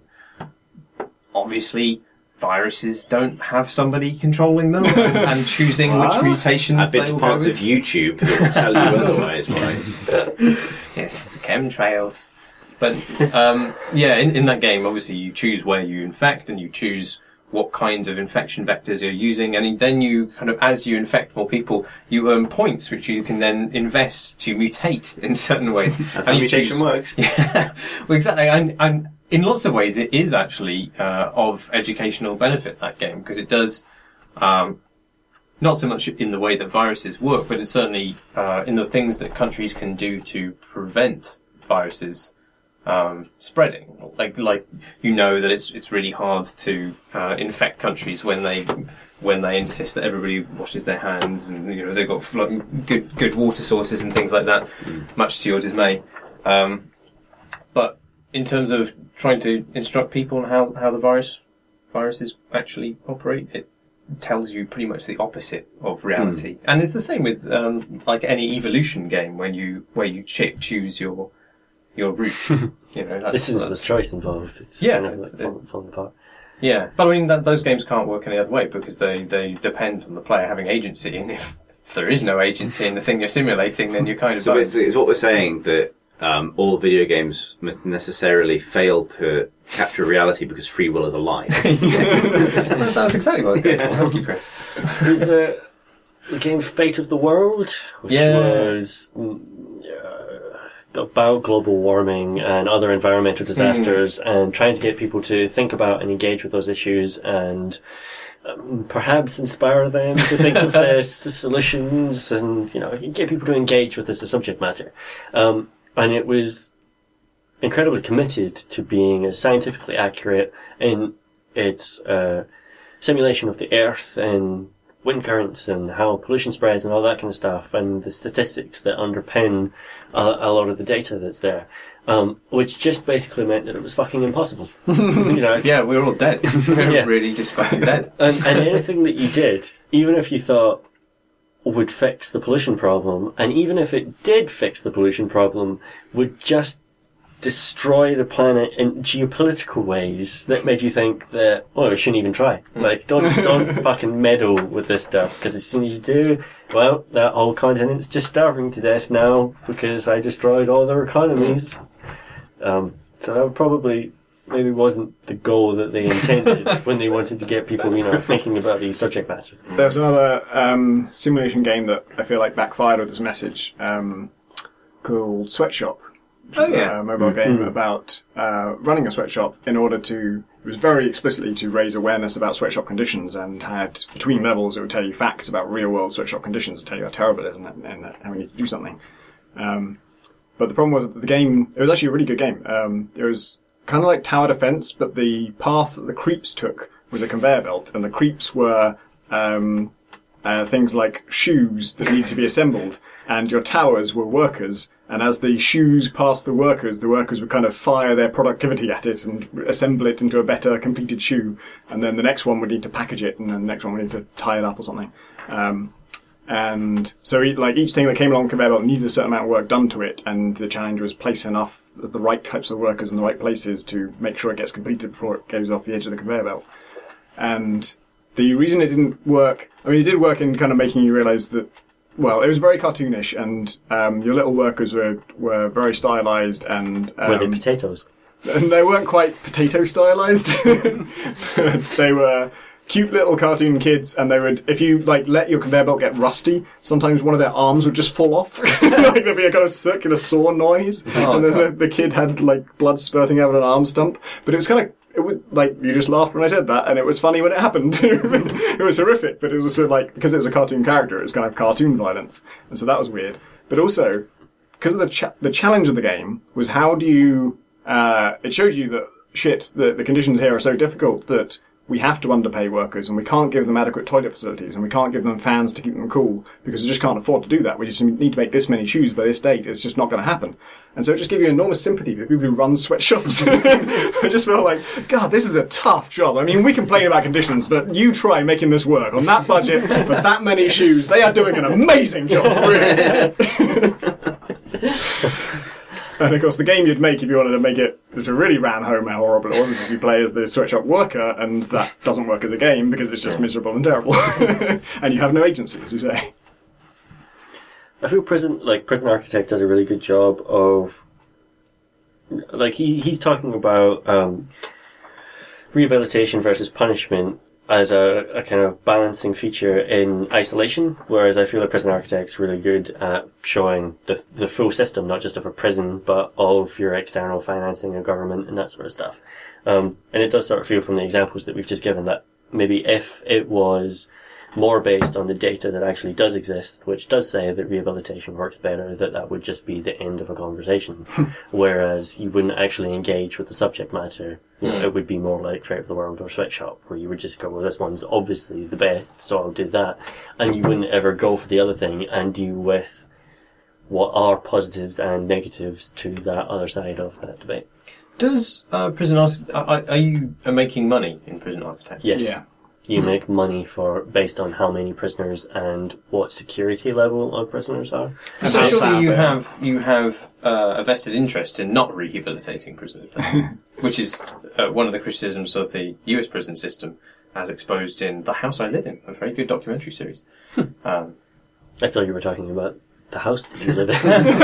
obviously, viruses don't have somebody controlling them and, and choosing which mutations I've been they to will parts go of with. YouTube that will tell you otherwise, right? Yes, the chemtrails. But, um, yeah, in, in that game, obviously, you choose where you infect, and you choose what kinds of infection vectors you're using, and then you kind of, as you infect more people, you earn points which you can then invest to mutate in certain ways. That's and how mutation choose, works. Yeah, well, exactly. And, and in lots of ways, it is actually uh, of educational benefit, that game, because it does um, not so much in the way that viruses work, but it's certainly uh, in the things that countries can do to prevent viruses Um, spreading. Like, like, you know that it's, it's really hard to, uh, infect countries when they, when they insist that everybody washes their hands and, you know, they've got good, good water sources and things like that, mm. much to your dismay. Um, but in terms of trying to instruct people on how, how the virus, viruses actually operate, it tells you pretty much the opposite of reality. Mm. And it's the same with, um, like any evolution game when you, where you ch- choose your, your route, you know. That's, this is that's, the choice involved. It's, yeah, you know, it's, like, falling, falling apart. Yeah, but I mean, that, those games can't work any other way because they, they depend on the player having agency, and if, if there is no agency in the thing you're simulating, then you're kind of. So basically, it's what we're saying that um, all video games must necessarily fail to capture reality because free will is a lie. Yes, well, that was exactly what I was going for. Thank you, Chris. There's a the game Fate of the World, which yeah. was. about global warming and other environmental disasters mm. and trying to get people to think about and engage with those issues and um, perhaps inspire them to think of their solutions and, you know, get people to engage with this subject matter. Um, and it was incredibly committed to being scientifically accurate in its uh, simulation of the Earth and wind currents and how pollution spreads and all that kind of stuff, and the statistics that underpin uh, a lot of the data that's there, um, which just basically meant that it was fucking impossible. You know, yeah, we were all dead. We were yeah. really just fucking dead. And, and anything that you did, even if you thought would fix the pollution problem, and even if it did fix the pollution problem, would just destroy the planet in geopolitical ways that made you think that, oh, we shouldn't even try. Like, don't don't fucking meddle with this stuff, because as soon as you do, well, that whole continent's just starving to death now because I destroyed all their economies. Um, so that probably maybe wasn't the goal that they intended when they wanted to get people, you know, thinking about these subject matters. There's another um, simulation game that I feel like backfired with this message um, called Sweatshop. Oh, yeah. A mobile game about uh, running a sweatshop in order to... It was very explicitly to raise awareness about sweatshop conditions and had, between levels, it would tell you facts about real-world sweatshop conditions and tell you how terrible it is and, that, and that how we need to do something. Um, but the problem was that the game... It was actually a really good game. Um, it was kind of like tower defense, but the path that the creeps took was a conveyor belt, and the creeps were um, uh, things like shoes that needed to be assembled, and your towers were workers. And as the shoes passed the workers, the workers would kind of fire their productivity at it and assemble it into a better completed shoe. And then the next one would need to package it, and then the next one would need to tie it up or something. Um, and so e- like each thing that came along the conveyor belt needed a certain amount of work done to it, and the challenge was place enough of the right types of workers in the right places to make sure it gets completed before it goes off the edge of the conveyor belt. And the reason it didn't work, I mean, it did work in kind of making you realise that, well, it was very cartoonish, and um, your little workers were, were very stylised, and um, Were they potatoes? and they weren't quite potato stylised. They were cute little cartoon kids, and they would, if you like let your conveyor belt get rusty, sometimes one of their arms would just fall off. Like there'd be a kind of circular saw noise, Oh, and then the, God. the kid had like blood spurting out of an arm stump. But it was kind of, it was like, you just laughed when I said that, and it was funny when it happened. It was horrific, but it was also like, because it was a cartoon character, it was kind of cartoon violence, and so that was weird. But also, because of the cha- the challenge of the game was how do you, uh, it showed you that shit, the, the conditions here are so difficult that we have to underpay workers, and we can't give them adequate toilet facilities, and we can't give them fans to keep them cool, because we just can't afford to do that. We just need to make this many shoes by this date. It's just not going to happen. And so it just gave you enormous sympathy for people who run sweatshops. I just felt like, God, this is a tough job. I mean, we complain about conditions, but you try making this work on that budget for that many shoes. They are doing an amazing job, really. And of course, the game you'd make if you wanted to make it to really ram home how horrible it was is you play as the sweatshop worker, and that doesn't work as a game because it's just miserable and terrible. And you have no agency, as you say. I feel prison, like Prison Architect, does a really good job of, like he he's talking about um, rehabilitation versus punishment as a, a kind of balancing feature in isolation, whereas I feel like Prison Architect's really good at showing the the full system, not just of a prison, but of your external financing of government and that sort of stuff. Um, and it does sort of feel from the examples that we've just given that maybe if it was more based on the data that actually does exist, which does say that rehabilitation works better, that that would just be the end of a conversation. Whereas you wouldn't actually engage with the subject matter. You know, Mm. it would be more like Fate of the World or Sweatshop, where you would just go, well, this one's obviously the best, so I'll do that. And you wouldn't ever go for the other thing and deal with what are positives and negatives to that other side of that debate. Does uh, Prison Architect, are, are you uh, making money in Prison Architect? Yes. Yeah. You make money for based on how many prisoners and what security level of prisoners are. And So how surely sad you they are. have you have uh, a vested interest in not rehabilitating prisoners, then, which is uh, one of the criticisms of the U S prison system, as exposed in The House I Live In, a very good documentary series. um, I thought you were talking about the house that you live in.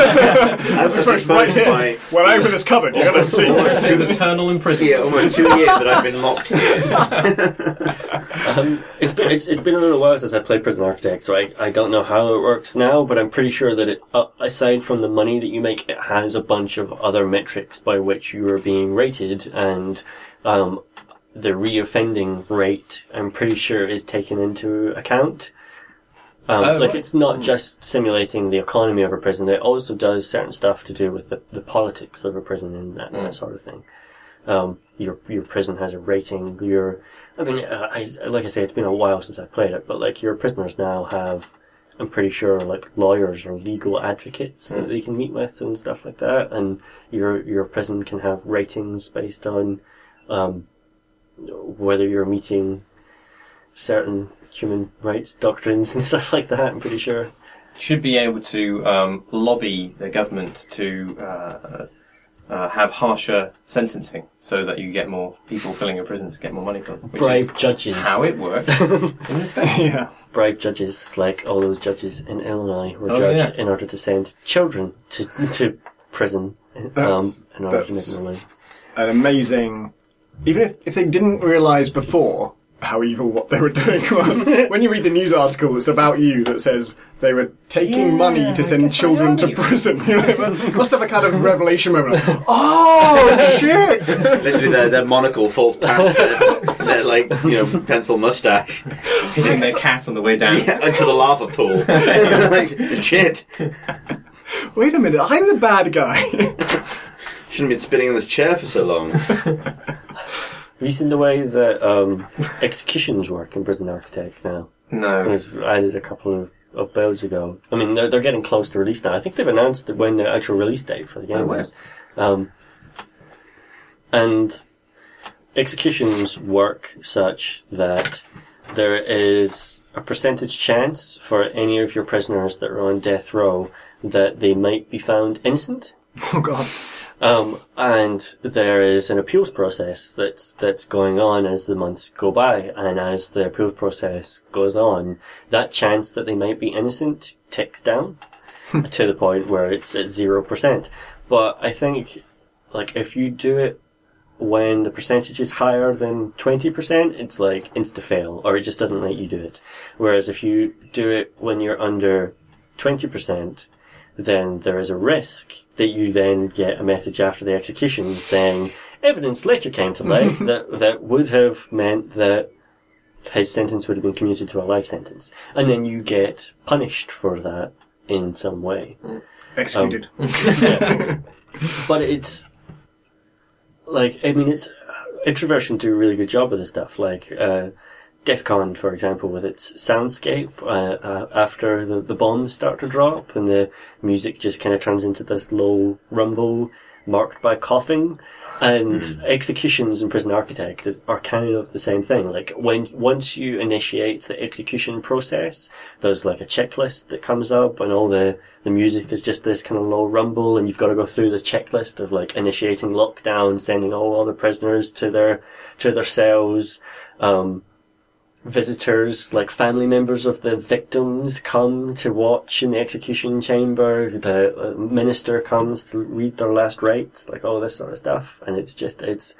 As is Right exposed here. by When I open this cupboard, you're going to see. His eternal imprisonment. yeah, almost two years that I've been locked here. um, it's been it's, it's been a little while since I played Prison Architect, so I, I don't know how it works now, but I'm pretty sure that it, uh, aside from the money that you make, it has a bunch of other metrics by which you are being rated, and um, the reoffending rate, I'm pretty sure, is taken into account. Um, Oh, like, right. it's not just simulating the economy of a prison, it also does certain stuff to do with the, the politics of a prison and that, Mm. that sort of thing. Um, your your prison has a rating. Your, I mean, uh, I, like I say, it's been a while since I played it, but like your prisoners now have, I'm pretty sure, like lawyers or legal advocates that Mm. they can meet with and stuff like that. And your your prison can have ratings based on um, whether you're meeting certain human rights doctrines and stuff like that. I'm pretty sure. Should be able to um, lobby the government to uh, uh, have harsher sentencing so that you get more people filling your prisons to get more money for them. Which Bribe is judges. how it works in the States. Yeah. Bribe judges, like all those judges in Illinois, were Oh, judged yeah. in order to send children to to prison um, That's- in order to make that's- more money. An amazing... Even if, if they didn't realise before how evil what they were doing was, when you read the news article that's about you that says they were taking Yeah, money to I send guess I children to know. prison. You know, it must have a kind of revelation moment. Like, oh, shit! Literally, their, their monocle falls past their, their, like, you know, pencil mustache Hitting their cat on the way down. yeah, into the lava pool. Like, shit. Wait a minute, I'm the bad guy. Shouldn't have been spinning on this chair for so long. Have you seen the way that um, executions work in Prison Architect now? It No. was added a couple of, of builds ago. I mean, they're, they're getting close to release now. I think they've announced that when the actual release date for the game Oh, wow. is. Um, and executions work such that there is a percentage chance for any of your prisoners that are on death row that they might be found innocent. Oh, God. Um, and there is an appeals process that's that's going on as the months go by, and as the appeals process goes on, that chance that they might be innocent ticks down to the point where it's at zero percent. But I think, like, if you do it when the percentage is higher than twenty percent, it's like insta-fail, or it just doesn't let you do it. Whereas if you do it when you're under twenty percent, then there is a risk that you then get a message after the execution saying evidence later came to light that that would have meant that his sentence would have been commuted to a life sentence, and then you get punished for that in some way. Executed. Yeah. But it's like, I mean, it's Introversion do a really good job of this stuff. Like uh, DEFCON, for example, with its soundscape, uh, uh, after the, the bombs start to drop and the music just kind of turns into this low rumble marked by coughing. And mm. executions in Prison Architect is, are kind of the same thing. Like, when once you initiate the execution process, there's like a checklist that comes up, and all the, the music is just this kind of low rumble, and you've got to go through this checklist of like initiating lockdown, sending all other prisoners to their to their cells. Um, visitors, like family members of the victims, come to watch in the execution chamber. The uh, minister comes to read their last rites, like all this sort of stuff. And it's just, it's,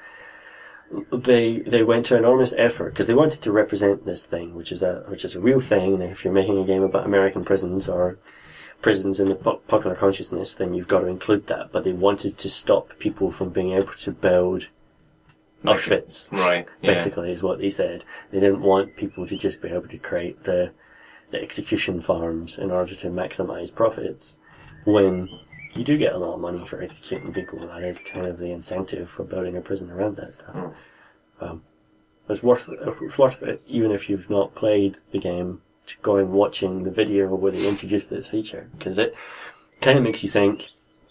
they, they went to enormous effort because they wanted to represent this thing, which is a, which is a real thing. And if you're making a game about American prisons or prisons in the po- popular consciousness, then you've got to include that. But they wanted to stop people from being able to build Auschwitz, right? Yeah. Basically, is what they said. They didn't want people to just be able to create the the execution farms in order to maximise profits. When you do get a lot of money for executing people, that is kind of the incentive for building a prison around that stuff. Mm. Um, it's worth it's worth it, even if you've not played the game, to go and watching the video where they introduce this feature, because it kind of makes you think.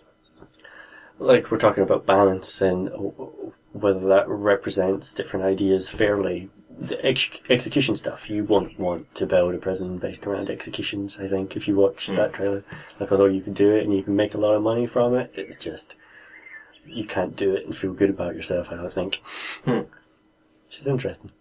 Like, we're talking about balance and whether that represents different ideas fairly. The ex- execution stuff, you won't want to build a prison based around executions, I think, if you watch mm. that trailer. Like, although you can do it and you can make a lot of money from it, it's just, you can't do it and feel good about yourself, I don't think. Hmm. Which is interesting.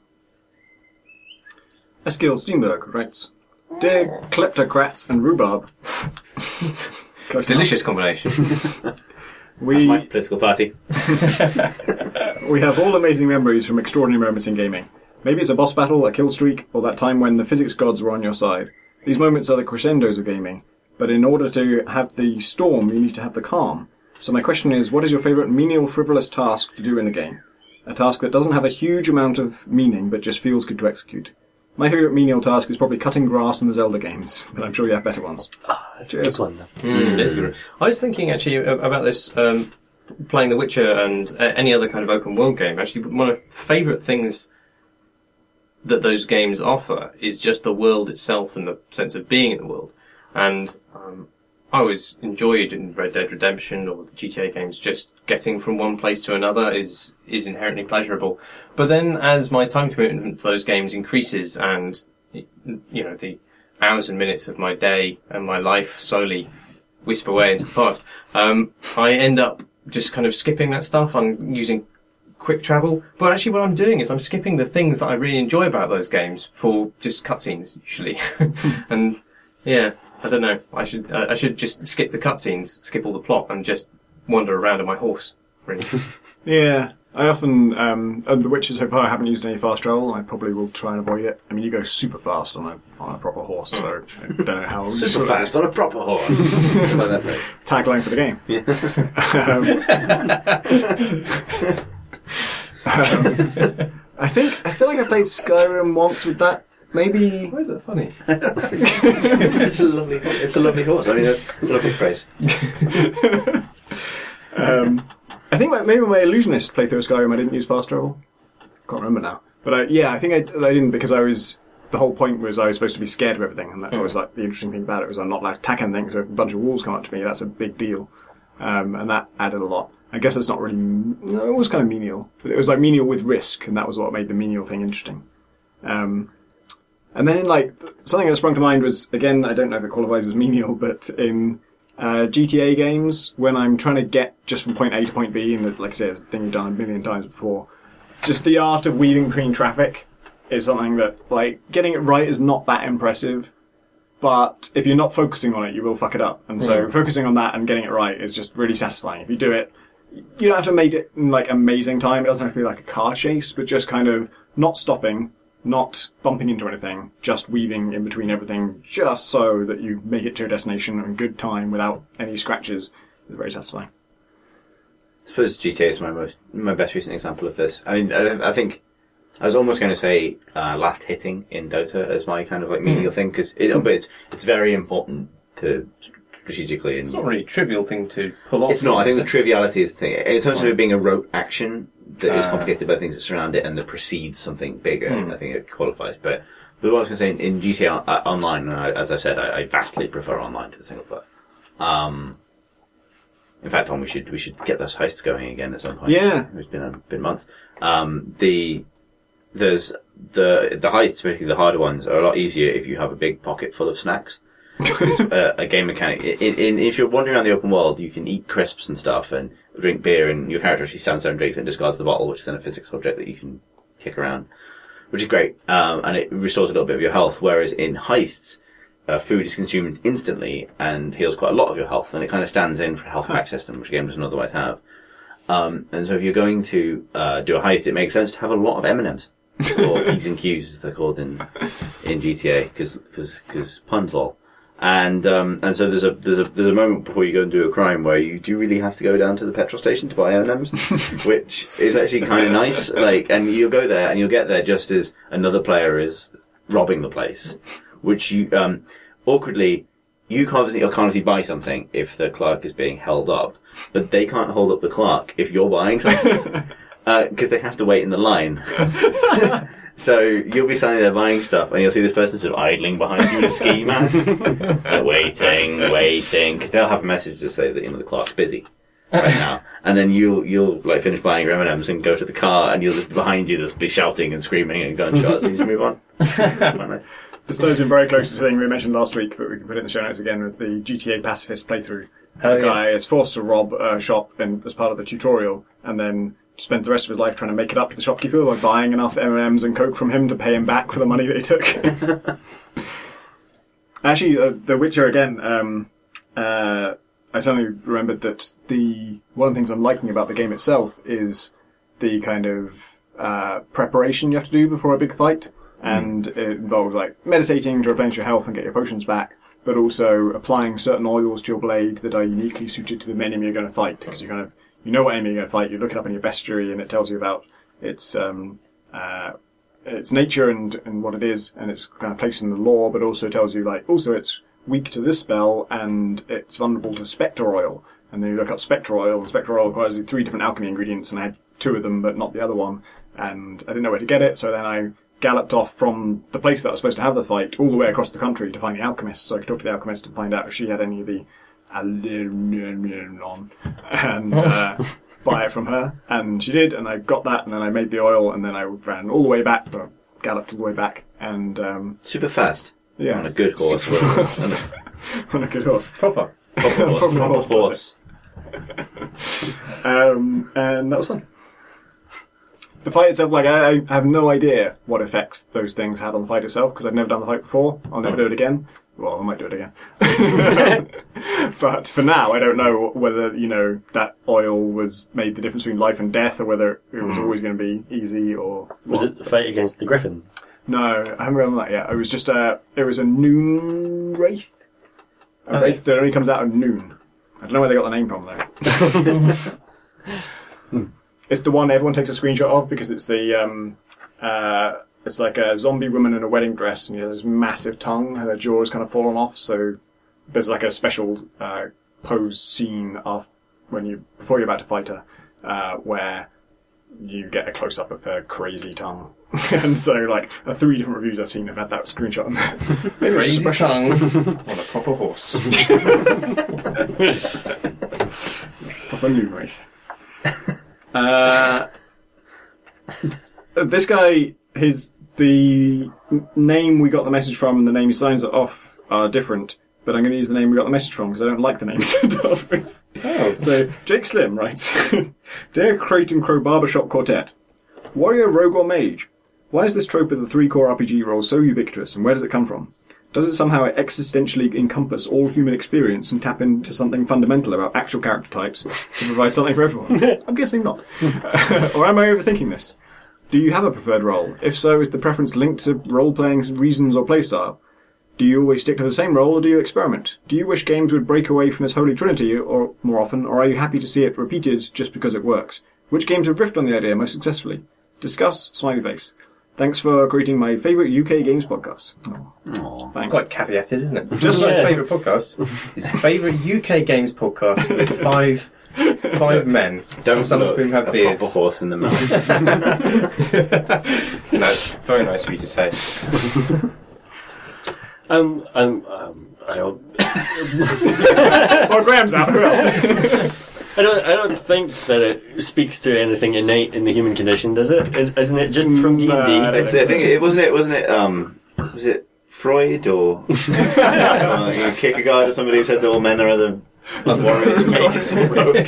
Eskil Steenberg writes, Dear kleptocrats and rhubarb. Delicious combination. We, That's my political party. we have all amazing memories from extraordinary moments in gaming. Maybe it's a boss battle, a kill streak, or that time when the physics gods were on your side. These moments are the crescendos of gaming, but in order to have the storm, you need to have the calm. So my question is, what is your favourite menial, frivolous task to do in a game? A task that doesn't have a huge amount of meaning, but just feels good to execute. My favourite menial task is probably cutting grass in the Zelda games, but I'm sure you have better ones. Ah, oh, that's a good one, though. Mm, it's good. I was thinking, actually, about this, um, playing The Witcher and uh, any other kind of open world game. Actually, one of the favourite things that those games offer is just the world itself and the sense of being in the world. And um, I always enjoyed in Red Dead Redemption or the G T A games, just getting from one place to another is is inherently pleasurable. But then, as my time commitment to those games increases, and you know the hours and minutes of my day and my life slowly wisp away into the past, um, I end up just kind of skipping that stuff. I'm using quick travel, but actually what I'm doing is I'm skipping the things that I really enjoy about those games for just cutscenes usually. And yeah, I don't know. I should uh, I should just skip the cutscenes, skip all the plot, and just wander around on my horse. Really. Yeah, I often um, and The Witcher so far I haven't used any fast travel. I probably will try and avoid it. I mean, you go super fast on a on a proper horse, so I don't know how super fast on a proper horse. Like that phrase. Tagline for the game. Yeah. um, um, I think I feel like I played Skyrim once with that. Maybe. Why is that funny? it's, a lovely, it's a lovely horse. I mean, it's a lovely phrase. um, I think my, maybe my Illusionist playthrough of Skyrim I didn't use fast travel. Can't remember now. But I, yeah, I think I, I didn't because I was. The whole point was I was supposed to be scared of everything, and that mm. was like the interesting thing about it was I'm not allowed to attack anything. So if a bunch of wolves come up to me, that's a big deal, um, and that added a lot. I guess it's not really. No, it was kind of menial, but it was like menial with risk, and that was what made the menial thing interesting. Um, and then in like something that sprung to mind was again I don't know if it qualifies as menial, but in uh, G T A games when I'm trying to get just from point A to point B, and like I say, it's a thing you've done a million times before. Just the art of weaving between traffic is something that like getting it right is not that impressive. But if you're not focusing on it, you will fuck it up. And so mm. focusing on that and getting it right is just really satisfying. If you do it, you don't have to make it in like amazing time. It doesn't have to be like a car chase, but just kind of not stopping, not bumping into anything, just weaving in between everything just so that you make it to your destination in good time without any scratches is very satisfying. I suppose G T A is my most, my best recent example of this. I mean, I, I think I was almost going to say uh, last hitting in Dota as my kind of like menial mm. thing because it, but it's it's very important to strategically. It's not really a trivial thing to pull off. It's not. I think the it? triviality is the thing. In terms right. of it being a rote action that uh, is complicated by things that surround it and that precedes something bigger, mm. I think it qualifies. But but what I was going to say in, in G T A uh, Online, and I, as I've said, I, I vastly prefer online to the single player. Um, in fact, Tom, we should we should get those heists going again at some point. Yeah, it's been a, been months. Um, the There's the the heists, particularly the harder ones, are a lot easier if you have a big pocket full of snacks. It's a, a game mechanic. In, in, if you're wandering around the open world, you can eat crisps and stuff and drink beer, and your character actually stands there and drinks and discards the bottle, which is then a physics object that you can kick around, which is great. Um, and it restores a little bit of your health. Whereas in heists, uh, food is consumed instantly and heals quite a lot of your health, and it kind of stands in for a health pack system, which a game doesn't otherwise have. Um, and so if you're going to uh, do a heist, it makes sense to have a lot of M and M's. Or P's and Q's as they're called in in G T A, because because puns lol. And um, and so there's a there's a there's a moment before you go and do a crime where you do really have to go down to the petrol station to buy M and M's, which is actually kind of nice. Like, and you'll go there and you'll get there just as another player is robbing the place, which you um, awkwardly. You can't obviously, you can't obviously buy something if the clerk is being held up, but they can't hold up the clerk if you're buying something. Because uh, they have to wait in the line. So you'll be standing there buying stuff, and you'll see this person sort of idling behind you in a ski mask. uh, waiting, waiting, because they'll have a message to say that, you know, the clerk's busy right now. And then you'll, you'll like finish buying your M and M's and go to the car, and you'll just, behind you, there'll be shouting and screaming and gunshots, and you just move on. Quite nice. This ties in very close to the thing we mentioned last week, but we can put it in the show notes again with the G T A Pacifist playthrough. Oh, the guy yeah. is forced to rob a shop in, as part of the tutorial, and then spends the rest of his life trying to make it up to the shopkeeper by buying enough M and M's and Coke from him to pay him back for the money that he took. Actually, uh, The Witcher again, um, uh, I suddenly remembered that the one of the things I'm liking about the game itself is the kind of uh, preparation you have to do before a big fight. And it involves like meditating to replenish your health and get your potions back, but also applying certain oils to your blade that are uniquely suited to the enemy you're going to fight. Because you kind of you know what enemy you're going to fight. You look it up in your bestiary, and it tells you about its um, uh, its nature and, and what it is, and its kind of place in the lore. But also tells you like also it's weak to this spell and it's vulnerable to spectre oil. And then you look up spectre oil. And spectre oil requires three different alchemy ingredients, and I had two of them, but not the other one. And I didn't know where to get it, so then I galloped off from the place that I was supposed to have the fight all the way across the country to find the alchemist, so I could talk to the alchemist and find out if she had any of the aluminum and uh, buy it from her. And she did, and I got that, and then I made the oil, and then I ran all the way back, but I galloped all the way back, and um, super fast. Yeah, on a good horse. on a good horse. Proper. Proper horse. Proper Proper horse. horse. um, and that was fun. The fight itself, like, I, I have no idea what effects those things had on the fight itself, because I've never done the fight before. I'll never do it again. Well, I might do it again. But for now, I don't know whether, you know, that oil was made the difference between life and death, or whether it was always going to be easy, or... Was what. it the fight against the Griffin? No, I haven't done that yet. It was just a... It was a noon wraith? A Oh, wraith that only comes out at noon. I don't know where they got the name from, though. It's the one everyone takes a screenshot of, because it's the... Um, uh, it's like a zombie woman in a wedding dress, and she has this massive tongue, and her jaw is kind of fallen off, so there's like a special uh, pose scene of when you before you're about to fight her, uh, where you get a close-up of her crazy tongue. And so, like, uh, three different reviews I've seen have had that screenshot on there. Maybe it's just Crazy a tongue on a proper horse. Proper noon wraith. Uh, this guy, his the name we got the message from and the name he signs it off are different, but I'm going to use the name we got the message from because I don't like the name he signed it off with. Oh. So, Jake Slim writes, Dear Crate and Crow Barbershop Quartet, Warrior, Rogue or Mage? Why is this trope of the three-core R P G role so ubiquitous, and where does it come from? Does it somehow existentially encompass all human experience and tap into something fundamental about actual character types to provide something for everyone? I'm guessing not. Or am I overthinking this? Do you have a preferred role? If so, is the preference linked to role-playing reasons or playstyle? Do you always stick to the same role, or do you experiment? Do you wish games would break away from this holy trinity or more often, or are you happy to see it repeated just because it works? Which games have riffed on the idea most successfully? Discuss, smiley face. Thanks for creating my favourite U K games podcast. Aww. Thanks. It's quite caveated, isn't it? Just- Just his Yeah. favourite podcast. His favourite U K games podcast with five five men. Don't Some of look whom have a beards. proper horse in the mouth. No, it's very nice of you to say. Um, um, um, I don't, Well, Graham's out. Who else? I don't, I don't think that it speaks to anything innate in the human condition, does it? Is, isn't it just from D No, I and don't D? It's, I think it wasn't it wasn't it um was it Freud or uh, you know, Kierkegaard or somebody who said that all men are other warriors, mages, and rogues.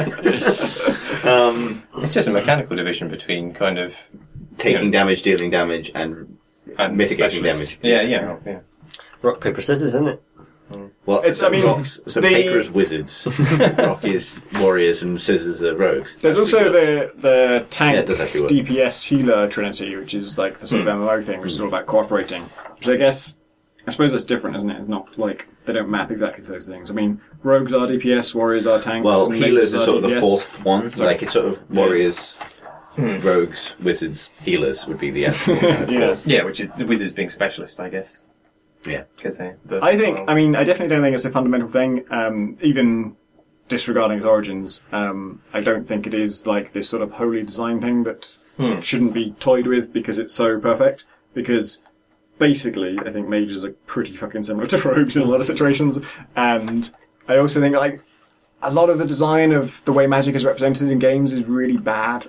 um, It's just a mechanical division between kind of taking damage, dealing damage, and and mitigating specialist. damage. Yeah, yeah, yeah. Rock, paper, scissors, isn't it? Well, It's- I mean, rocks. So the- paper is wizards, rock is warriors, and scissors are rogues. There's That's also really good. the the tank Yeah, it does actually work. D P S healer trinity, which is like the sort of M M O thing, which is all about cooperating. Which I guess, I suppose that's different, isn't it? It's not like they don't map exactly to those things. I mean, rogues are D P S, warriors are tanks. Well, and healers mages are sort of the D P S. fourth one. Like it's sort of warriors, rogues, wizards, healers would be the actual kind of Yeah. fourth. Yeah, which is the wizards being specialist, I guess. Yeah. Because they. the- I think, well, I mean, I definitely don't think it's a fundamental thing, um, even disregarding its origins. Um, I don't think it is like this sort of holy design thing that Hmm. shouldn't be toyed with because it's so perfect. Because basically, I think mages are pretty fucking similar to rogues in a lot of situations. And I also think, like, a lot of the design of the way magic is represented in games is really bad.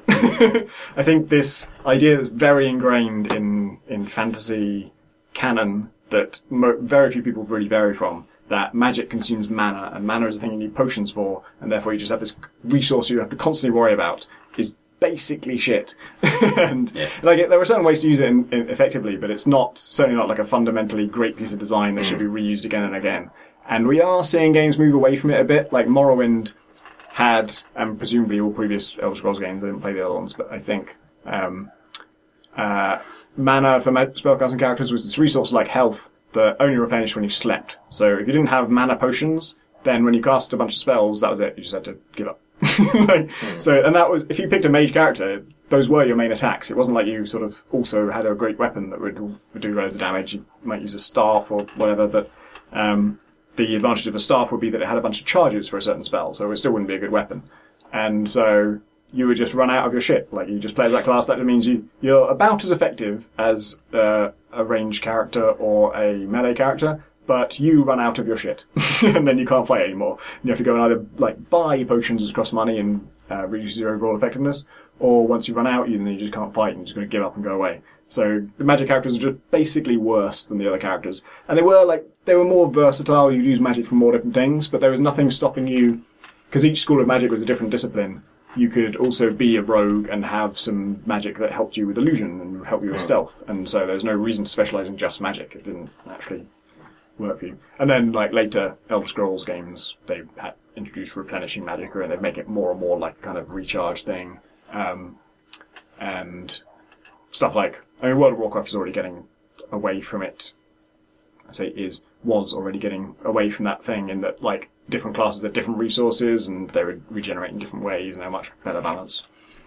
I think this idea that's very ingrained in, in fantasy canon that mo- very few people really vary from, that magic consumes mana, and mana is a thing you need potions for, and therefore you just have this resource you have to constantly worry about, is basically shit. And Yeah. like, there are certain ways to use it in, in effectively, but it's not, certainly not like a fundamentally great piece of design that should be reused again and again. And we are seeing games move away from it a bit, like Morrowind had, and presumably all previous Elder Scrolls games, I didn't play the other ones, but I think, um, uh, mana for ma- spellcasting characters was this resource like health that only replenished when you slept. So if you didn't have mana potions, then when you cast a bunch of spells, that was it. You just had to give up. like, So, and that was, if you picked a mage character, those were your main attacks. It wasn't like you sort of also had a great weapon that would, would do loads of damage. You might use a staff or whatever, but um, the advantage of a staff would be that it had a bunch of charges for a certain spell, so it still wouldn't be a good weapon. And so you would just run out of your shit. Like, you just play that class, that means you, you're about as effective as uh, a ranged character or a melee character, but you run out of your shit. And then you can't fight anymore. And you have to go and either, like, buy potions that cost money and uh, reduce your overall effectiveness, or once you run out, you, then you just can't fight and you're just going to give up and go away. So the magic characters are just basically worse than the other characters. And they were, like, they were more versatile. You'd use magic for more different things, but there was nothing stopping you because each school of magic was a different discipline, you could also be a rogue and have some magic that helped you with illusion and help you with stealth. And so there's no reason to specialise in just magic. It didn't actually work for you. And then, like, later Elder Scrolls games, they had introduced replenishing magic, and they make it more and more like a kind of recharge thing. Um, and stuff like, I mean, World of Warcraft is already getting away from it. I say is, was already getting away from that thing in that, like, different classes had different resources and they would regenerate in different ways and they're much better balance.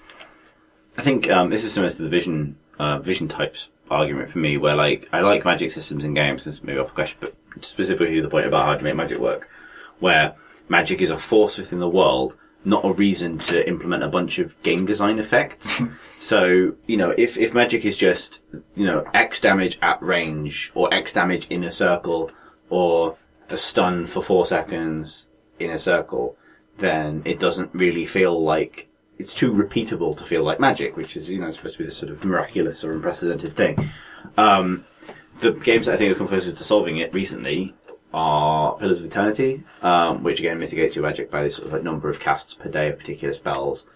I think um, this is similar to the vision uh, vision types argument for me, where like I like magic systems in games. This is maybe off the question, but specifically the point about how to make magic work, where magic is a force within the world, not a reason to implement a bunch of game design effects. So, you know, if, if magic is just, you know, X damage at range, or X damage in a circle, or a stun for four seconds in a circle, then it doesn't really feel like, it's too repeatable to feel like magic, which is, you know, supposed to be this sort of miraculous or unprecedented thing. Um, the games that I think have come closest to solving it recently are Pillars of Eternity, um, which again mitigates your magic by this sort of like number of casts per day of particular spells.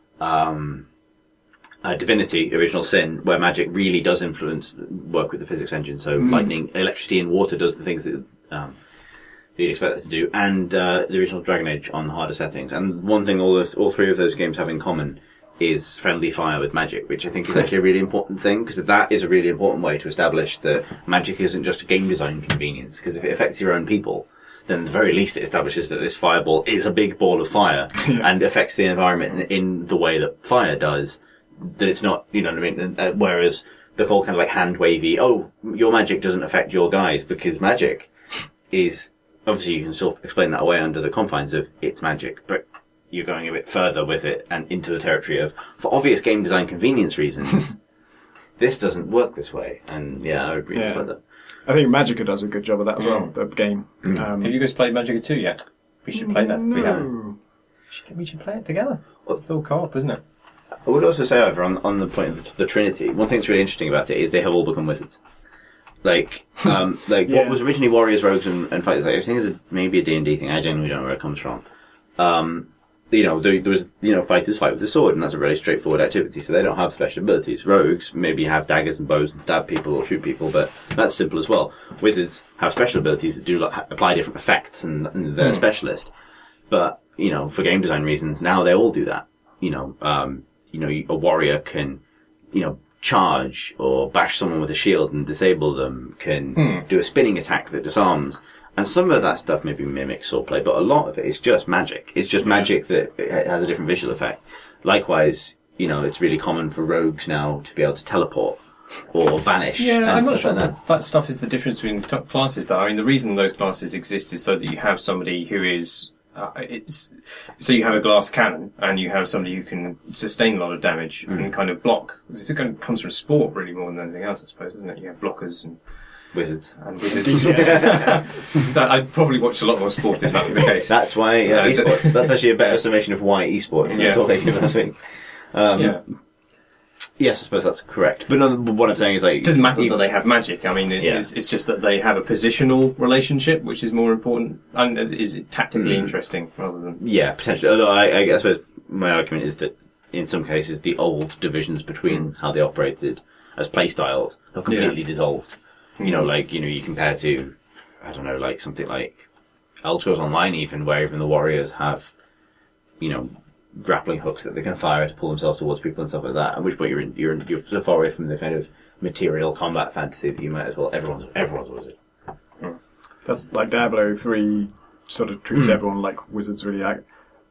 Um, uh, Divinity, Original Sin, where magic really does influence, work with the physics engine. So mm. lightning, electricity and water does the things that, um, you'd expect it to do. And, uh, the original Dragon Age on harder settings. And one thing all the, all three of those games have in common is friendly fire with magic, which I think is actually a really important thing, because that is a really important way to establish that magic isn't just a game design convenience, because if it affects your own people, then at the very least it establishes that this fireball is a big ball of fire yeah. and affects the environment in, in the way that fire does, that it's not, you know what I mean? Uh, whereas the whole kind of like hand wavy, oh, your magic doesn't affect your guys, because magic is, obviously you can sort of explain that away under the confines of it's magic, but you're going a bit further with it and into the territory of, for obvious game design convenience reasons, this doesn't work this way. And yeah, I agree yeah. with that. I think Magicka does a good job of that as well, the game. Mm. Um, Have you guys played Magicka two yet? We should play that. No. We haven't. We should, we should play it together. Well, it's all co-op, isn't it? I would also say, however, on, on the point of the, the Trinity, one thing that's really interesting about it is they have all become wizards. Like, um, like yeah. what was originally warriors, rogues, and, and fighters, like, I think is maybe a D and D thing. I genuinely don't know where it comes from. Um, you know, there, there was, you know, fighters fight with the sword, and that's a really straightforward activity, so they don't have special abilities. Rogues maybe have daggers and bows and stab people or shoot people, but that's simple as well. Wizards have special abilities that do like, apply different effects, and, and they're mm. a specialist. But, you know, for game design reasons, now they all do that. You know, um, you know, a warrior can, you know, charge or bash someone with a shield and disable them, can mm. do a spinning attack that disarms. And some of that stuff maybe mimics swordplay, but a lot of it is just magic. It's just yeah. magic that has a different visual effect. Likewise, you know, it's really common for rogues now to be able to teleport or vanish. Yeah, and I'm not stuff sure like that. that stuff is the difference between t- classes, though. I mean, the reason those classes exist is so that you have somebody who is... Uh, it's so you have a glass cannon, and you have somebody who can sustain a lot of damage mm. and kind of block. This comes from sport, really, more than anything else, I suppose, isn't it? You have blockers and... Wizards. And wizards, yes. So I'd probably watch a lot more sport if that was the case. That's why, yeah, uh, esports. That's actually a better summation of why esports. That's yeah. all they did last week. Um, yeah. Yes, I suppose that's correct. But no, what I'm saying is like... It doesn't matter that they have magic. I mean, it yeah. is, it's just that they have a positional relationship, which is more important, and is it tactically mm. interesting rather than... Yeah, potentially. Although I, I suppose my argument is that in some cases the old divisions between how they operated as play styles have completely yeah. dissolved. You know, like, you know, you compare to, I don't know, like something like Elder Scrolls Online even, where even the warriors have, you know, grappling hooks that they can fire to pull themselves towards people and stuff like that. At which point you're in, you're in, you're so far away from the kind of material combat fantasy that you might as well, everyone's, everyone's a wizard. Mm. That's like Diablo three sort of treats mm. everyone like wizards really act.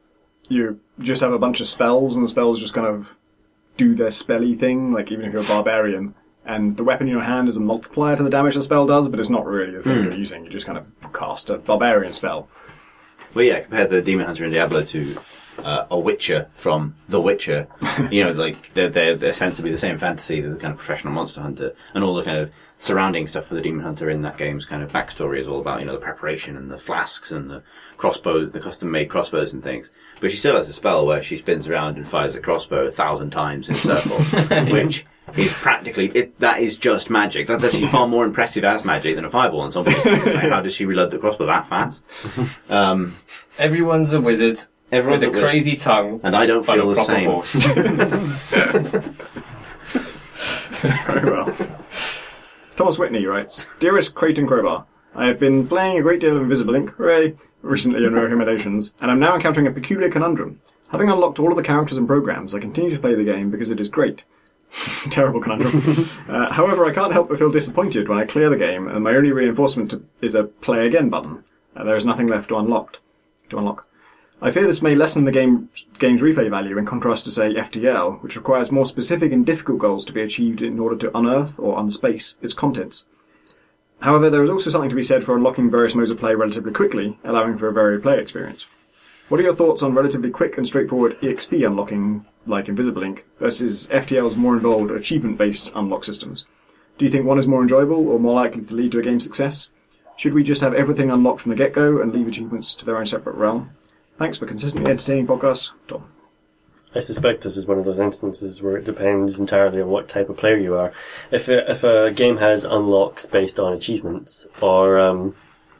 You just have a bunch of spells, and the spells just kind of do their spelly thing, like even if you're a barbarian. And the weapon in your hand is a multiplier to the damage the spell does, but it's not really the thing mm. you're using. You just kind of cast a barbarian spell. Well, yeah, compare the Demon Hunter in Diablo to uh, a Witcher from The Witcher. You know, like, they're, they're, they're ostensibly the same fantasy, they're the kind of professional monster hunter. And all the kind of surrounding stuff for the Demon Hunter in that game's kind of backstory is all about, you know, the preparation and the flasks and the crossbows, the custom-made crossbows and things. But she still has a spell where she spins around and fires a crossbow a thousand times in a circle, which is practically, it, that is just magic. That's actually far more impressive as magic than a fireball in some ways. Like, how does she reload the crossbow that fast? Um, Everyone's a wizard. Everyone's with a at wish. crazy tongue, And I don't but a feel the proper same. horse. Very well. Thomas Whitney writes, Dearest Creighton Crowbar, I have been playing a great deal of Invisible Ink, hooray, recently on recommendations, and I'm now encountering a peculiar conundrum. Having unlocked all of the characters and programs, I continue to play the game because it is great. Terrible conundrum. uh, however, I can't help but feel disappointed when I clear the game and my only reinforcement to, is a play again button. Uh, there is nothing left to unlock. To unlock. I fear this may lessen the game, game's replay value in contrast to, say, F T L, which requires more specific and difficult goals to be achieved in order to unearth or unspace its contents. However, there is also something to be said for unlocking various modes of play relatively quickly, allowing for a varied play experience. What are your thoughts on relatively quick and straightforward E X P unlocking, like Invisible Ink, versus F T L's more involved achievement-based unlock systems? Do you think one is more enjoyable or more likely to lead to a game's success? Should we just have everything unlocked from the get-go and leave achievements to their own separate realm? Thanks for consistently entertaining podcast, Tom. I suspect this is one of those instances where it depends entirely on what type of player you are. If a, if a game has unlocks based on achievements, or um,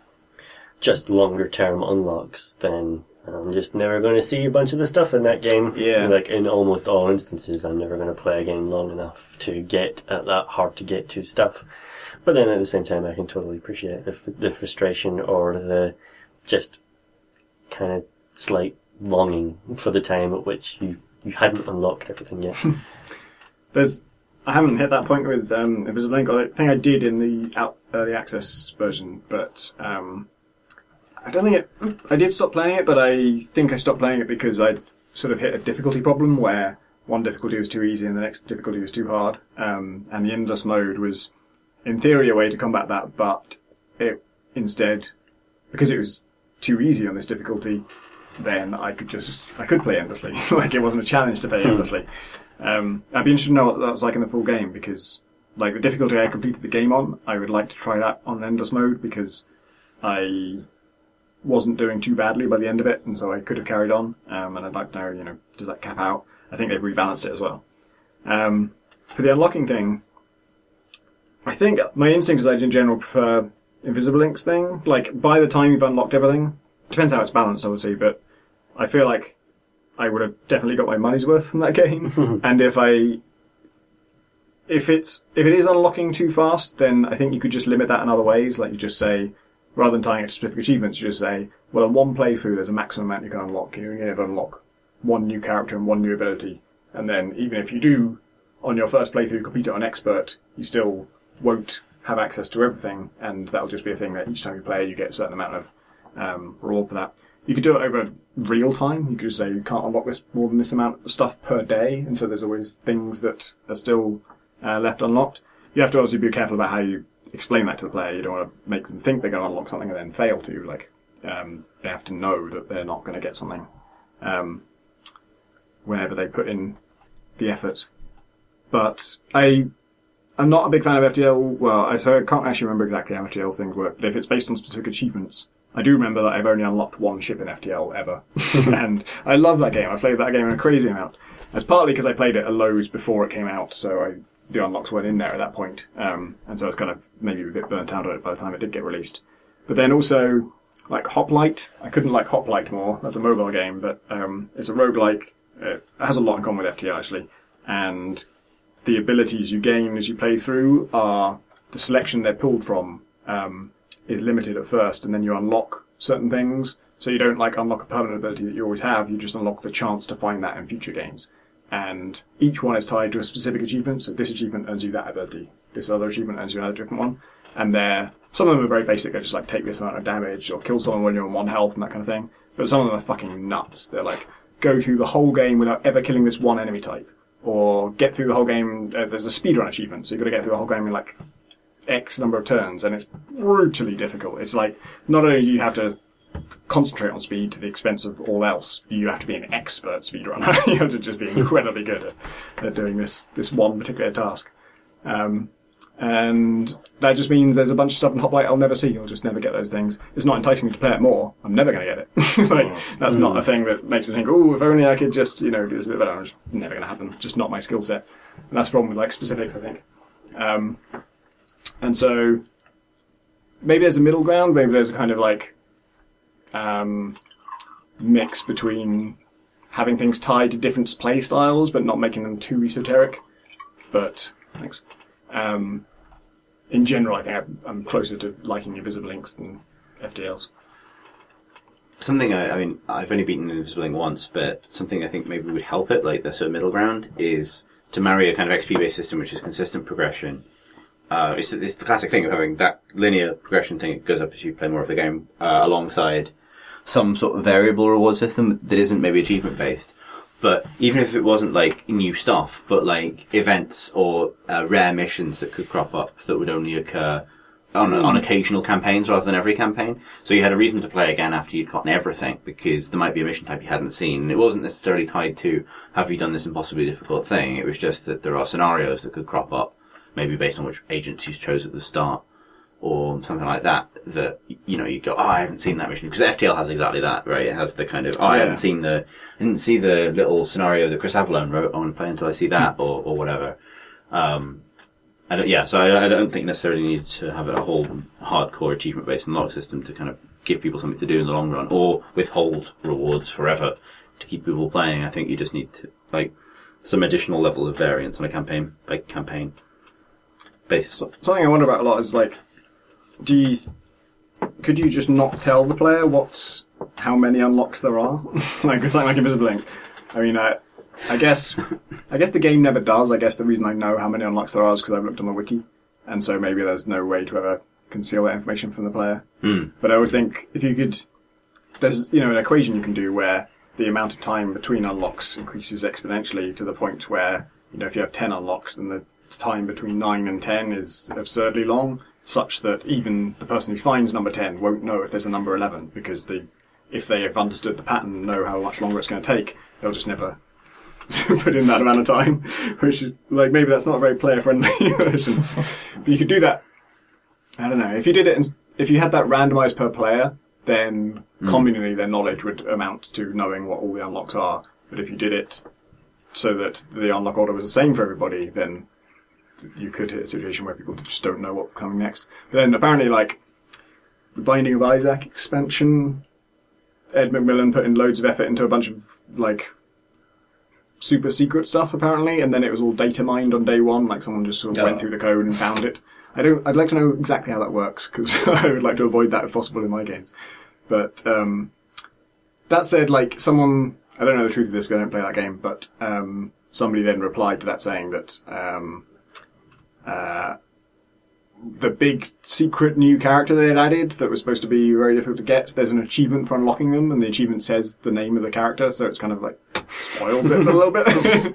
just longer term unlocks, then I'm just never going to see a bunch of the stuff in that game. Yeah. Like in almost all instances, I'm never going to play a game long enough to get at that hard to get to stuff. But then at the same time, I can totally appreciate the, f- the frustration or the just kind of slight longing for the time at which you, you hadn't unlocked everything yet. There's, I haven't hit that point with um, Invisible Ink. I think I did in the out, early access version, but um, I don't think it. I did stop playing it, but I think I stopped playing it because I'd sort of hit a difficulty problem where one difficulty was too easy and the next difficulty was too hard, um, and the endless mode was, in theory, a way to combat that, but it instead, because it was too easy on this difficulty, then I could just, I could play endlessly. Like, it wasn't a challenge to play endlessly. Um, I'd be interested to know what that's like in the full game, because, like, the difficulty I completed the game on, I would like to try that on endless mode, because I wasn't doing too badly by the end of it, and so I could have carried on, um, and I'd like to know, you know, does that cap out? I think they've rebalanced it as well. Um, for the unlocking thing, I think my instinct is I in general prefer Invisible Ink's thing. Like, by the time you've unlocked everything, depends how it's balanced, obviously, but I feel like I would have definitely got my money's worth from that game. And if I, if it's, if it is unlocking too fast, then I think you could just limit that in other ways. Like, you just say, rather than tying it to specific achievements, you just say, well, in one playthrough, there's a maximum amount you can unlock. You can only unlock one new character and one new ability. And then, even if you do, on your first playthrough, complete it on expert, you still won't have access to everything, and that'll just be a thing that each time you play, you get a certain amount of um, reward for that. You could do it over real time. You could just say you can't unlock this more than this amount of stuff per day, and so there's always things that are still uh, left unlocked. You have to obviously be careful about how you explain that to the player. You don't want to make them think they're going to unlock something and then fail to. Like, um, they have to know that they're not going to get something um, whenever they put in the effort. But I, I'm not a big fan of F T L. Well, I, so I can't actually remember exactly how F T L things work, but if it's based on specific achievements, I do remember that I've only unlocked one ship in F T L ever. And I love that game. I played that game in a crazy amount. That's partly because I played it at lows before it came out, so I, the unlocks weren't in there at that point. Um, and so I was kind of maybe a bit burnt out on it by the time it did get released. But then also, like Hoplite, I couldn't like Hoplite more. That's a mobile game, but um, it's a roguelike. It has a lot in common with F T L, actually. And the abilities you gain as you play through are the selection they're pulled from um, is limited at first, and then you unlock certain things. So you don't like unlock a permanent ability that you always have, you just unlock the chance to find that in future games. And each one is tied to a specific achievement, so this achievement earns you that ability, this other achievement earns you another different one. And they're, some of them are very basic, they're just like take this amount of damage, or kill someone when you're on one health and that kind of thing. But some of them are fucking nuts. They're like, go through the whole game without ever killing this one enemy type. Or get through the whole game, uh, there's a speedrun achievement, so you've got to get through the whole game in like X number of turns, and it's brutally difficult. It's like, not only do you have to concentrate on speed to the expense of all else, you have to be an expert speedrunner. You have to just be incredibly good at, at doing this, this one particular task. Um, and that just means there's a bunch of stuff in Hoplite I'll never see. I'll just never get those things. It's not enticing me to play it more. I'm never going to get it. Like, that's mm. not a thing that makes me think, oh, if only I could just, you know, do this a bit better. It's never going to happen. Just not my skill set. And that's the problem with, like, specifics, I think. Um, and so, maybe there's a middle ground. Maybe there's a kind of, like, um, mix between having things tied to different play styles, but not making them too esoteric. But, thanks. Um, in general, I think I'm, I'm closer to liking Invisible Inks than F T Ls. Something I, I mean, I've only beaten Invisible Ink once, but something I think maybe would help it, like the sort of middle ground, is to marry a kind of X P-based system which is consistent progression. Uh, it's, it's the classic thing of having that linear progression thing that goes up as you play more of the game, uh, alongside some sort of variable reward system that isn't maybe achievement-based. But even if it wasn't like new stuff, but like events or uh, rare missions that could crop up that would only occur on, on occasional campaigns rather than every campaign. So you had a reason to play again after you'd gotten everything, because there might be a mission type you hadn't seen. And it wasn't necessarily tied to, have you done this impossibly difficult thing? It was just that there are scenarios that could crop up, maybe based on which agents you chose at the start, or something like that, that, you know, you go, oh, I haven't seen that mission. Because F T L has exactly that, right? It has the kind of, oh, I Yeah. haven't seen the, I didn't see the little scenario that Chris Avalone wrote, I want to play until I see that, or, or whatever. Um, I don't, yeah, so I, I don't think necessarily need to have a whole hardcore achievement-based unlock system to kind of give people something to do in the long run, or withhold rewards forever to keep people playing. I think you just need to, like, some additional level of variance on a campaign by campaign basis. So, something I wonder about a lot is like, do you, could you just not tell the player what, how many unlocks there are? Like, it's something like Invisible Ink. I mean, I, I guess, I guess the game never does. I guess the reason I know how many unlocks there are is because I've looked on the wiki, and so maybe there's no way to ever conceal that information from the player. Mm. But I always think if you could, there's, you know, an equation you can do where the amount of time between unlocks increases exponentially to the point where, you know, if you have ten unlocks, then the time between nine and ten is absurdly long, such that even the person who finds number ten won't know if there's a number eleven, because they, if they have understood the pattern and know how much longer it's going to take, they'll just never put in that amount of time, which is, like, maybe that's not a very player-friendly version. But you could do that, I don't know, if you did it, in, if you had that randomized per player, then mm. communally their knowledge would amount to knowing what all the unlocks are. But if you did it so that the unlock order was the same for everybody, then you could hit a situation where people just don't know what's coming next. But then apparently, like, the Binding of Isaac expansion, Ed McMillan put in loads of effort into a bunch of, like, super secret stuff, apparently, and then it was all data mined on day one, like someone just sort of Oh. went through the code and found it. I don't, I'd like to know exactly how that works, because I would like to avoid that if possible in my games. But, um, that said, like, someone, I don't know the truth of this because I don't play that game, but, um, somebody then replied to that saying that, um, uh, the big secret new character they had added that was supposed to be very difficult to get, there's an achievement for unlocking them, and the achievement says the name of the character, so it's kind of like spoils it a little bit.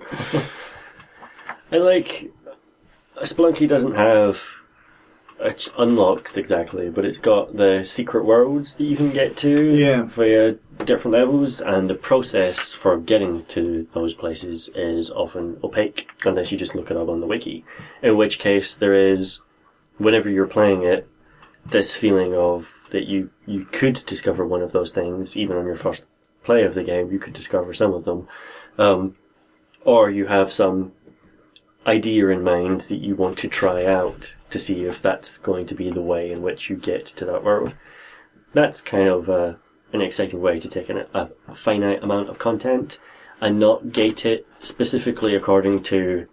I like, Spelunky doesn't have ach- unlocks exactly, but it's got the secret worlds that you can get to Yeah. via different levels, and the process for getting to those places is often opaque unless you just look it up on the wiki. In which case, there is, whenever you're playing it, this feeling of that you, you could discover one of those things, even on your first play of the game, you could discover some of them. Um, or you have some idea in mind that you want to try out to see if that's going to be the way in which you get to that world. That's kind of uh, an exciting way to take an, a, a finite amount of content and not gate it specifically according to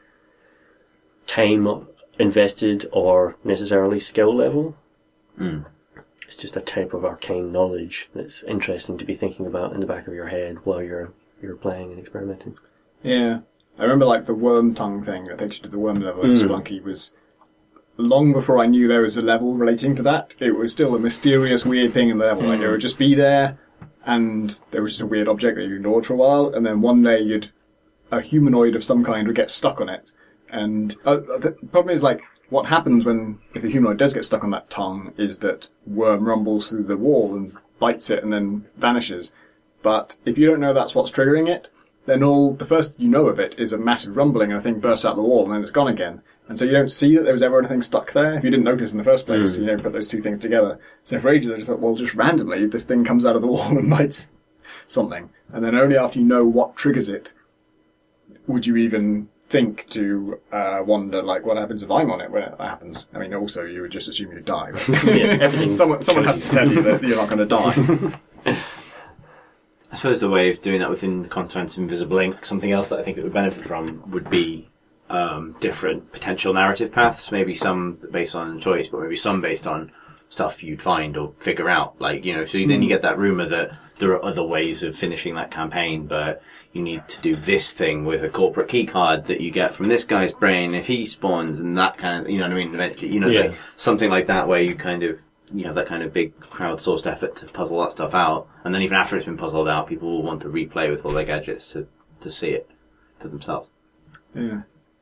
time invested or necessarily skill level. Mm. It's just a type of arcane knowledge that's interesting to be thinking about in the back of your head while you're you're playing and experimenting. Yeah. I remember, like, the worm tongue thing that takes you to the worm level in Mm. Spelunky was, long before I knew there was a level relating to that, it was still a mysterious, weird thing in the level. Like, it would just be there, and there was just a weird object that you ignored for a while, and then one day you'd, a humanoid of some kind would get stuck on it. And uh, the problem is, like, what happens when, if a humanoid does get stuck on that tongue, is that worm rumbles through the wall and bites it and then vanishes. But if you don't know that's what's triggering it, then all, the first you know of it is a massive rumbling and a thing bursts out the wall and then it's gone again. And so you don't see that there was ever anything stuck there if you didn't notice in the first place. Mm. You don't put those two things together. So for ages I just thought, well, just randomly this thing comes out of the wall and bites something. And then only after you know what triggers it would you even think to uh, wonder, like, what happens if I'm on it when it happens. I mean, also you would just assume you die. But Yeah, everything someone someone has to tell you that you're not going to die. suppose the way of doing that within the content of Invisible Ink, something else that I think it would benefit from would be um, different potential narrative paths. Maybe some based on choice, but maybe some based on stuff you'd find or figure out. Like, you know, so then you get that rumor that there are other ways of finishing that campaign, but you need to do this thing with a corporate key card that you get from this guy's brain if he spawns, and that kind of, you know what I mean? Eventually, you know, Yeah. like, something like that where you kind of, you have that kind of big crowdsourced effort to puzzle that stuff out, and then even after it's been puzzled out, people will want to replay with all their gadgets to, to see it for themselves. Yeah.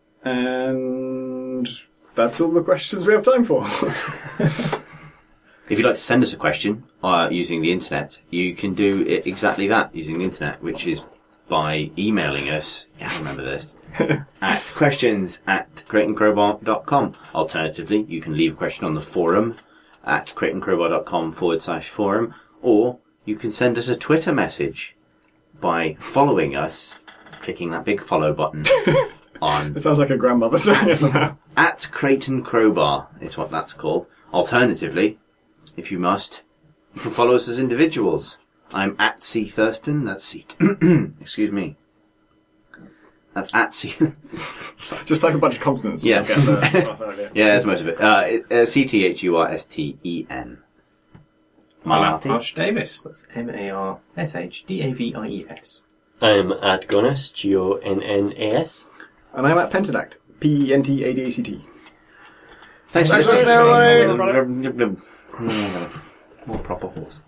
And that's all the questions we have time for. If you'd like to send us a question uh, using the internet, you can do it exactly that using the internet, which is by emailing us, yeah, I remember this, at questions at crate and crowbar dot com. Alternatively, you can leave a question on the forum at crate and crowbar dot com forward slash forum, or you can send us a Twitter message by following us, clicking that big follow button on It sounds like a grandmother saying it somehow. at Crate and Crowbar is what that's called. Alternatively, if you must, you can follow us as individuals. I'm at C Thurston. That's C. Excuse me. That's at C. Just type a bunch of consonants. Yeah. And you'll get the rough idea. Yeah, that's most of it. Uh, it- uh, C T H U R S T E N. I'm at Marty. Marsh Davis. That's M A R S H D A V I E S. I'm at Gonnas, G O N N A S. And I'm at Pentadact. P E N T A D A C T. Thanks for Thanks listening. for listening, everybody. More proper horse.